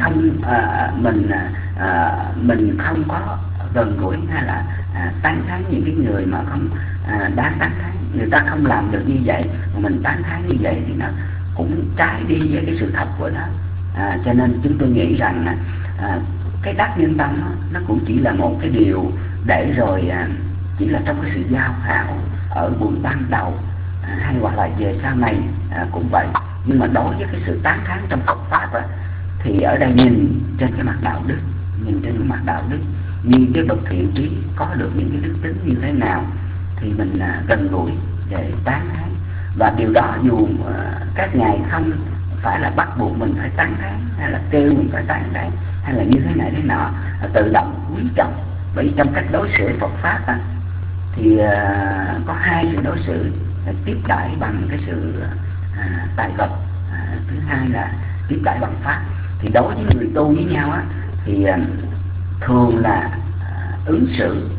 không có gần gũi hay là tán thán những cái người mà không đáng tán thán. Người ta không làm được như vậy mà mình tán thán như vậy thì nó cũng trái đi với cái sự thật của nó. Cho nên chúng tôi nghĩ rằng cái đắc nhân tâm nó cũng chỉ là một cái điều để rồi chỉ là trong cái sự giao hảo ở buổi ban đầu, hay hoặc là về sau này cũng vậy. Nhưng mà đối với cái sự tán thán trong Phật pháp thì ở đây nhìn trên cái mặt đạo đức, nhìn trên cái mặt đạo đức, như cái bậc thiện trí có được những cái đức tính như thế nào thì mình gần gũi để tán thán. Và điều đó dù các ngài không phải là bắt buộc mình phải tán thán, hay là kêu mình phải tán thán, hay là như thế này thế nọ, tự động quý trọng. Bởi trong cách đối xử Phật pháp thì có hai sự đối xử: tiếp đãi bằng cái sự tài vật, thứ hai là tiếp đãi bằng pháp. Thì đối với người tu với nhau thì thường là ứng xử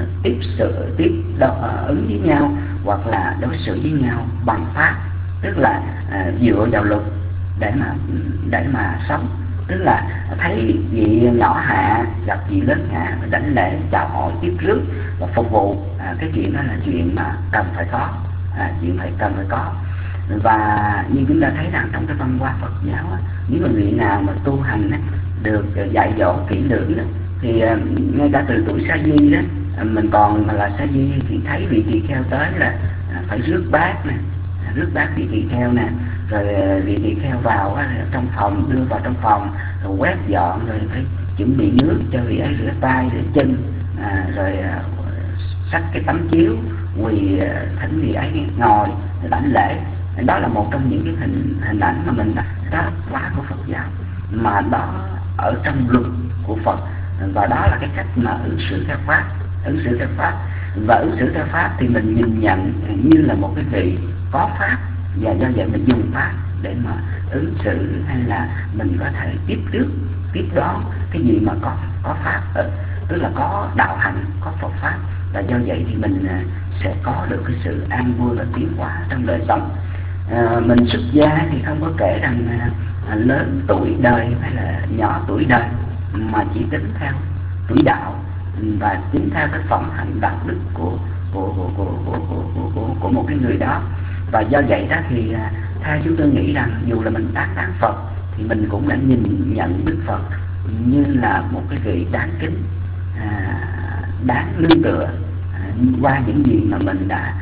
ứng với nhau hoặc là đối xử với nhau bằng pháp, tức là dựa vào luật để mà sống. Tức là thấy vị nhỏ hạ gặp vị lớn hạ, đảnh lễ chào hỏi tiếp rước và phục vụ, cái chuyện đó là chuyện mà cần phải có, cần phải có. Và như chúng ta thấy rằng trong cái văn hóa Phật giáo nếu mà vị nào mà tu hành được dạy dỗ kỹ lưỡng thì ngay cả từ tuổi sa di đó, mình còn là sa di thì thấy vị tỳ kheo tới là phải rước bát nè, rước bát vị tỳ kheo nè, rồi vị tỳ kheo vào trong phòng, đưa vào trong phòng rồi quét dọn, rồi phải chuẩn bị nước cho vị ấy rửa tay rửa chân, rồi xách cái tấm chiếu quỳ thỉnh vị ấy ngồi đảnh lễ. Đó là một trong những cái hình ảnh mà mình đó quá của Phật giáo, mà đó ở trong luật của Phật, và đó là cái cách mà ứng xử theo pháp. Và ứng xử theo pháp thì mình nhìn nhận như là một cái vị có pháp, và do vậy mình dùng pháp để mà ứng xử, hay là mình có thể tiếp đón cái gì mà có pháp, tức là có đạo hạnh, có Phật pháp. Và do vậy thì mình sẽ có được cái sự an vui và tiến hóa trong đời sống. Mình xuất gia thì không có kể rằng lớn tuổi đời hay là nhỏ tuổi đời, mà chỉ tính theo tuổi đạo và tính theo cái phẩm hạnh đạo đức của một cái người đó. Và do vậy đó thì theo chúng tôi nghĩ rằng dù là mình tán thán Phật thì mình cũng đã nhìn nhận Đức Phật như là một cái vị đáng kính, đáng nương tựa qua những gì mà mình đã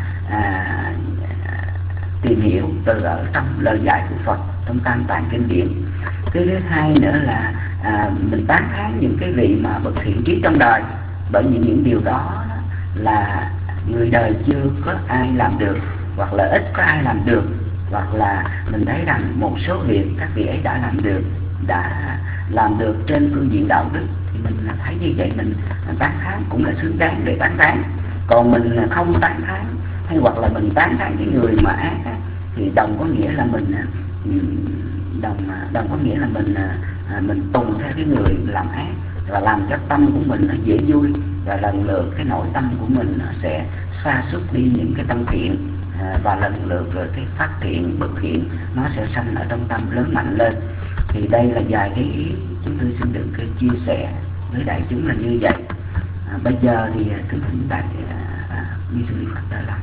tìm hiểu từ ở trong lời dạy của Phật trong Tam Tạng kinh điển. Cái thứ hai nữa là mình tán thán những cái vị mà bậc thiện trí trong đời, bởi vì những điều đó là người đời chưa có ai làm được, hoặc là ít có ai làm được, hoặc là mình thấy rằng một số việc các vị ấy đã làm được trên phương diện đạo đức, thì mình thấy như vậy mình tán thán cũng là xứng đáng để tán thán. Còn mình không tán thán, hay hoặc là mình tán thán cái người mà ác thì đồng có nghĩa là mình đồng có nghĩa là mình tùng theo cái người làm ác và làm cho tâm của mình nó dễ vui, và lần lượt cái nội tâm của mình nó sẽ sa sút đi những cái tâm thiện, và lần lượt rồi cái phát triển bất thiện nó sẽ sanh ở trong tâm lớn mạnh lên. Thì đây là vài cái ý chúng tôi xin được chia sẻ với đại chúng là như vậy. Bây giờ thì kính thỉnh đại ni sư Phật trở lại.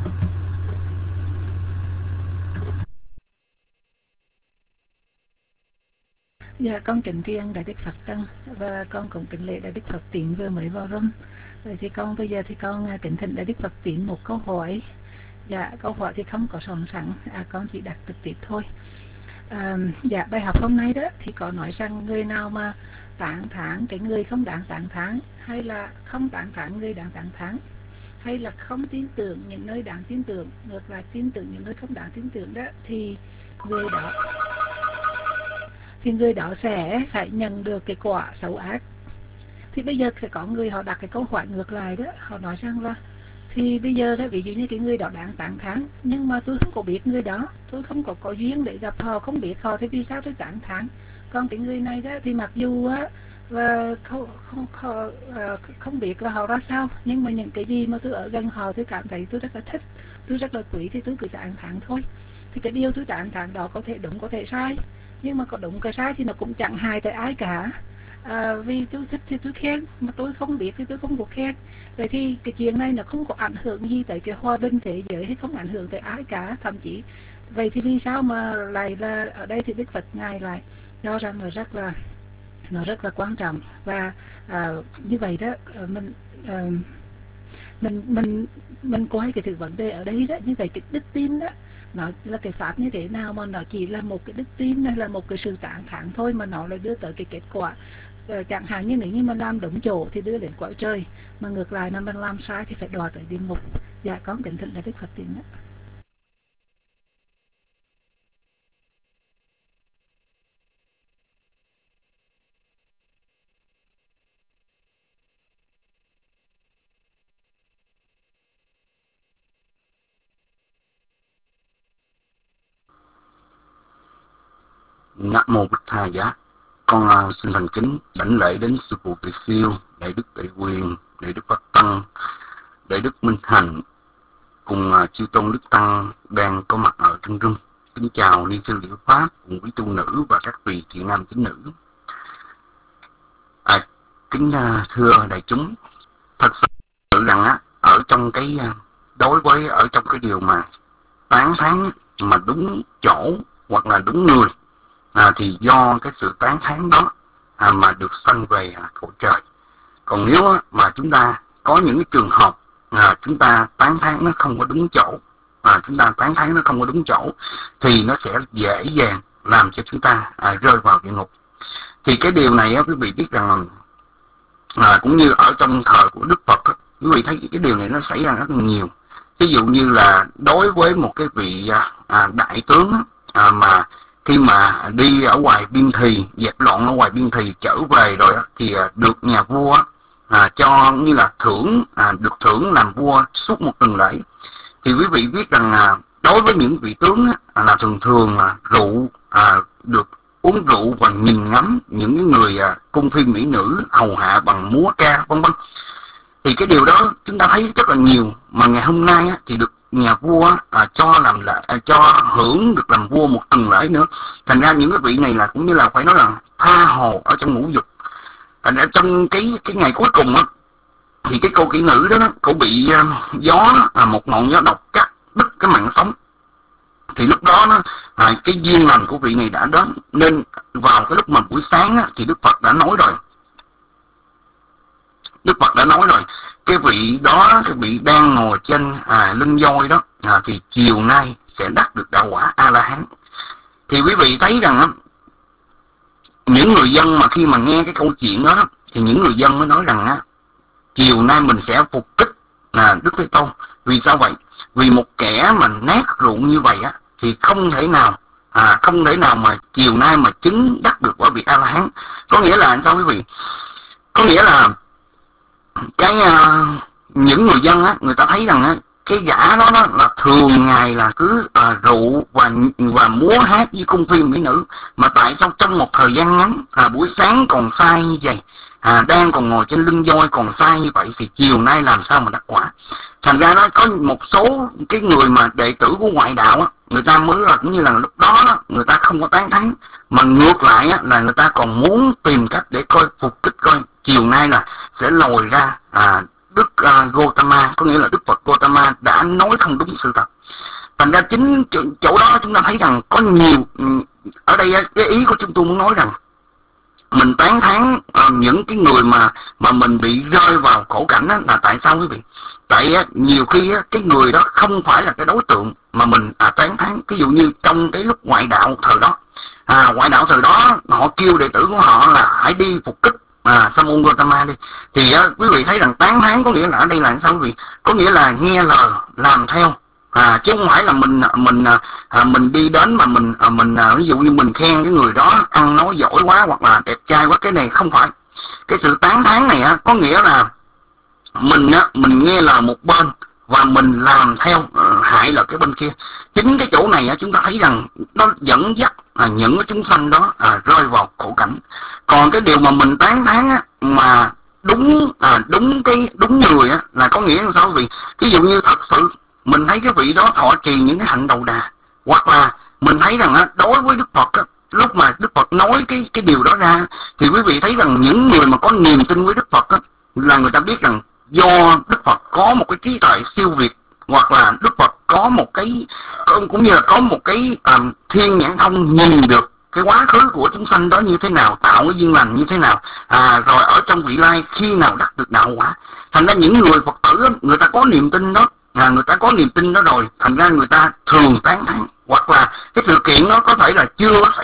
Dạ, con kính riêng Đại Đức Phật Tăng, và con cũng kính lễ Đại Đức Phật Tiến vừa mới vào room. Vậy thì bây giờ thì con kính thỉnh Đại Đức Phật Tiến một câu hỏi. Dạ, câu hỏi thì không có soạn sẵn, con chỉ đặt trực tiếp thôi. Dạ, bài học hôm nay đó thì có nói rằng người nào mà tán thán cái người không đáng tán thán, hay là không tán thán người đáng tán thán, hay là không tin tưởng những nơi đáng tin tưởng, ngược lại tin tưởng những nơi không đáng tin tưởng đó, thì người đó sẽ phải nhận được cái quả xấu ác. Thì bây giờ sẽ có người họ đặt cái câu hỏi ngược lại đó, họ nói rằng là thì bây giờ đó, ví dụ như cái người đó đáng tán thán, nhưng mà tôi không có biết người đó, tôi không có duyên để gặp họ, không biết họ, thì vì sao tôi tán thán? Còn cái người này đó thì mặc dù á và không biết là họ ra sao, nhưng mà những cái gì mà tôi ở gần họ tôi cảm thấy tôi rất là thích, tôi rất là quý, thì tôi cứ tán thán thôi. Thì cái điều tôi tán thán đó có thể đúng có thể sai, nhưng mà có đúng cái sai thì nó cũng chẳng hại tới ai cả. Vì tôi thích thì tôi khen, mà tôi không biết thì tôi không có khen. Vậy thì cái chuyện này nó không có ảnh hưởng gì tới cái hòa bình thế giới, hay không ảnh hưởng tới ai cả. Thậm chí vậy thì vì sao mà lại là ở đây thì Đức Phật Ngài lại cho rằng nó rất là quan trọng. Và như vậy đó, mình coi cái thứ vấn đề ở đây đó, như vậy cái đức tin đó nó là cái pháp như thế nào, mà nó chỉ là một cái đức tin hay là một cái sự tán thán thôi, mà nó lại đưa tới cái kết quả. Chẳng hạn như nếu như mình làm đúng chỗ thì đưa đến cõi trời, mà ngược lại là mình làm sai thì phải đọa tới địa ngục. Dạ, con kính thỉnh Đại Đức Phật Tiến đó. Nam mô Bích Tha Giá. Con xin thành kính đảnh lễ đến sư phụ Tỳ Siêu, Đại Đức Đại Quyền, Đại Đức Phật Tăng, Đại Đức Minh Thành cùng chư tôn Đức Tăng đang có mặt ở trong room. Kính chào ni sư Liễu Pháp cùng quý tu nữ và các vị thiện nam tín nữ. Kính thưa đại chúng, thật sự rằng ở trong cái đối với ở trong cái điều mà tán thán mà đúng chỗ hoặc là đúng người, thì do cái sự tán thán đó mà được sanh về cõi trời. Còn nếu mà chúng ta có những cái trường hợp chúng ta tán thán nó không có đúng chỗ, thì nó sẽ dễ dàng làm cho chúng ta rơi vào địa ngục. Thì cái điều này quý vị biết rằng cũng như ở trong thời của Đức Phật, quý vị thấy cái điều này nó xảy ra rất là nhiều. Ví dụ như là đối với một cái vị đại tướng mà khi mà đi ở ngoài biên thùy, dẹp loạn ở ngoài biên thùy trở về rồi thì được nhà vua cho như là được thưởng làm vua suốt một tuần lễ. Thì quý vị biết rằng đối với những vị tướng là thường rượu, được uống rượu và nhìn ngắm những người cung phi mỹ nữ hầu hạ bằng múa ca vân vân. Thì cái điều đó chúng ta thấy rất là nhiều, mà ngày hôm nay thì được nhà vua cho hưởng được làm vua một tuần lễ nữa. Thành ra những cái vị này là cũng như là phải nói là tha hồ ở trong ngũ dục. Thành ra trong cái ngày cuối cùng thì cái cô kỹ nữ đó cổ bị một ngọn gió độc cắt đứt cái mạng sống. Thì lúc đó cái duyên lành của vị này đã đến, nên vào cái lúc mà buổi sáng thì Đức Phật đã nói rồi. Cái vị đó, cái vị đang ngồi trên lưng voi đó, thì chiều nay sẽ đắc được đạo quả A-la-hán. Thì quý vị thấy rằng những người dân mà khi mà nghe cái câu chuyện đó, thì những người dân mới nói rằng chiều nay mình sẽ phục kích Đức Thế Tôn. Vì sao vậy? Vì một kẻ mà nát rượu như vậy thì không thể nào mà chiều nay mà chứng đắc được quả vị A-la-hán. Có nghĩa là sao quý vị? Có nghĩa là những người dân người ta thấy rằng cái gã đó là thường ngày là cứ rượu và múa hát với cung phi mỹ nữ, mà tại sao trong một thời gian ngắn buổi sáng còn say như vậy, đang còn ngồi trên lưng voi còn say như vậy, thì chiều nay làm sao mà đắc quả. Thành ra nó có một số cái người mà đệ tử của ngoại đạo á, người ta mới là cũng như là lúc đó người ta không có tán thán, mà ngược lại á, là người ta còn muốn tìm cách để coi phục kích coi chiều nay là sẽ lòi ra Đức Gautama, có nghĩa là Đức Phật Gautama đã nói không đúng sự thật. Thành ra chính chỗ đó chúng ta thấy rằng có nhiều, ở đây cái ý của chúng tôi muốn nói rằng mình tán thán những cái người mà mình bị rơi vào khổ cảnh đó, là tại sao quý vị? Tại nhiều khi cái người đó không phải là cái đối tượng mà mình tán thán. Ví dụ như trong cái lúc ngoại đạo thời đó, ngoại đạo thời đó họ kêu đệ tử của họ là hãy đi phục kích Sa môn Gautama đi, thì quý vị thấy rằng tán thán có nghĩa là ở đây là sao quý vị? Có nghĩa là nghe lời làm theo, chứ không phải là mình đi đến mà mình ví dụ như mình khen cái người đó ăn nói giỏi quá hoặc là đẹp trai quá. Cái này không phải. Cái sự tán thán này có nghĩa là mình nghe lời một bên và mình làm theo hại là cái bên kia. Chính cái chỗ này chúng ta thấy rằng nó dẫn dắt những cái chúng sanh đó rơi vào khổ cảnh. Còn cái điều mà mình tán thán mà đúng người là có nghĩa là sao quý vị? Ví dụ như thật sự mình thấy cái vị đó thọ trì những cái hạnh đầu đà, hoặc là mình thấy rằng đối với Đức Phật lúc mà Đức Phật nói cái điều đó ra, thì quý vị thấy rằng những người mà có niềm tin với Đức Phật là người ta biết rằng do Đức Phật có một cái trí tuệ siêu việt, hoặc là Đức Phật có một cái cũng như là có một cái thiên nhãn thông nhìn được cái quá khứ của chúng sanh đó như thế nào, tạo cái duyên lành như thế nào, rồi ở trong vị lai khi nào đắc được đạo quả. Thành ra những người Phật tử người ta có niềm tin đó, người ta có niềm tin đó rồi, thành ra người ta thường tán thán, hoặc là cái sự kiện đó có thể là chưa có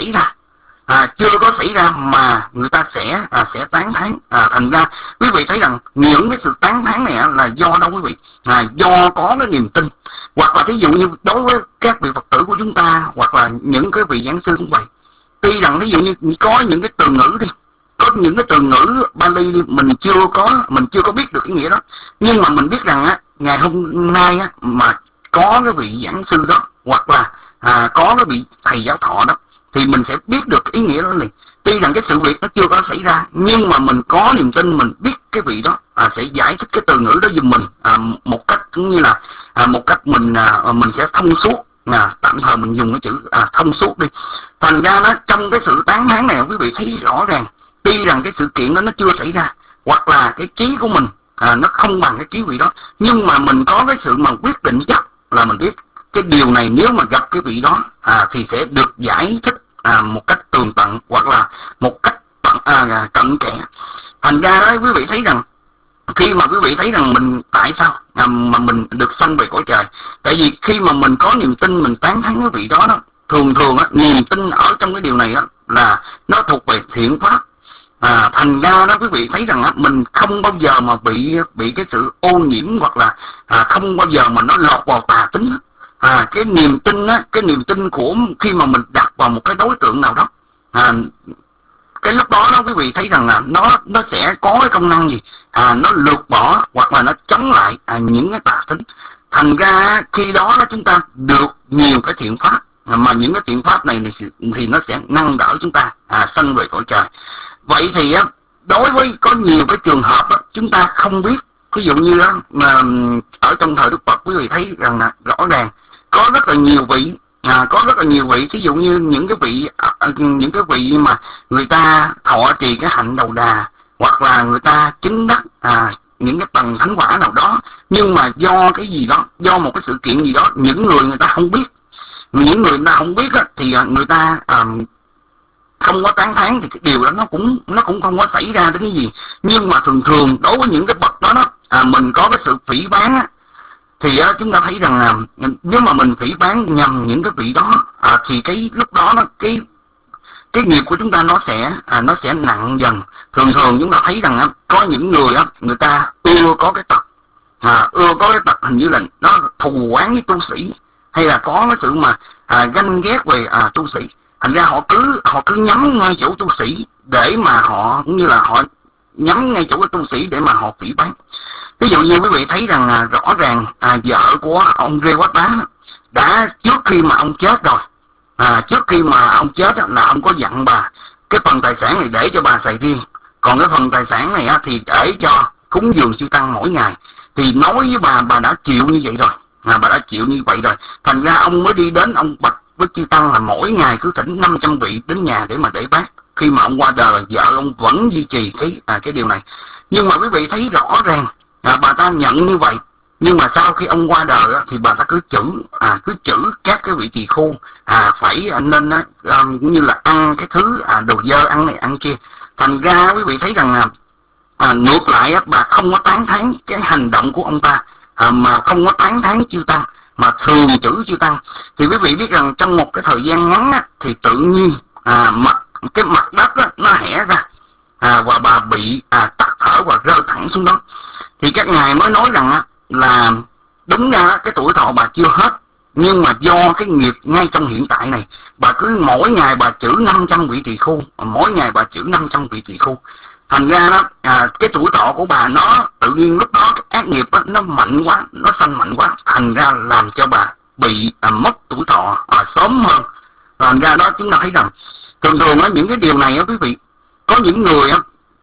xảy ra, mà người ta sẽ tán thán. Thành ra quý vị thấy rằng những cái sự tán thán này là do đâu quý vị? Do có cái niềm tin. Hoặc là ví dụ như đối với các vị Phật tử của chúng ta, hoặc là những cái vị giảng sư cũng vậy, tuy rằng ví dụ như có những cái từ ngữ đi, có những cái từ ngữ Bali đi, mình chưa có biết được cái nghĩa đó, nhưng mà mình biết rằng ngày hôm nay mà có cái vị giảng sư đó, hoặc là có cái vị thầy giáo thọ đó, thì mình sẽ biết được ý nghĩa đó liền. Tuy rằng cái sự việc nó chưa có xảy ra, nhưng mà mình có niềm tin, mình biết cái vị đó sẽ giải thích cái từ ngữ đó giùm mình một cách cũng như là một cách mình sẽ thông suốt. Tạm thời mình dùng cái chữ thông suốt đi. Thành ra trong cái sự tán thán này quý vị thấy rõ ràng, tuy rằng cái sự kiện đó nó chưa xảy ra, hoặc là cái trí của mình nó không bằng cái trí vị đó, nhưng mà mình có cái sự mà quyết định chắc là mình biết cái điều này nếu mà gặp cái vị đó thì sẽ được giải thích một cách tường tận, hoặc là một cách cận kẽ. Thành ra đó quý vị thấy rằng khi mà quý vị thấy rằng mình tại sao mà mình được sanh về cõi trời, tại vì khi mà mình có niềm tin mình tán thán cái vị đó thường niềm tin ở trong cái điều này là nó thuộc về thiện pháp. Thành ra đó quý vị thấy rằng mình không bao giờ mà bị cái sự ô nhiễm, hoặc là không bao giờ mà nó lọt vào tà tính. Cái niềm tin của khi mà mình đặt vào một cái đối tượng nào đó, cái lúc đó quý vị thấy rằng là nó sẽ có cái công năng gì, nó lược bỏ hoặc là nó chống lại những cái tà tính. Thành ra khi đó chúng ta được nhiều cái thiện pháp, mà những cái thiện pháp này thì nó sẽ nâng đỡ chúng ta sanh về cõi trời. Vậy thì đối với có nhiều cái trường hợp chúng ta không biết, ví dụ như mà ở trong thời Đức Phật quý vị thấy rằng là rõ ràng có rất là nhiều vị, ví dụ như những cái vị mà người ta thọ trì cái hạnh đầu đà, hoặc là người ta chứng đắc những cái tầng thánh quả nào đó, nhưng mà do cái gì đó, do một cái sự kiện gì đó, những người ta không biết, thì người ta không có tán thán, thì cái điều đó nó cũng không có xảy ra đến cái gì. Nhưng mà thường đối với những cái bậc đó mình có cái sự phỉ báng thì chúng ta thấy rằng là nếu mà mình phỉ báng nhầm những cái vị đó thì cái lúc đó cái nghiệp của chúng ta nó sẽ nặng dần. Thường chúng ta thấy rằng có những người ta ưa có cái tật hình như là nó thù oán với tu sĩ, hay là có cái sự mà ganh ghét về tu sĩ. Thành ra họ cứ nhắm ngay chỗ tu sĩ để mà họ cũng như là họ nhắm ngay chỗ cái tu sĩ để mà họ phỉ báng. Ví dụ như quý vị thấy rằng rõ ràng vợ của ông Rewata đã trước khi mà ông chết rồi, trước khi mà ông chết là ông có dặn bà cái phần tài sản này để cho bà xài riêng, còn cái phần tài sản này thì để cho cúng dường chư tăng mỗi ngày. Thì nói với bà đã chịu như vậy rồi, bà đã chịu như vậy rồi, thành ra ông mới đi đến ông bạch với chư tăng là mỗi ngày cứ thỉnh 500 vị đến nhà để mà để bác. Khi mà ông qua đời, vợ ông vẫn duy trì cái điều này. Nhưng mà quý vị thấy rõ ràng bà ta nhận như vậy, nhưng mà sau khi ông qua đời thì bà ta cứ chữ các cái vị tỳ khưu phải nên cũng như là ăn cái thứ đồ dơ, ăn này ăn kia. Thành ra quý vị thấy rằng ngược lại bà không có tán thán cái hành động của ông ta, mà không có tán thán chư tăng, mà thường chữ chư tăng. Thì quý vị biết rằng trong một cái thời gian ngắn thì tự nhiên cái mặt đất nó hẻ ra, và bà bị tắc thở và rơi thẳng xuống đó. Thì các ngài mới nói rằng là đúng ra cái tuổi thọ bà chưa hết, nhưng mà do cái nghiệp ngay trong hiện tại này, bà cứ mỗi ngày bà chữ 500 vị tỳ khưu, mỗi ngày bà chữ 500 vị tỳ khưu. Thành ra đó cái tuổi thọ của bà nó tự nhiên lúc đó cái ác nghiệp nó mạnh quá, nó sanh mạnh quá, thành ra làm cho bà bị mất tuổi thọ sớm hơn. Thành ra đó chúng ta thấy rằng thường những cái điều này quý vị, có những người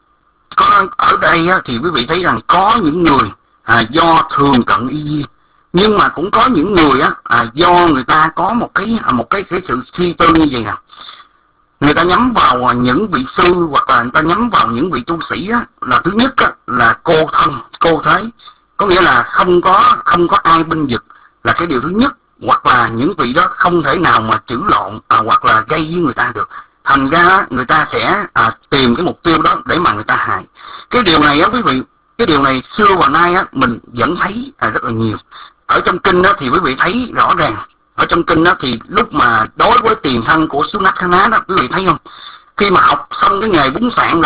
có ở đây thì quý vị thấy rằng có những người do thường cận y duyên, nhưng mà cũng có những người do người ta có một cái sự suy tư như vậy nè. Người ta nhắm vào những vị sư, hoặc là người ta nhắm vào những vị tu sĩ là thứ nhất là cô thân, cô thế, có nghĩa là không có ai binh vực là cái điều thứ nhất, hoặc là những vị đó không thể nào mà chữ lộn hoặc là gây với người ta được. Thành ra người ta sẽ tìm cái mục tiêu đó để mà người ta hại. Cái điều này quý vị, cái điều này xưa và nay mình vẫn thấy rất là nhiều. Ở trong kinh thì quý vị thấy rõ ràng, ở trong kinh thì lúc mà đối với tiền thân của Sunakhana đó, quý vị thấy không, khi mà học xong cái nghề búng sạn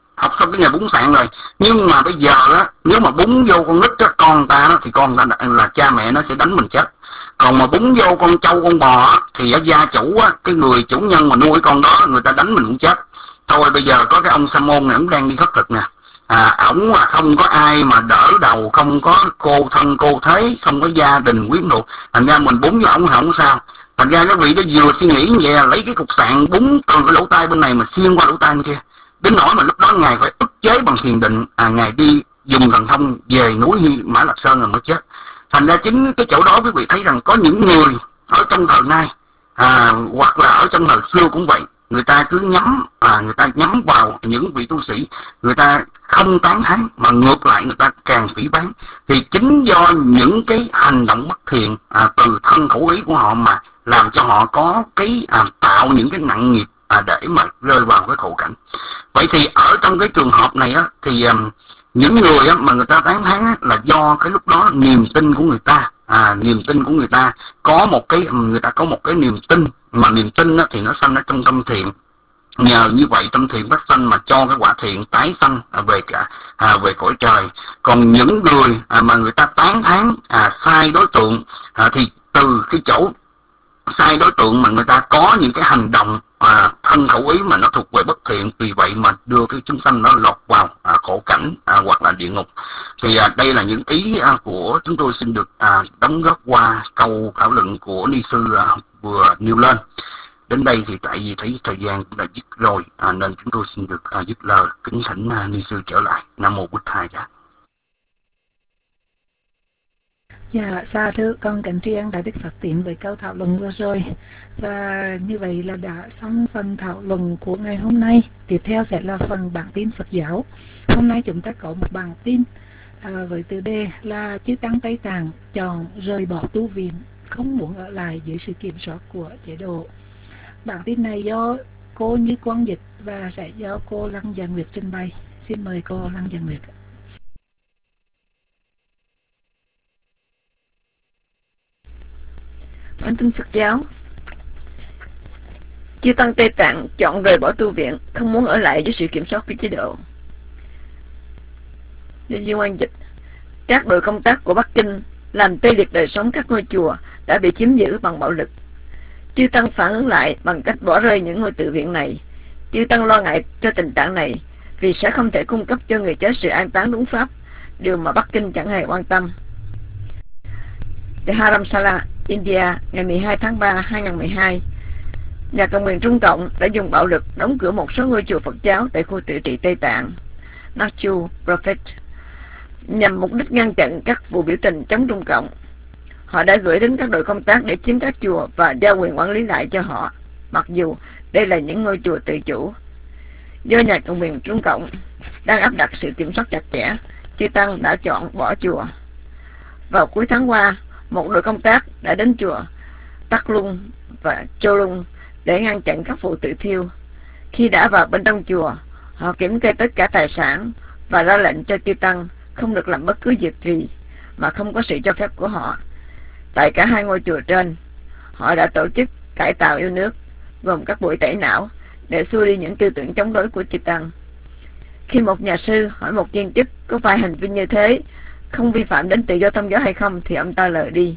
rồi, nhưng mà bây giờ nếu mà búng vô con nít con ta thì con ta là cha mẹ nó sẽ đánh mình chết. Còn mà búng vô con trâu con bò thì gia chủ cái người chủ nhân mà nuôi con đó, người ta đánh mình cũng chết. Thôi bây giờ có cái ông Sa môn này, ông đang đi khất thực nè, ổng không có ai mà đỡ đầu, không có cô thân cô thế, không có gia đình quyến thuộc, thành ra mình búng vô ổng không sao. Thành ra cái vị đó vừa suy nghĩ như vậy là lấy cái cục sạn búng từ cái lỗ tai bên này mà xuyên qua lỗ tai bên kia, đến nỗi mà lúc đó ngài phải ức chế bằng thiền định, ngài đi dùng thần thông về núi Mã Lạp Sơn rồi mới chết. Thành ra chính cái chỗ đó quý vị thấy rằng có những người ở trong thời nay hoặc là ở trong thời xưa cũng vậy, người ta cứ nhắm vào những vị tu sĩ, người ta không tán thán mà ngược lại người ta càng phỉ báng. Thì chính do những cái hành động bất thiện từ thân khẩu ý của họ mà làm cho họ có cái tạo những cái nặng nghiệp để mà rơi vào cái khổ cảnh. Vậy thì ở trong cái trường hợp này thì những người mà người ta tán thán là do cái lúc đó niềm tin của người ta, có một cái, người ta có một cái niềm tin, mà niềm tin thì nó sanh ở trong tâm thiện. Nhờ như vậy tâm thiện phát sanh mà cho cái quả thiện tái sanh về cõi trời. Còn những người mà người ta tán thán sai đối tượng thì từ cái chỗ sai đối tượng mà người ta có những cái hành động thân khẩu ý mà nó thuộc về bất thiện, vì vậy mà đưa cái chúng sanh nó lọt vào khổ cảnh hoặc là địa ngục. Thì đây là những ý của chúng tôi xin được đóng góp qua câu thảo luận của ni sư vừa nêu lên. Đến đây thì tại vì thấy thời gian cũng đã dứt rồi nên chúng tôi xin được dứt lời, kính thỉnh ni sư trở lại. Nam mô Bụt Thầy. Dạ, xa thưa con kính tri ân Đại Đức Phật Tiện về câu thảo luận vừa rồi. Và như vậy là đã xong phần thảo luận của ngày hôm nay. Tiếp theo sẽ là phần bản tin Phật giáo. Hôm nay chúng ta có một bản tin với tiêu đề là Chư Tăng Tây Tạng chọn rời bỏ tu viện, không muốn ở lại dưới sự kiểm soát của chế độ. Bản tin này do cô Như Quang dịch và sẽ do cô Lăng Giang Nguyệt trình bày. Xin mời cô Lăng Giang Nguyệt. Bản tin Phật giáo. Chư Tăng Tây Tạng chọn rời bỏ tu viện, không muốn ở lại dưới sự kiểm soát của chế độ. Như Quang dịch, các đội công tác của Bắc Kinh làm tê liệt đời sống các ngôi chùa đã bị chiếm giữ bằng bạo lực. Chư Tăng phản ứng lại bằng cách bỏ rơi những ngôi tự viện này. Chư Tăng lo ngại cho tình trạng này vì sẽ không thể cung cấp cho người chết sự an táng đúng pháp, điều mà Bắc Kinh chẳng hề quan tâm. Tại Dharamsala, India, ngày 12 tháng 3, 2012, nhà cầm quyền Trung Cộng đã dùng bạo lực đóng cửa một số ngôi chùa Phật giáo tại khu tự trị Tây Tạng, Nachu Prophet, nhằm mục đích ngăn chặn các vụ biểu tình chống Trung Cộng. Họ đã gửi đến các đội công tác để chiếm các chùa và giao quyền quản lý lại cho họ, mặc dù đây là những ngôi chùa tự chủ. Do nhà cầm quyền Trung Cộng đang áp đặt sự kiểm soát chặt chẽ, chư tăng đã chọn bỏ chùa. Vào cuối tháng qua, một đội công tác đã đến chùa Tắc Lung và Châu Lung để ngăn chặn các vụ tự thiêu. Khi đã vào bên trong chùa, họ kiểm kê tất cả tài sản và ra lệnh cho chư tăng không được làm bất cứ việc gì mà không có sự cho phép của họ. Tại cả hai ngôi chùa trên, họ đã tổ chức cải tạo yêu nước, gồm các buổi tẩy não để xua đi những tư tưởng chống đối của chư tăng. Khi một nhà sư hỏi một viên chức có phải hành vi như thế không vi phạm đến tự do tôn giáo hay không, thì ông ta lờ đi.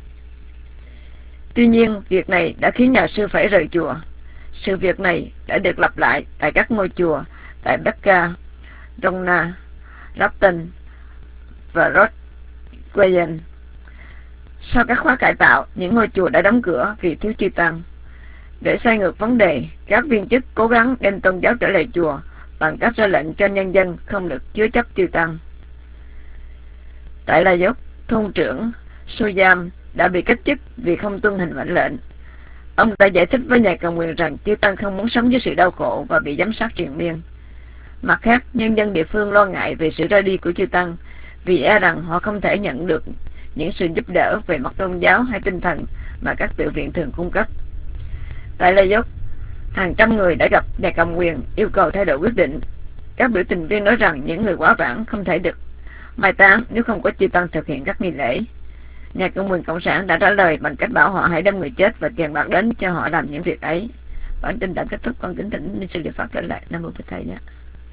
Tuy nhiên, việc này đã khiến nhà sư phải rời chùa. Sự việc này đã được lặp lại tại các ngôi chùa tại Becca, Rongna, Rapton và Rodwayan. Sau các khóa cải tạo, những ngôi chùa đã đóng cửa vì thiếu chư tăng. Để xoay ngược vấn đề, các viên chức cố gắng đem tôn giáo trở lại chùa bằng cách ra lệnh cho nhân dân không được chứa chấp chư tăng. Tại La Dốc, thôn trưởng Soyam đã bị cách chức vì không tuân hành mệnh lệnh. Ông đã giải thích với nhà cầm quyền rằng chư tăng không muốn sống với sự đau khổ và bị giám sát triền miên. Mặt khác, nhân dân địa phương lo ngại về sự ra đi của chư tăng vì e rằng họ không thể nhận được những sự giúp đỡ về mặt tôn giáo hay tinh thần mà các tự viện thường cung cấp. Tại La Dốc, hàng trăm người đã gặp nhà cầm quyền yêu cầu thay đổi quyết định. Các biểu tình viên nói rằng những người quá vãng không thể được mai táng nếu không có chư tăng thực hiện các nghi lễ. Nhà cầm quyền cộng sản đã trả lời bằng cách bảo họ hãy đem người chết và tiền bạc đến cho họ làm những việc ấy. Bản tin đã kết thúc. Con kính thỉnh Ni sư Liệu Pháp trở lại. Nam mô Bổn Thầy nhé.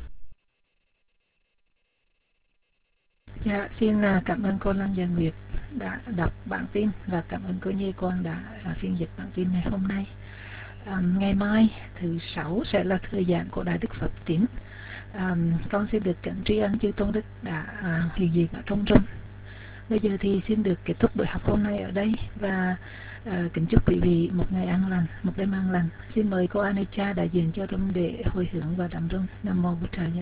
Dạ, xin cảm ơn cô Lan Giang Nguyệt đã đọc bản tin và cảm ơn cô Nhi Quang đã phiên dịch bản tin ngày hôm nay. Ngày mai thứ Sáu sẽ là thời gian của Đại Đức Phật Tín. Con xin được kính tri ân chư Tôn Đức đã hiện diện ở trong rừng. Bây giờ thì xin được kết thúc buổi học hôm nay ở đây và kính chúc quý vị một ngày an lành, một đêm an lành. Xin mời cô Anecha đại diện cho rung để hồi hướng và đắm rung. Nam mô Bổn Thầy nhé.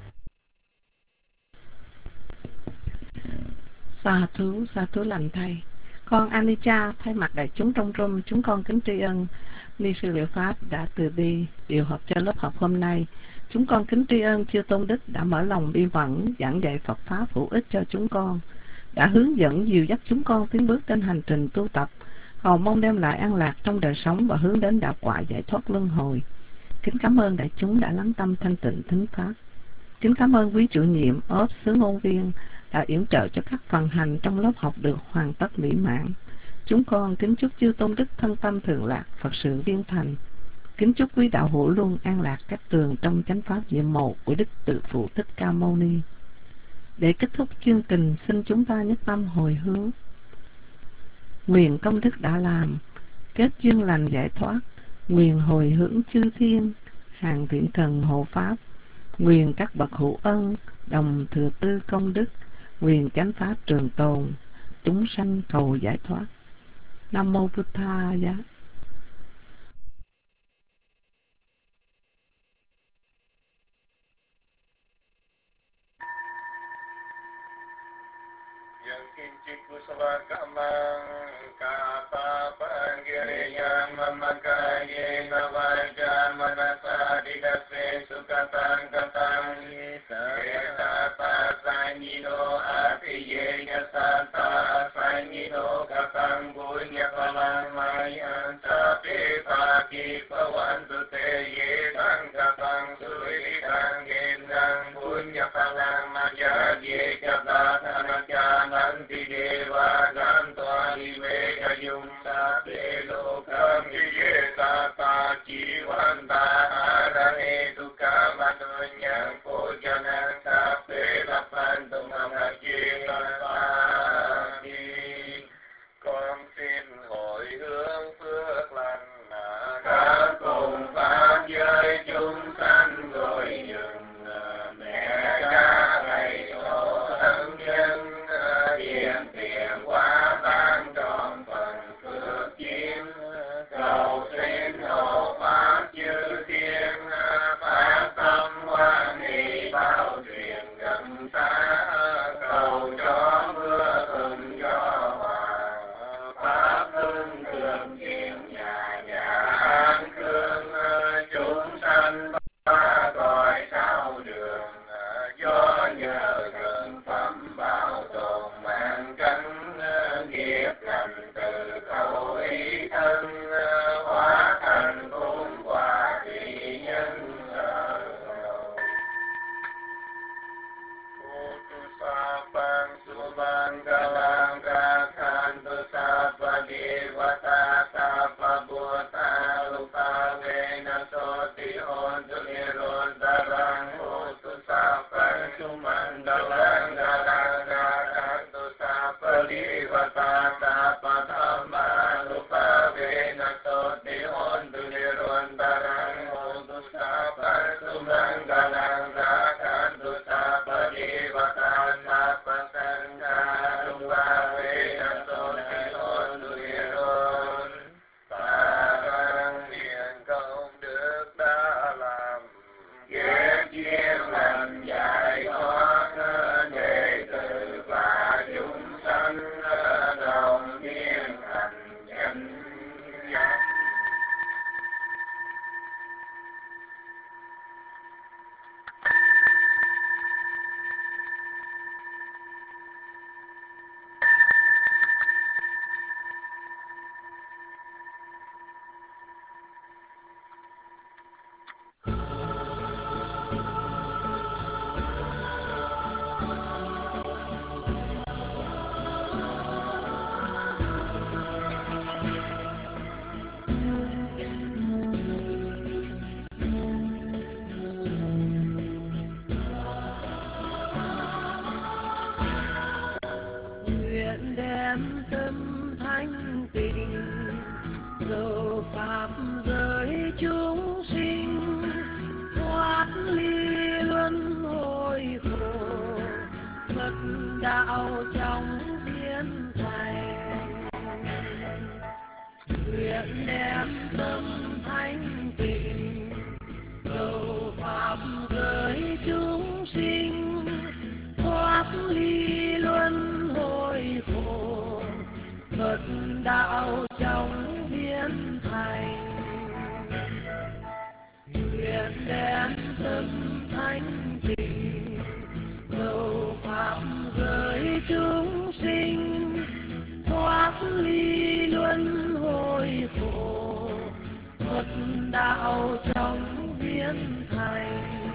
Sa thú lành thầy. Con Anecha thay mặt đại chúng trong room, chúng con kính tri ân Ni sư Liệu Pháp đã từ bi điều hợp cho lớp học hôm nay. Chúng con kính tri ân chư Tôn Đức đã mở lòng bi mẫn giảng dạy Phật pháp hữu ích cho chúng con, đã hướng dẫn dìu dắt chúng con tiến bước trên hành trình tu tập, cầu mong đem lại an lạc trong đời sống và hướng đến đạo quả giải thoát luân hồi. Kính cảm ơn đại chúng đã lắng tâm thanh tịnh thính pháp. Kính cảm ơn quý chủ nhiệm ốp xứ ngôn viên đã yểm trợ cho các phần hành trong lớp học được hoàn tất mỹ mãn. Chúng con kính chúc chư Tôn Đức thân tâm thường lạc, Phật sự viên thành. Kính chúc quý đạo hữu luôn an lạc các tường trong chánh pháp nhiệm màu của Đức Tự Phụ Thích Ca Mâu Ni. Để kết thúc chương trình, xin chúng ta nhất tâm hồi hướng. Nguyện công đức đã làm, kết duyên lành giải thoát, nguyện hồi hướng chư thiên, hàng thiện thần hộ pháp, nguyện các bậc hữu ân, đồng thừa tư công đức, nguyện chánh pháp trường tồn, chúng sanh cầu giải thoát. Nam mô Bụt Tha Giá. Con xin hồi hướng đạo trong biến thành, nguyện đem tâm thanh tịnh cầu pháp giới chúng sinh thoát ly luân hồi khổ, Phật đạo trong biến thành, nguyện đem tâm thanh tịnh cầu pháp giới chúng sinh thoát ly luân hồi khổ, Phật đạo trong biến thành.